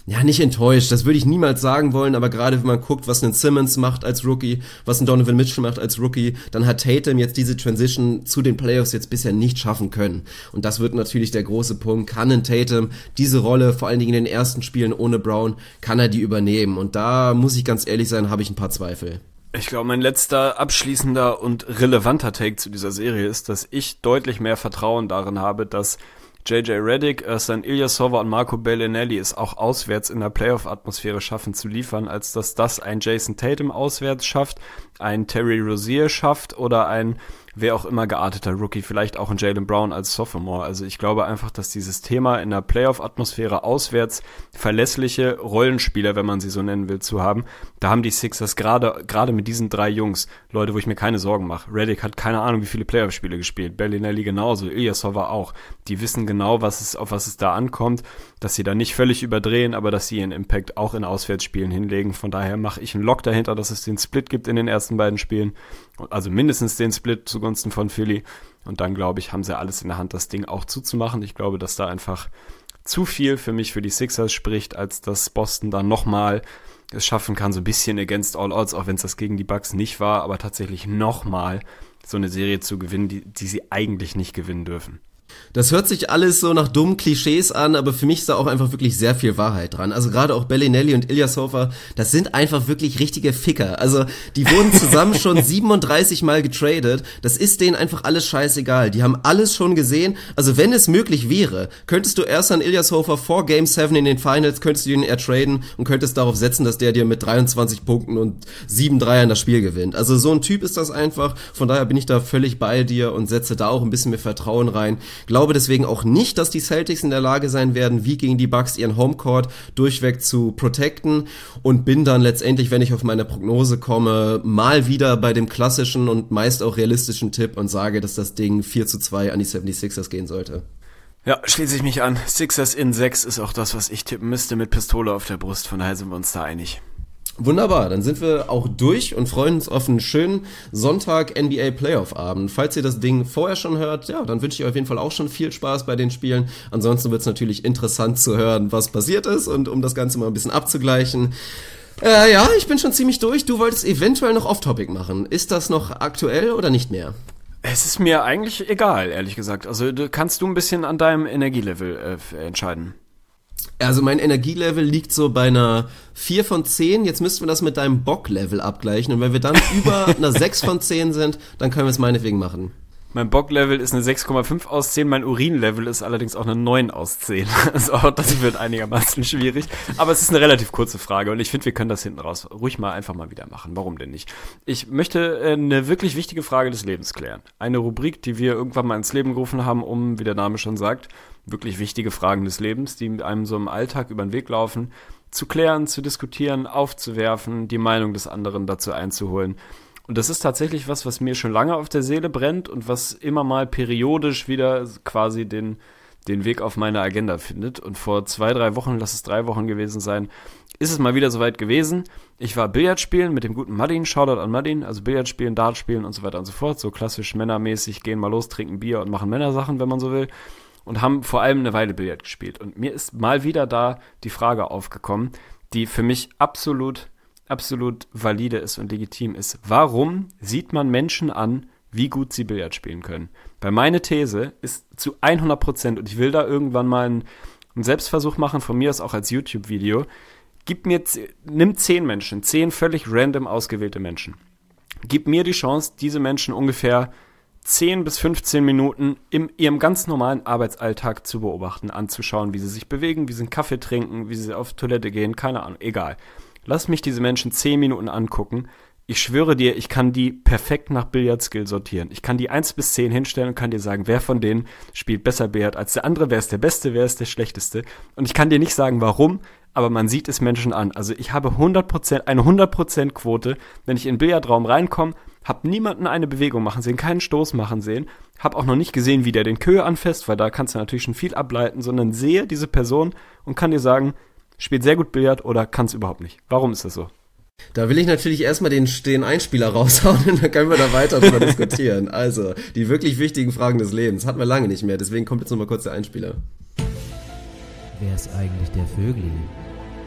S4: ja, nicht enttäuscht, das würde ich niemals sagen wollen, aber gerade wenn man guckt, was ein Simmons macht als Rookie, was ein Donovan Mitchell macht als Rookie, dann hat Tatum jetzt diese Transition zu den Playoffs jetzt bisher nicht schaffen können. Und das wird natürlich der große Punkt. Kann ein Tatum diese Rolle, vor allen Dingen in den ersten Spielen ohne Brown, kann er die übernehmen? Und da muss ich ganz ehrlich sein, habe ich ein paar Zweifel.
S5: Ich glaube, mein letzter abschließender und relevanter Take zu dieser Serie ist, dass ich deutlich mehr Vertrauen darin habe, dass J J Redick, Ersan Ilyasova und Marco Bellinelli es auch auswärts in der Playoff-Atmosphäre schaffen zu liefern, als dass das ein Jason Tatum auswärts schafft, ein Terry Rozier schafft oder ein wer auch immer gearteter Rookie, vielleicht auch ein Jaylen Brown als Sophomore. Also ich glaube einfach, dass dieses Thema in der Playoff-Atmosphäre auswärts verlässliche Rollenspieler, wenn man sie so nennen will, zu haben, da haben die Sixers gerade gerade mit diesen drei Jungs Leute, wo ich mir keine Sorgen mache. Redick hat keine Ahnung, wie viele Playoff-Spiele gespielt, Bellinelli genauso, Ilyasova auch. Die wissen genau, was es auf was es da ankommt, dass sie da nicht völlig überdrehen, aber dass sie ihren Impact auch in Auswärtsspielen hinlegen. Von daher mache ich einen Lock dahinter, dass es den Split gibt in den ersten beiden Spielen. Also mindestens den Split zugunsten von Philly. Und dann, glaube ich, haben sie alles in der Hand, das Ding auch zuzumachen. Ich glaube, dass da einfach zu viel für mich für die Sixers spricht, als dass Boston dann nochmal es schaffen kann, so ein bisschen against all odds, auch wenn es das gegen die Bucks nicht war, aber tatsächlich nochmal so eine Serie zu gewinnen, die, die sie eigentlich nicht gewinnen dürfen.
S4: Das hört sich alles so nach dummen Klischees an, aber für mich ist da auch einfach wirklich sehr viel Wahrheit dran. Also gerade auch Bellinelli und Ilyasova, das sind einfach wirklich richtige Ficker. Also die wurden zusammen schon siebenunddreißig Mal getradet. Das ist denen einfach alles scheißegal. Die haben alles schon gesehen. Also wenn es möglich wäre, könntest du erst an Ilyasova vor Game sieben in den Finals, könntest du ihn eher traden und könntest darauf setzen, dass der dir mit dreiundzwanzig Punkten und sieben Dreiern das Spiel gewinnt. Also so ein Typ ist das einfach. Von daher bin ich da völlig bei dir und setze da auch ein bisschen mehr Vertrauen rein. Glaube deswegen auch nicht, dass die Celtics in der Lage sein werden, wie gegen die Bucks ihren Homecourt durchweg zu protecten und bin dann letztendlich, wenn ich auf meine Prognose komme, mal wieder bei dem klassischen und meist auch realistischen Tipp und sage, dass das Ding vier zu zwei an die seventy-sixers gehen sollte.
S5: Ja, schließe ich mich an. Sixers in sechs ist auch das, was ich tippen müsste mit Pistole auf der Brust. Von daher sind wir uns da einig.
S4: Wunderbar, dann sind wir auch durch und freuen uns auf einen schönen Sonntag N B A Playoff Abend. Falls ihr das Ding vorher schon hört, ja, dann wünsche ich euch auf jeden Fall auch schon viel Spaß bei den Spielen. Ansonsten wird es natürlich interessant zu hören, was passiert ist und um das Ganze mal ein bisschen abzugleichen. Äh, ja, ich bin schon ziemlich durch. Du wolltest eventuell noch Off-Topic machen. Ist das noch aktuell oder nicht mehr?
S5: Es ist mir eigentlich egal, ehrlich gesagt. Also du, kannst du ein bisschen an deinem Energielevel äh, entscheiden.
S4: Also mein Energielevel liegt so bei einer vier von zehn. Jetzt müssten wir das mit deinem Bock-Level abgleichen. Und wenn wir dann über einer sechs von zehn sind, dann können wir es meinetwegen machen.
S5: Mein Bock-Level ist eine sechs Komma fünf aus zehn. Mein Urin-Level ist allerdings auch eine neun aus zehn. Also auch das wird einigermaßen schwierig. Aber es ist eine relativ kurze Frage. Und ich finde, wir können das hinten raus ruhig mal einfach mal wieder machen. Warum denn nicht? Ich möchte eine wirklich wichtige Frage des Lebens klären. Eine Rubrik, die wir irgendwann mal ins Leben gerufen haben, um, wie der Name schon sagt, wirklich wichtige Fragen des Lebens, die einem so im Alltag über den Weg laufen, zu klären, zu diskutieren, aufzuwerfen, die Meinung des anderen dazu einzuholen. Und das ist tatsächlich was, was mir schon lange auf der Seele brennt und was immer mal periodisch wieder quasi den, den Weg auf meine Agenda findet. Und vor zwei, drei Wochen, lass es drei Wochen gewesen sein, ist es mal wieder soweit gewesen. Ich war Billard spielen mit dem guten Madin, Shoutout an Madin, also Billard spielen, Dart spielen und so weiter und so fort. So klassisch männermäßig, gehen mal los, trinken Bier und machen Männersachen, wenn man so will. Und haben vor allem eine Weile Billard gespielt. Und mir ist mal wieder da die Frage aufgekommen, die für mich absolut, absolut valide ist und legitim ist. Warum sieht man Menschen an, wie gut sie Billard spielen können? Weil meine These ist zu hundert Prozent, und ich will da irgendwann mal einen, einen Selbstversuch machen, von mir aus auch als YouTube-Video, gib mir, nimm zehn Menschen, zehn völlig random ausgewählte Menschen. Gib mir die Chance, diese Menschen ungefähr zehn bis fünfzehn Minuten in ihrem ganz normalen Arbeitsalltag zu beobachten, anzuschauen, wie sie sich bewegen, wie sie einen Kaffee trinken, wie sie auf Toilette gehen, keine Ahnung, egal. Lass mich diese Menschen zehn Minuten angucken. Ich schwöre dir, ich kann die perfekt nach Billard-Skill sortieren. Ich kann die eins bis zehn hinstellen und kann dir sagen, wer von denen spielt besser Billard als der andere, wer ist der Beste, wer ist der Schlechteste. Und ich kann dir nicht sagen, warum, aber man sieht es Menschen an. Also ich habe hundert Prozent, eine hundert Prozent Quote, wenn ich in den Billardraum reinkomme, habe niemanden eine Bewegung machen sehen, keinen Stoß machen sehen, habe auch noch nicht gesehen, wie der den Queue anfasst, weil da kannst du natürlich schon viel ableiten, sondern sehe diese Person und kann dir sagen, spielt sehr gut Billard oder kann es überhaupt nicht. Warum ist das so?
S4: Da will ich natürlich erstmal den, den Einspieler raushauen und dann können wir da weiter drüber diskutieren. Also, die wirklich wichtigen Fragen des Lebens hatten wir lange nicht mehr, deswegen kommt jetzt nochmal kurz der Einspieler.
S6: Wer ist eigentlich der Vögli?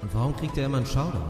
S6: Und warum kriegt er immer einen Shoutout?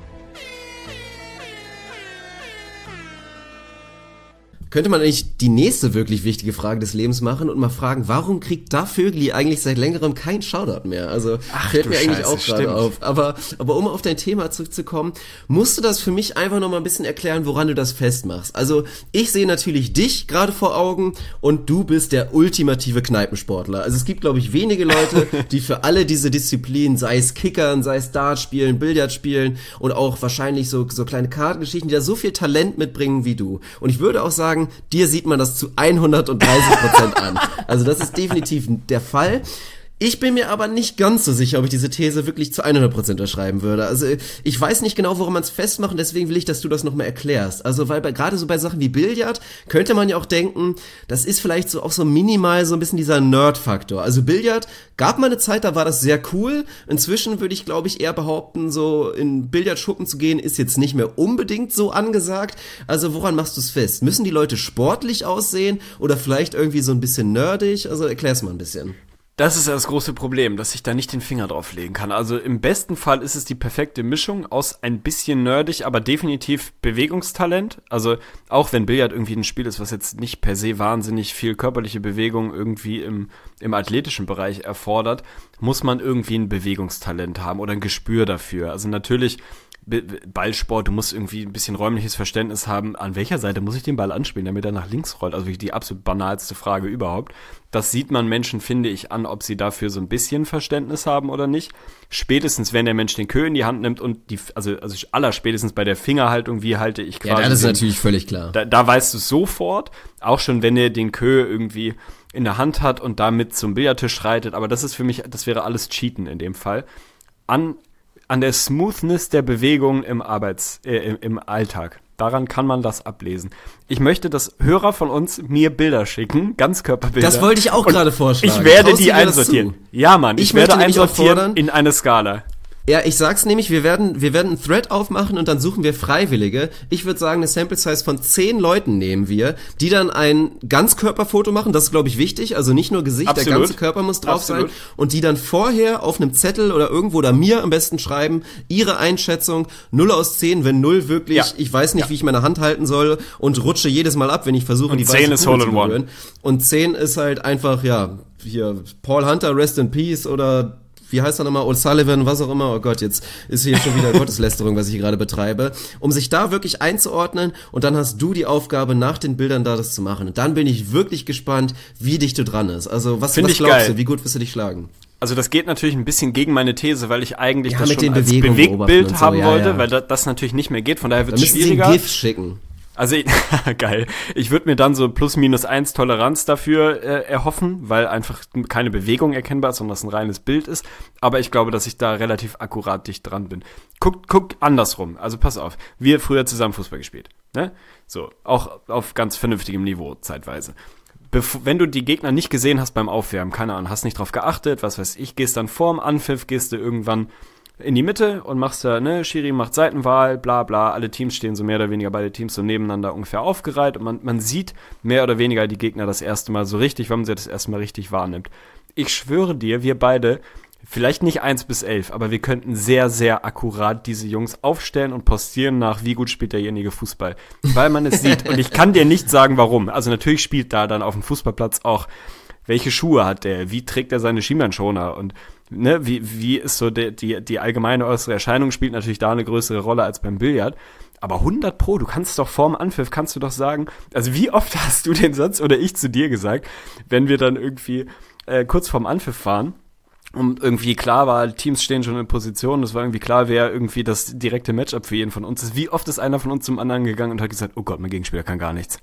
S4: Könnte man eigentlich die nächste wirklich wichtige Frage des Lebens machen und mal fragen, warum kriegt da Vögli eigentlich seit längerem keinen Shoutout mehr? Also
S5: Ach,
S4: fällt mir eigentlich
S5: Scheiße,
S4: auch gerade
S5: stimmt.
S4: auf. Aber, aber um auf dein Thema zurückzukommen, musst du das für mich einfach noch mal ein bisschen erklären, woran du das festmachst. Also ich sehe natürlich dich gerade vor Augen und du bist der ultimative Kneipensportler. Also es gibt, glaube ich, wenige Leute, die für alle diese Disziplinen, sei es Kickern, sei es Dart spielen, Billard spielen und auch wahrscheinlich so, so kleine Kartengeschichten, die da so viel Talent mitbringen wie du. Und ich würde auch sagen, dir sieht man das zu hundertdreißig Prozent an. Also das ist definitiv der Fall. Ich bin mir aber nicht ganz so sicher, ob ich diese These wirklich zu hundert Prozent unterschreiben würde. Also ich weiß nicht genau, woran man es festmacht und deswegen will ich, dass du das nochmal erklärst. Also weil bei, gerade so bei Sachen wie Billard könnte man ja auch denken, das ist vielleicht so auch so minimal so ein bisschen dieser Nerd-Faktor. Also Billard gab mal eine Zeit, da war das sehr cool. Inzwischen würde ich, glaube ich, eher behaupten, so in Billardschuppen zu gehen, ist jetzt nicht mehr unbedingt so angesagt. Also woran machst du es fest? Müssen die Leute sportlich aussehen oder vielleicht irgendwie so ein bisschen nerdig? Also erklär's mal ein bisschen.
S5: Das ist ja das große Problem, dass ich da nicht den Finger drauf legen kann. Also im besten Fall ist es die perfekte Mischung aus ein bisschen nerdig, aber definitiv Bewegungstalent. Also auch wenn Billard irgendwie ein Spiel ist, was jetzt nicht per se wahnsinnig viel körperliche Bewegung irgendwie im, im athletischen Bereich erfordert, muss man irgendwie ein Bewegungstalent haben oder ein Gespür dafür. Also natürlich Ballsport, du musst irgendwie ein bisschen räumliches Verständnis haben, an welcher Seite muss ich den Ball anspielen, damit er nach links rollt. Also die absolut banalste Frage überhaupt. Das sieht man Menschen, finde ich, an, ob sie dafür so ein bisschen Verständnis haben oder nicht. Spätestens, wenn der Mensch den Queue in die Hand nimmt und die, also, also allerspätestens bei der Fingerhaltung, wie halte ich quasi.
S4: Ja, das ist
S5: den,
S4: natürlich völlig klar.
S5: Da, da weißt du sofort, auch schon, wenn er den Queue irgendwie in der Hand hat und damit zum Billardtisch schreitet. Aber das ist für mich, das wäre alles Cheaten in dem Fall. An an der Smoothness der Bewegung im Arbeits, äh, im, im Alltag. Daran kann man das ablesen. Ich möchte, dass Hörer von uns mir Bilder schicken, Ganzkörperbilder.
S4: Das wollte ich auch gerade vorschlagen.
S5: Ich werde
S4: Traust
S5: die
S4: du mir das
S5: einsortieren.
S4: zu?
S5: Ja, Mann, ich,
S4: Ich
S5: werde
S4: möchte nämlich auch
S5: einsortieren
S4: fordern-
S5: in eine Skala.
S4: Ja, ich sag's nämlich, wir werden, wir werden einen Thread aufmachen und dann suchen wir Freiwillige. Ich würde sagen, eine Sample Size von zehn Leuten nehmen wir, die dann ein Ganzkörperfoto machen, das ist, glaube ich, wichtig, also nicht nur Gesicht,
S5: Absolut.
S4: der ganze Körper muss drauf
S5: Absolut.
S4: sein. Und die dann vorher auf einem Zettel oder irgendwo oder mir am besten schreiben, ihre Einschätzung, null aus zehn, wenn null wirklich,
S5: Ja.
S4: ich weiß nicht,
S5: Ja.
S4: wie ich meine Hand halten soll und rutsche jedes Mal ab, wenn ich versuche,
S5: Und
S4: die
S5: zehn
S4: weiße
S5: ist
S4: Kugel
S5: Hole
S4: zu
S5: in One.
S4: berühren. Und zehn ist halt einfach, ja, hier, Paul Hunter, Rest in Peace oder wie heißt er nochmal, O'Sullivan, was auch immer, oh Gott, jetzt ist hier schon wieder Gotteslästerung, was ich hier gerade betreibe, um sich da wirklich einzuordnen und dann hast du die Aufgabe, nach den Bildern da das zu machen. Und dann bin ich wirklich gespannt, wie dicht du dran ist. Also was,
S5: Find
S4: was
S5: ich
S4: glaubst
S5: geil.
S4: du, wie gut wirst du dich schlagen?
S5: Also das geht natürlich ein bisschen gegen meine These, weil ich eigentlich
S4: Ja,
S5: das
S4: mit
S5: schon
S4: den
S5: als
S4: Bewegungen beobachten
S5: Bewegtbild
S4: und so,
S5: haben
S4: ja,
S5: wollte,
S4: ja.
S5: weil da, das natürlich nicht mehr geht, von daher wird
S4: Da
S5: es
S4: müssen sie
S5: schwieriger.
S4: ein GIF schicken.
S5: Also, geil. Ich würde mir dann so plus minus eins Toleranz dafür äh, erhoffen, weil einfach keine Bewegung erkennbar ist, sondern das ein reines Bild ist. Aber ich glaube, dass ich da relativ akkurat dicht dran bin. Guck, guck andersrum. Also pass auf. Wir früher zusammen Fußball gespielt. Ne? So, auch auf ganz vernünftigem Niveau zeitweise. Bef- wenn du die Gegner nicht gesehen hast beim Aufwärmen, keine Ahnung, hast nicht drauf geachtet, was weiß ich, gehst dann vorm Anpfiff, gehst du irgendwann in die Mitte und machst da, ne, Schiri macht Seitenwahl, bla bla, alle Teams stehen so mehr oder weniger, beide Teams so nebeneinander ungefähr aufgereiht und man, man sieht mehr oder weniger die Gegner das erste Mal so richtig, wenn man sie das erste Mal richtig wahrnimmt. Ich schwöre dir, wir beide, vielleicht nicht eins bis elf, aber wir könnten sehr, sehr akkurat diese Jungs aufstellen und postieren nach, wie gut spielt derjenige Fußball, weil man es sieht und ich kann dir nicht sagen, warum. Also natürlich spielt da dann auf dem Fußballplatz auch, welche Schuhe hat der, wie trägt er seine Schienbeinschoner und ne, wie, wie ist so der, die, die allgemeine äußere Erscheinung spielt natürlich da eine größere Rolle als beim Billard. Aber hundert Pro, du kannst doch vorm Anpfiff, kannst du doch sagen, also wie oft hast du den Satz oder ich zu dir gesagt, wenn wir dann irgendwie äh, kurz vorm Anpfiff waren und irgendwie klar war, Teams stehen schon in Position, es war irgendwie klar, wer irgendwie das direkte Matchup für jeden von uns ist. Wie oft ist einer von uns zum anderen gegangen und hat gesagt, oh Gott, mein Gegenspieler kann gar nichts.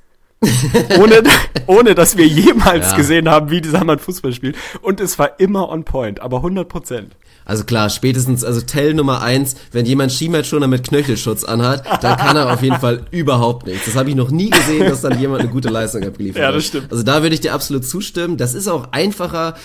S5: ohne, ohne, dass wir jemals
S4: Ja.
S5: gesehen haben, wie dieser Mann Fußball spielt. Und es war immer on point, aber hundert Prozent.
S4: Also klar, spätestens, also Tell Nummer eins, wenn jemand Schienbeinschoner mit Knöchelschutz anhat, dann kann er auf jeden Fall überhaupt nichts. Das habe ich noch nie gesehen, dass dann jemand eine gute Leistung abgeliefert hat.
S5: Ja, das stimmt.
S4: Also da würde ich dir absolut zustimmen. Das ist auch einfacher.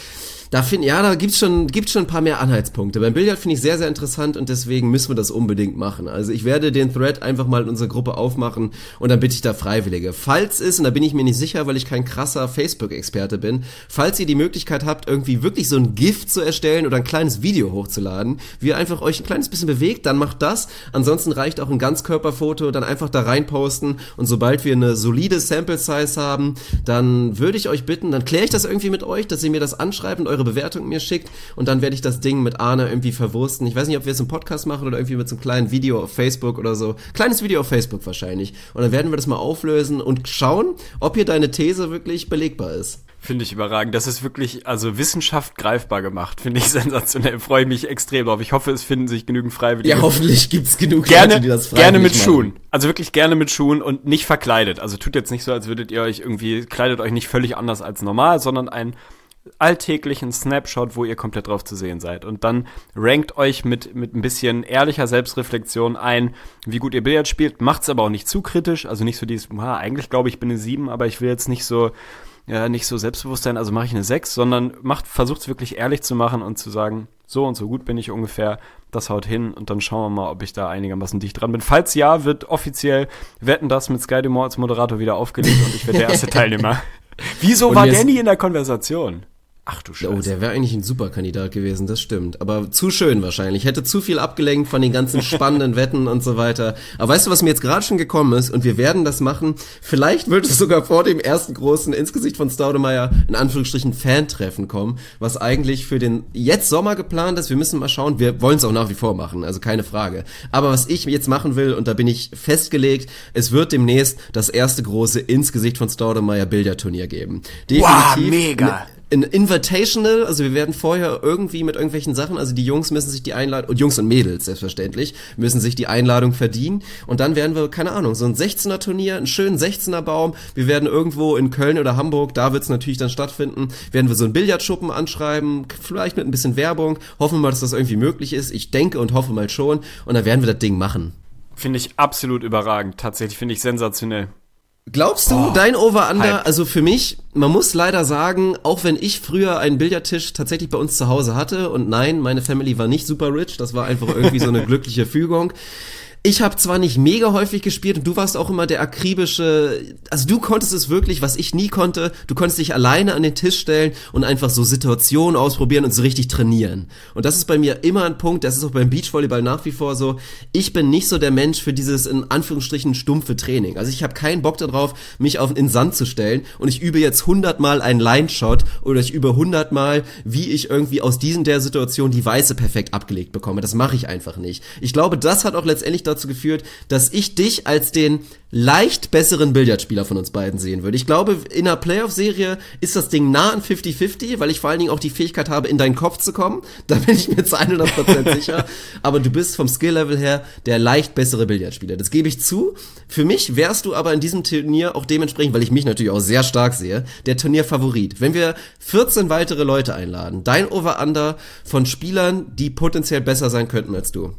S4: Da find, ja, da gibt's schon, gibt's schon ein paar mehr Anhaltspunkte. Beim Billard finde ich sehr, sehr interessant und deswegen müssen wir das unbedingt machen. Also ich werde den Thread einfach mal in unserer Gruppe aufmachen und dann bitte ich da Freiwillige. Falls es, und da bin ich mir nicht sicher, weil ich kein krasser Facebook-Experte bin, falls ihr die Möglichkeit habt, irgendwie wirklich so ein GIF zu erstellen oder ein kleines Video hochzuladen, wie ihr einfach euch ein kleines bisschen bewegt, dann macht das. Ansonsten reicht auch ein Ganzkörperfoto, dann einfach da rein posten und sobald wir eine solide Sample-Size haben, dann würde ich euch bitten, dann kläre ich das irgendwie mit euch, dass ihr mir das anschreibt und eure Bewertung mir schickt und dann werde ich das Ding mit Arne irgendwie verwursten. Ich weiß nicht, ob wir es im Podcast machen oder irgendwie mit so einem kleinen Video auf Facebook oder so. Kleines Video auf Facebook wahrscheinlich. Und dann werden wir das mal auflösen und schauen, ob hier deine These wirklich belegbar ist.
S5: Finde ich überragend. Das ist wirklich, also Wissenschaft greifbar gemacht. Finde ich sensationell. Freue ich mich extrem drauf. Ich hoffe, es finden sich genügend Freiwillige.
S4: Ja, hoffentlich gibt's genug
S5: gerne,
S4: Leute, die das freiwillig
S5: gerne mit
S4: machen.
S5: Schuhen. Also wirklich gerne mit Schuhen und nicht verkleidet. Also tut jetzt nicht so, als würdet ihr euch irgendwie, kleidet euch nicht völlig anders als normal, sondern einen alltäglichen Snapshot, wo ihr komplett drauf zu sehen seid. Und dann rankt euch mit mit ein bisschen ehrlicher Selbstreflexion ein, wie gut ihr Billard spielt. Macht's aber auch nicht zu kritisch. Also nicht so dieses, ah, eigentlich glaube ich, bin eine sieben, aber ich will jetzt nicht so ja, nicht so selbstbewusst sein, also mache ich eine sechs, sondern macht, versucht es wirklich ehrlich zu machen und zu sagen, so und so gut bin ich ungefähr, das haut hin und dann schauen wir mal, ob ich da einigermaßen dicht dran bin. Falls ja, wird offiziell Wetten, das mit Sky Dumont als Moderator wieder aufgelegt und ich werde der erste Teilnehmer. Wieso
S4: Und
S5: war
S4: jetzt-
S5: der nie in der Konversation? Ach du Scheiße.
S4: Oh, der wäre eigentlich ein super Kandidat gewesen, das stimmt. Aber zu schön wahrscheinlich. Hätte zu viel abgelenkt von den ganzen spannenden Wetten und so weiter. Aber weißt du, was mir jetzt gerade schon gekommen ist? Und wir werden das machen. Vielleicht wird es sogar vor dem ersten großen ins Gesicht von Staudemeyer in Anführungsstrichen Fan-Treffen kommen, was eigentlich für den jetzt Sommer geplant ist. Wir müssen mal schauen. Wir wollen es auch nach wie vor machen, also keine Frage. Aber was ich jetzt machen will, und da bin ich festgelegt, es wird demnächst das erste große ins Gesicht von Staudemeyer Billardturnier geben.
S5: Wow, mega.
S4: Ein Invitational, also wir werden vorher irgendwie mit irgendwelchen Sachen, also die Jungs müssen sich die Einladung, und Jungs und Mädels selbstverständlich, müssen sich die Einladung verdienen und dann werden wir, keine Ahnung, so ein sechzehner Turnier, einen schönen sechzehner Baum, wir werden irgendwo in Köln oder Hamburg, da wird's natürlich dann stattfinden, werden wir so einen Billardschuppen anschreiben, vielleicht mit ein bisschen Werbung, hoffen wir mal, dass das irgendwie möglich ist, ich denke und hoffe mal schon und dann werden wir das Ding machen.
S5: Finde ich absolut überragend. Tatsächlich finde ich sensationell.
S4: Glaubst du,
S5: Oh,
S4: dein Over-Under,
S5: Hype.
S4: also für mich, man muss leider sagen, auch wenn ich früher einen Billardtisch tatsächlich bei uns zu Hause hatte und nein, meine Family war nicht super rich, das war einfach irgendwie so eine glückliche Fügung. Ich habe zwar nicht mega häufig gespielt und du warst auch immer der akribische, also du konntest es wirklich, was ich nie konnte, du konntest dich alleine an den Tisch stellen und einfach so Situationen ausprobieren und so richtig trainieren. Und das ist bei mir immer ein Punkt, das ist auch beim Beachvolleyball nach wie vor so, ich bin nicht so der Mensch für dieses in Anführungsstrichen stumpfe Training. Also ich habe keinen Bock darauf, mich auf in den Sand zu stellen und ich übe jetzt hundertmal einen Line-Shot oder ich übe hundertmal, wie ich irgendwie aus diesen der Situation die Weiße perfekt abgelegt bekomme. Das mache ich einfach nicht. Ich glaube, das hat auch letztendlich dazu geführt, dass ich dich als den leicht besseren Billardspieler von uns beiden sehen würde. Ich glaube, in einer Playoff-Serie ist das Ding nah an fünfzig fünfzig, weil ich vor allen Dingen auch die Fähigkeit habe, in deinen Kopf zu kommen. Da bin ich mir zu hundert Prozent sicher. Aber du bist vom Skill-Level her der leicht bessere Billardspieler. Das gebe ich zu. Für mich wärst du aber in diesem Turnier auch dementsprechend, weil ich mich natürlich auch sehr stark sehe, der Turnierfavorit. Wenn wir vierzehn weitere Leute einladen, dein Over-Under von Spielern, die potenziell besser sein könnten als du.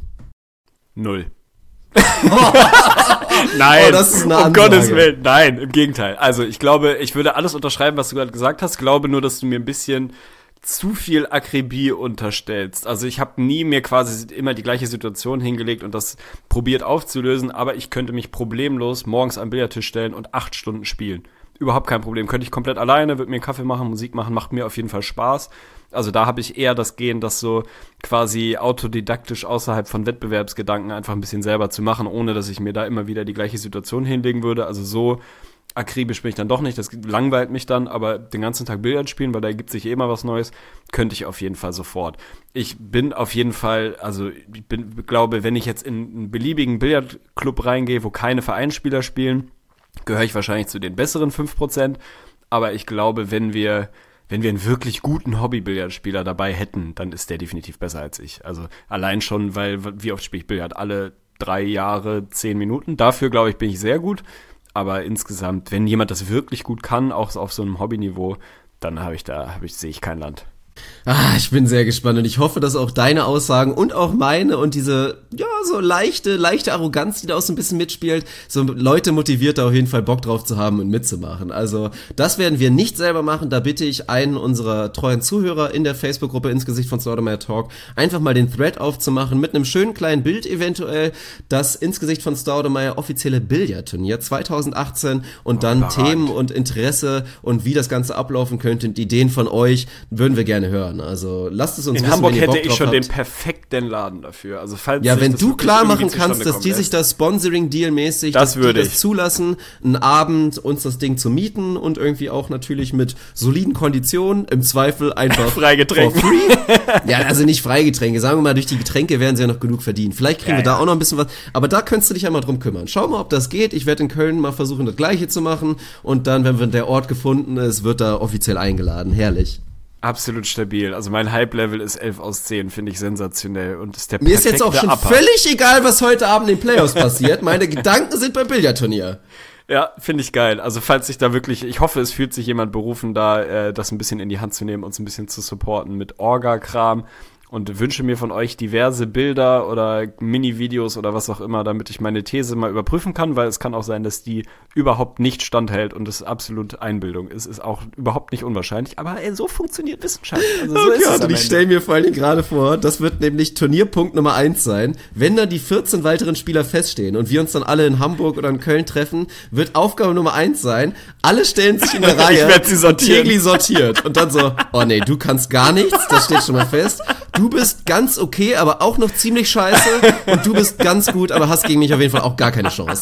S5: Null. Nein,
S4: Oh, das ist eine
S5: um
S4: Ansage.
S5: Gottes Willen, nein, im Gegenteil. Also ich glaube, ich würde alles unterschreiben, was du gerade gesagt hast. Glaube nur, dass du mir ein bisschen zu viel Akribie unterstellst. Also ich habe nie mir quasi immer die gleiche Situation hingelegt und das probiert aufzulösen, aber ich könnte mich problemlos morgens am Billardtisch stellen und acht Stunden spielen. Überhaupt kein Problem. Könnte ich komplett alleine, würde mir einen Kaffee machen, Musik machen, macht mir auf jeden Fall Spaß. Also da habe ich eher das Gehen, das so quasi autodidaktisch außerhalb von Wettbewerbsgedanken einfach ein bisschen selber zu machen, ohne dass ich mir da immer wieder die gleiche Situation hinlegen würde. Also so akribisch bin ich dann doch nicht, das langweilt mich dann, aber den ganzen Tag Billard spielen, weil da ergibt sich eh immer was Neues, könnte ich auf jeden Fall sofort. Ich bin auf jeden Fall, also ich bin, glaube, wenn ich jetzt in einen beliebigen Billardclub reingehe, wo keine Vereinsspieler spielen, gehöre ich wahrscheinlich zu den besseren fünf Prozent, aber ich glaube, wenn wir wenn wir einen wirklich guten Hobby-Billardspieler dabei hätten, dann ist der definitiv besser als ich. Also allein schon, weil, wie oft spiele ich Billard? Alle drei Jahre, zehn Minuten. Dafür, glaube ich, bin ich sehr gut. Aber insgesamt, wenn jemand das wirklich gut kann, auch auf so einem Hobbyniveau, dann habe ich da, habe ich, sehe ich kein Land.
S4: Ah, ich bin sehr gespannt und ich hoffe, dass auch deine Aussagen und auch meine und diese, ja, so leichte, leichte Arroganz, die da auch so ein bisschen mitspielt, so Leute motiviert, da auf jeden Fall Bock drauf zu haben und mitzumachen. Also, das werden wir nicht selber machen, da bitte ich einen unserer treuen Zuhörer in der Facebook-Gruppe ins Gesicht von Staudemeyer Talk einfach mal den Thread aufzumachen mit einem schönen kleinen Bild eventuell, das ins Gesicht von Staudemeyer offizielle Billardturnier zwanzig achtzehn und dann
S5: oh,
S4: Themen und Interesse und wie das Ganze ablaufen könnte und Ideen von euch würden wir gerne hören. Also lasst es uns
S5: in
S4: wissen,
S5: Hamburg
S4: wenn ihr
S5: hätte
S4: Bock
S5: ich
S4: drauf
S5: schon
S4: habt.
S5: den perfekten Laden dafür. Also falls
S4: Ja,
S5: sich
S4: wenn
S5: das
S4: du
S5: wirklich
S4: klar
S5: irgendwie
S4: machen kannst,
S5: zustande
S4: dass
S5: kommen
S4: die sich
S5: lässt.
S4: das Sponsoring-Deal-mäßig,
S5: Das
S4: dass die
S5: würde
S4: das
S5: ich.
S4: zulassen, einen Abend uns das Ding zu mieten und irgendwie auch natürlich mit soliden Konditionen, im Zweifel einfach
S5: Freigetränke.
S4: for free. Ja, also nicht Freigetränke, sagen wir mal, durch die Getränke werden sie ja noch genug verdienen. Vielleicht kriegen
S5: Ja,
S4: wir da
S5: ja.
S4: auch noch ein bisschen was, aber da könntest du dich einmal drum kümmern. Schau mal, ob das geht. Ich werde in Köln mal versuchen, das Gleiche zu machen und dann, wenn der Ort gefunden ist, wird da offiziell eingeladen. Herrlich.
S5: Absolut stabil. Also mein Hype-Level ist elf aus zehn, finde ich sensationell. Und ist der
S4: Mir ist jetzt auch
S5: perfekte
S4: schon
S5: Upper.
S4: völlig egal, was heute Abend in den Playoffs passiert. Meine Gedanken sind beim Billardturnier.
S5: Ja, finde ich geil. Also falls sich da wirklich, ich hoffe, es fühlt sich jemand berufen, da äh, das ein bisschen in die Hand zu nehmen, uns ein bisschen zu supporten mit Orga-Kram. Und wünsche mir von euch diverse Bilder oder Mini-Videos oder was auch immer, damit ich meine These mal überprüfen kann, weil es kann auch sein, dass die überhaupt nicht standhält und es absolut Einbildung ist. Ist auch überhaupt nicht unwahrscheinlich. Aber ey, so funktioniert Wissenschaft. Also so
S4: Oh
S5: ist es
S4: Gott,
S5: am
S4: und ich
S5: Ende.
S4: stelle mir vor allen Dingen gerade vor, das wird nämlich Turnierpunkt Nummer eins sein. Wenn dann die vierzehn weiteren Spieler feststehen und wir uns dann alle in Hamburg oder in Köln treffen, wird Aufgabe Nummer eins sein, alle stellen sich in der Reihe.
S5: Ich werd sie sortieren.
S4: und Tegli sortiert. Und dann so, oh nee, du kannst gar nichts, das steht schon mal fest. Du bist ganz okay, aber auch noch ziemlich scheiße. Und du bist ganz gut, aber hast gegen mich auf jeden Fall auch gar keine Chance.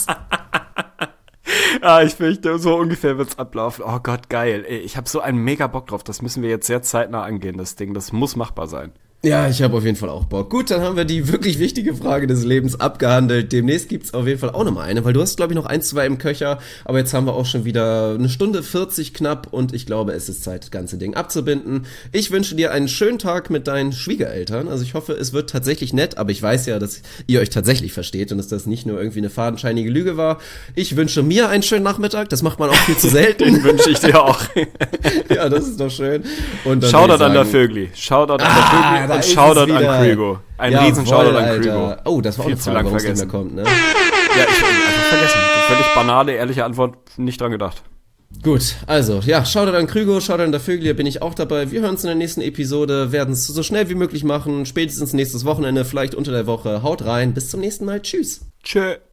S5: Ah, ich fürchte, so ungefähr wird's ablaufen. Oh Gott, geil. Ey, ich habe so einen mega Bock drauf. Das müssen wir jetzt sehr zeitnah angehen, das Ding. Das muss machbar sein.
S4: Ja, ich habe auf jeden Fall auch Bock. Gut, dann haben wir die wirklich wichtige Frage des Lebens abgehandelt. Demnächst gibt's auf jeden Fall auch nochmal eine, weil du hast, glaube ich, noch ein, zwei im Köcher, aber jetzt haben wir auch schon wieder eine Stunde vierzig knapp und ich glaube, es ist Zeit, das ganze Ding abzubinden. Ich wünsche dir einen schönen Tag mit deinen Schwiegereltern. Also ich hoffe, es wird tatsächlich nett, aber ich weiß ja, dass ihr euch tatsächlich versteht und dass das nicht nur irgendwie eine fadenscheinige Lüge war. Ich wünsche mir einen schönen Nachmittag, das macht man auch viel zu selten.
S5: Den wünsche ich dir auch.
S4: Ja, das ist doch schön. Und dann
S5: Shoutout
S4: würde ich
S5: an der
S4: sagen-
S5: Vögli. Shoutout an der
S4: Ah,
S5: Vögli
S4: da
S5: und
S4: ist es
S5: Shoutout an
S4: wieder.
S5: Krügo. Ein
S4: Jawohl,
S5: riesen Shoutout an
S4: Alter.
S5: Krügo.
S4: Oh, das war auch
S5: Viel
S4: eine
S5: zu
S4: Frage,
S5: lang
S4: warum es nicht
S5: vergessen.
S4: mehr kommt, ne?
S5: Ja, ich hab einfach vergessen. Völlig banale, ehrliche Antwort, nicht dran gedacht.
S4: Gut, also, ja, Shoutout an Krügo, Shoutout an der Vögel, bin ich auch dabei. Wir hören uns in der nächsten Episode, werden es so schnell wie möglich machen, spätestens nächstes Wochenende, vielleicht unter der Woche. Haut rein, bis zum nächsten Mal, tschüss.
S5: Tschö.